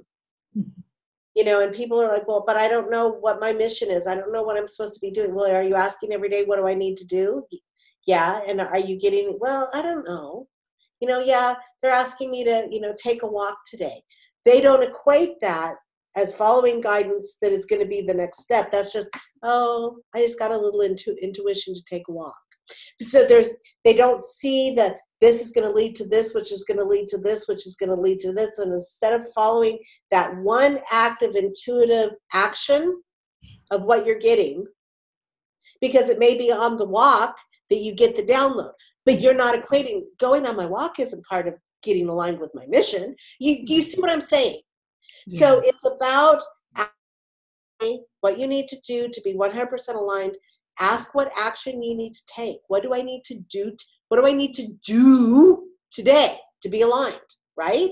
And people are like, well, but I don't know what my mission is. I don't know what I'm supposed to be doing. Well, are you asking every day, what do I need to do? Yeah. And are you getting, well, I don't know. Yeah, they're asking me to, take a walk today. They don't equate that as following guidance that is going to be the next step. That's just, oh, I just got a little intuition to take a walk. So they don't see that this is going to lead to this, which is going to lead to this, which is going to lead to this. And instead of following that one active intuitive action of what you're getting, because it may be on the walk that you get the download, but you're not equating going on my walk isn't part of getting aligned with my mission. Do you see what I'm saying? Yeah. So it's about what you need to do to be 100% aligned. Ask what action you need to take. What do I need to do? What do I need to do today to be aligned, right?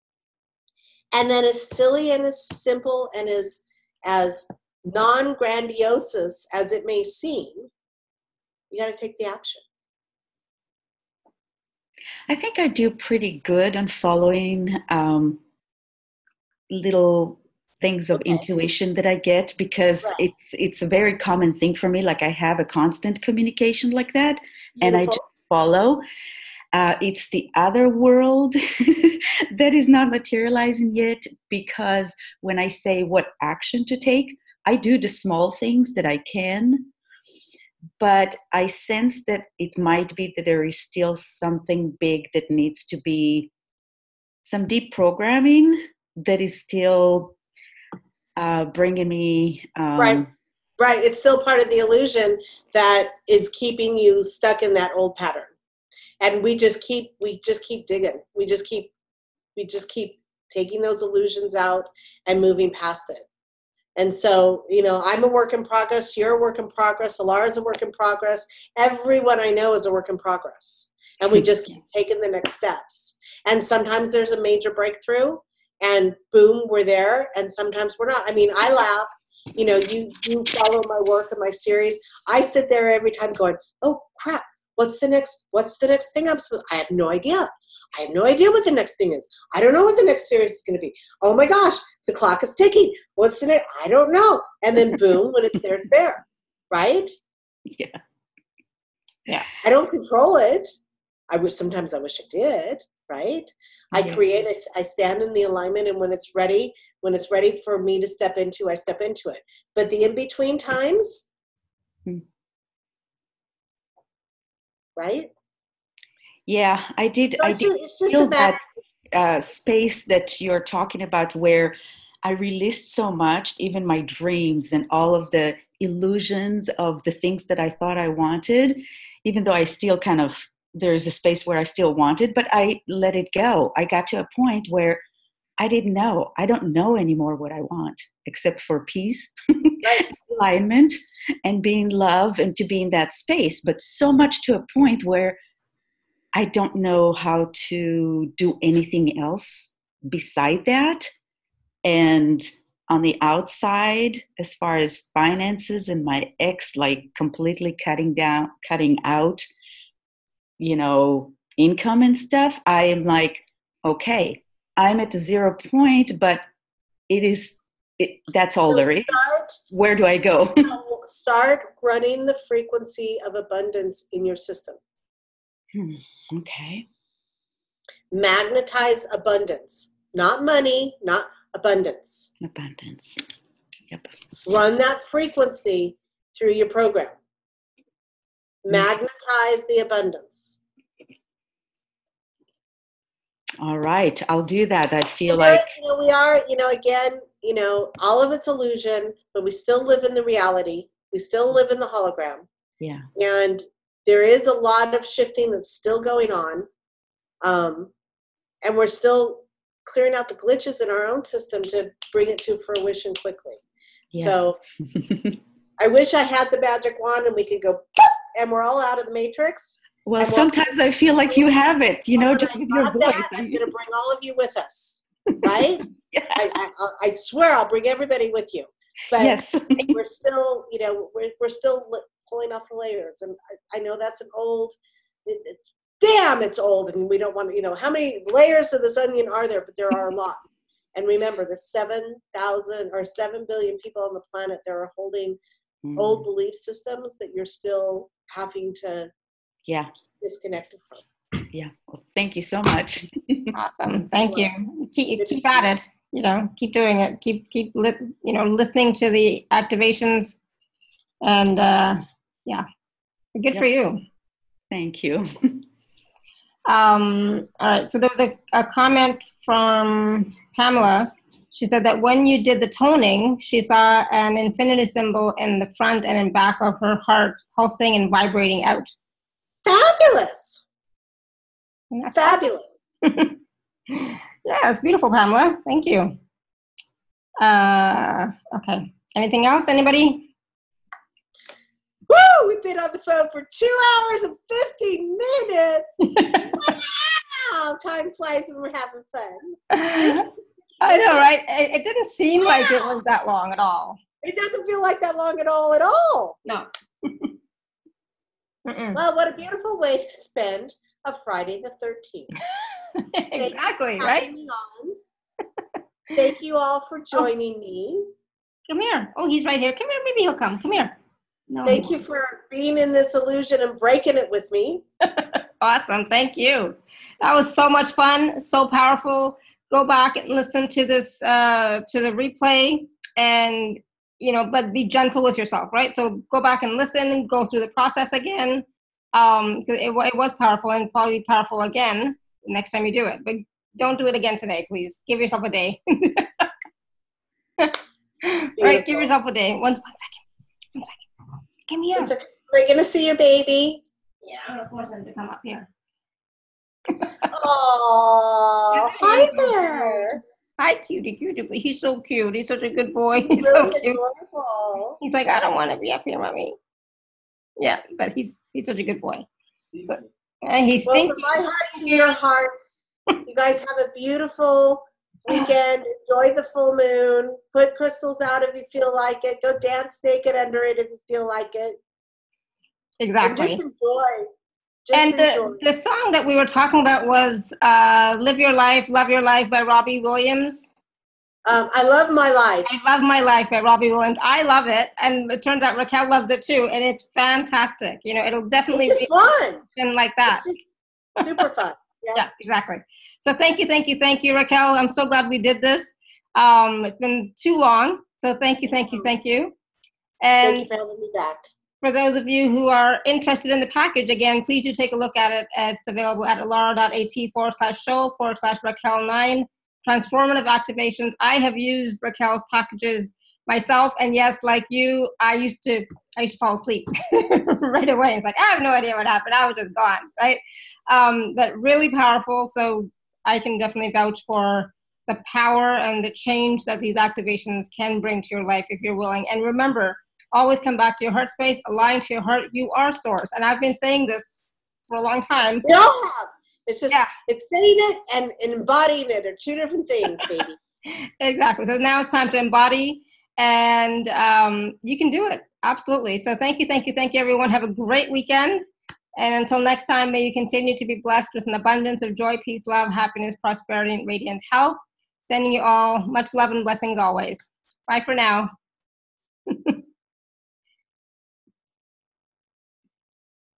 And then, as silly and as simple and as non-grandiose as it may seem, you got to take the action. I think I do pretty good on following little things of intuition that I get, because it's a very common thing for me. Like, I have a constant communication like that. Beautiful. And I just follow. It's the other world that is not materializing yet, because when I say what action to take, I do the small things that I can, but I sense that it might be that there is still something big that needs to be some deep programming that is still bringing me. Right. It's still part of the illusion that is keeping you stuck in that old pattern. And we just keep digging. We just keep taking those illusions out and moving past it. And so, I'm a work in progress. You're a work in progress. Alara's a work in progress. Everyone I know is a work in progress. And we just keep taking the next steps. And sometimes there's a major breakthrough and boom, we're there. And sometimes we're not. I mean, I laugh. You follow my work and my series. I sit there every time going, oh crap, what's the next thing I have no idea. I have no idea what the next thing is. I don't know what the next series is going to be. Oh my gosh, the clock is ticking. What's the next? I don't know. And then boom, when it's there. Right? Yeah. I don't control it. Sometimes I wish I did. Right? I create, I stand in the alignment, and when it's ready for me to step into, I step into it. But the in-between times, right? Yeah, I did. So I did feel that space that you're talking about, where I released so much, even my dreams and all of the illusions of the things that I thought I wanted, even though I still there's a space where I still wanted, but I let it go. I got to a point where I didn't know. I don't know anymore what I want, except for peace, alignment, and being love, and to be in that space. But so much to a point where I don't know how to do anything else beside that. And on the outside, as far as finances and my ex, like completely cutting out, income and stuff, I am like, okay, I'm at the 0 point, but that's all there is. Where do I go? Start running the frequency of abundance in your system. Okay. Magnetize abundance, not money, not abundance. Abundance. Yep. Run that frequency through your program. Magnetize the abundance. All right, I'll do that. I feel we are, again, all of it's illusion, but we still live in the reality. We still live in the hologram. Yeah. And there is a lot of shifting that's still going on. And we're still clearing out the glitches in our own system to bring it to fruition quickly. Yeah. So I wish I had the magic wand and we could go, and we're all out of the matrix. Well, sometimes I feel like you have it, just with your voice. I'm going to bring all of you with us, right? Yeah. I swear I'll bring everybody with you. But yes. We're still, we're still pulling off the layers. And I know that's an old, it's old, and we don't want to, how many layers of this onion are there? But there are a lot. And remember, there's 7,000 or 7 billion people on the planet that are holding old belief systems that you're still having to disconnect from. Yeah. Well, thank you so much. Awesome. Thank you. Keep at it. Keep doing it. Keep listening to the activations, and good for you. Thank you. All right. So there was a comment from Pamela. She said that when you did the toning, she saw an infinity symbol in the front and in back of her heart pulsing and vibrating out. Fabulous. Fabulous. Awesome. Yeah, it's beautiful, Pamela. Thank you. Okay. Anything else? Anybody? Woo! We've been on the phone for 2 hours and 15 minutes. Wow! Time flies when we're having fun. I know, right? It didn't seem like it was that long at all. It doesn't feel like that long at all. No. Well, what a beautiful way to spend a Friday the 13th. Exactly, right? Thank you all for joining me. Come here. Oh, he's right here. Come here. Maybe he'll come. Come here. No, Thank you for being in this illusion and breaking it with me. Awesome. Thank you. That was so much fun. So powerful. Go back and listen to this, to the replay, and, but be gentle with yourself, right? So go back and listen and go through the process again. It was powerful and probably powerful again next time you do it. But don't do it again today, please. Give yourself a day. Right, give yourself a day. One second. Come here. We're gonna see your baby. Yeah, I'm gonna force him to come up here. Oh, hi there. Hi, cutie. He's so cute. He's such a good boy. He's so really cute. adorable. He's like, I don't want to be up here, mommy. Yeah, but he's such a good boy. So, and he's Well, from my heart to your heart, you guys have a beautiful weekend. Enjoy the full moon. Put crystals out if you feel like it. Go dance naked under it if you feel like it. Exactly. And just enjoy. And the song that we were talking about was Live Your Life, Love Your Life by Robbie Williams. I Love My Life. I Love My Life by Robbie Williams. I love it. And it turns out Raquel loves it too. And it's fantastic. You know, it'll definitely It's just fun. And like that. It's just super fun. Yeah. Yes, exactly. So thank you, Raquel. I'm so glad we did this. It's been too long. So thank you. And Thank you for having me back. for those of you who are interested in the package, again, please do take a look at it. It's available at alara.at/show/Raquel9. Transformative activations. I have used Raquel's packages myself, and yes, like you, I used to fall asleep right away. It's like, I have no idea what happened. I was just gone, right? But really powerful. So I can definitely vouch for the power and the change that these activations can bring to your life if you're willing. And remember, always come back to your heart space, align to your heart. You are source. And I've been saying this for a long time. We all have. It's just, it's saying it and embodying it are two different things, baby. Exactly. So now it's time to embody, and you can do it. Absolutely. So thank you, everyone. Have a great weekend. And until next time, may you continue to be blessed with an abundance of joy, peace, love, happiness, prosperity, and radiant health. Sending you all much love and blessings always. Bye for now.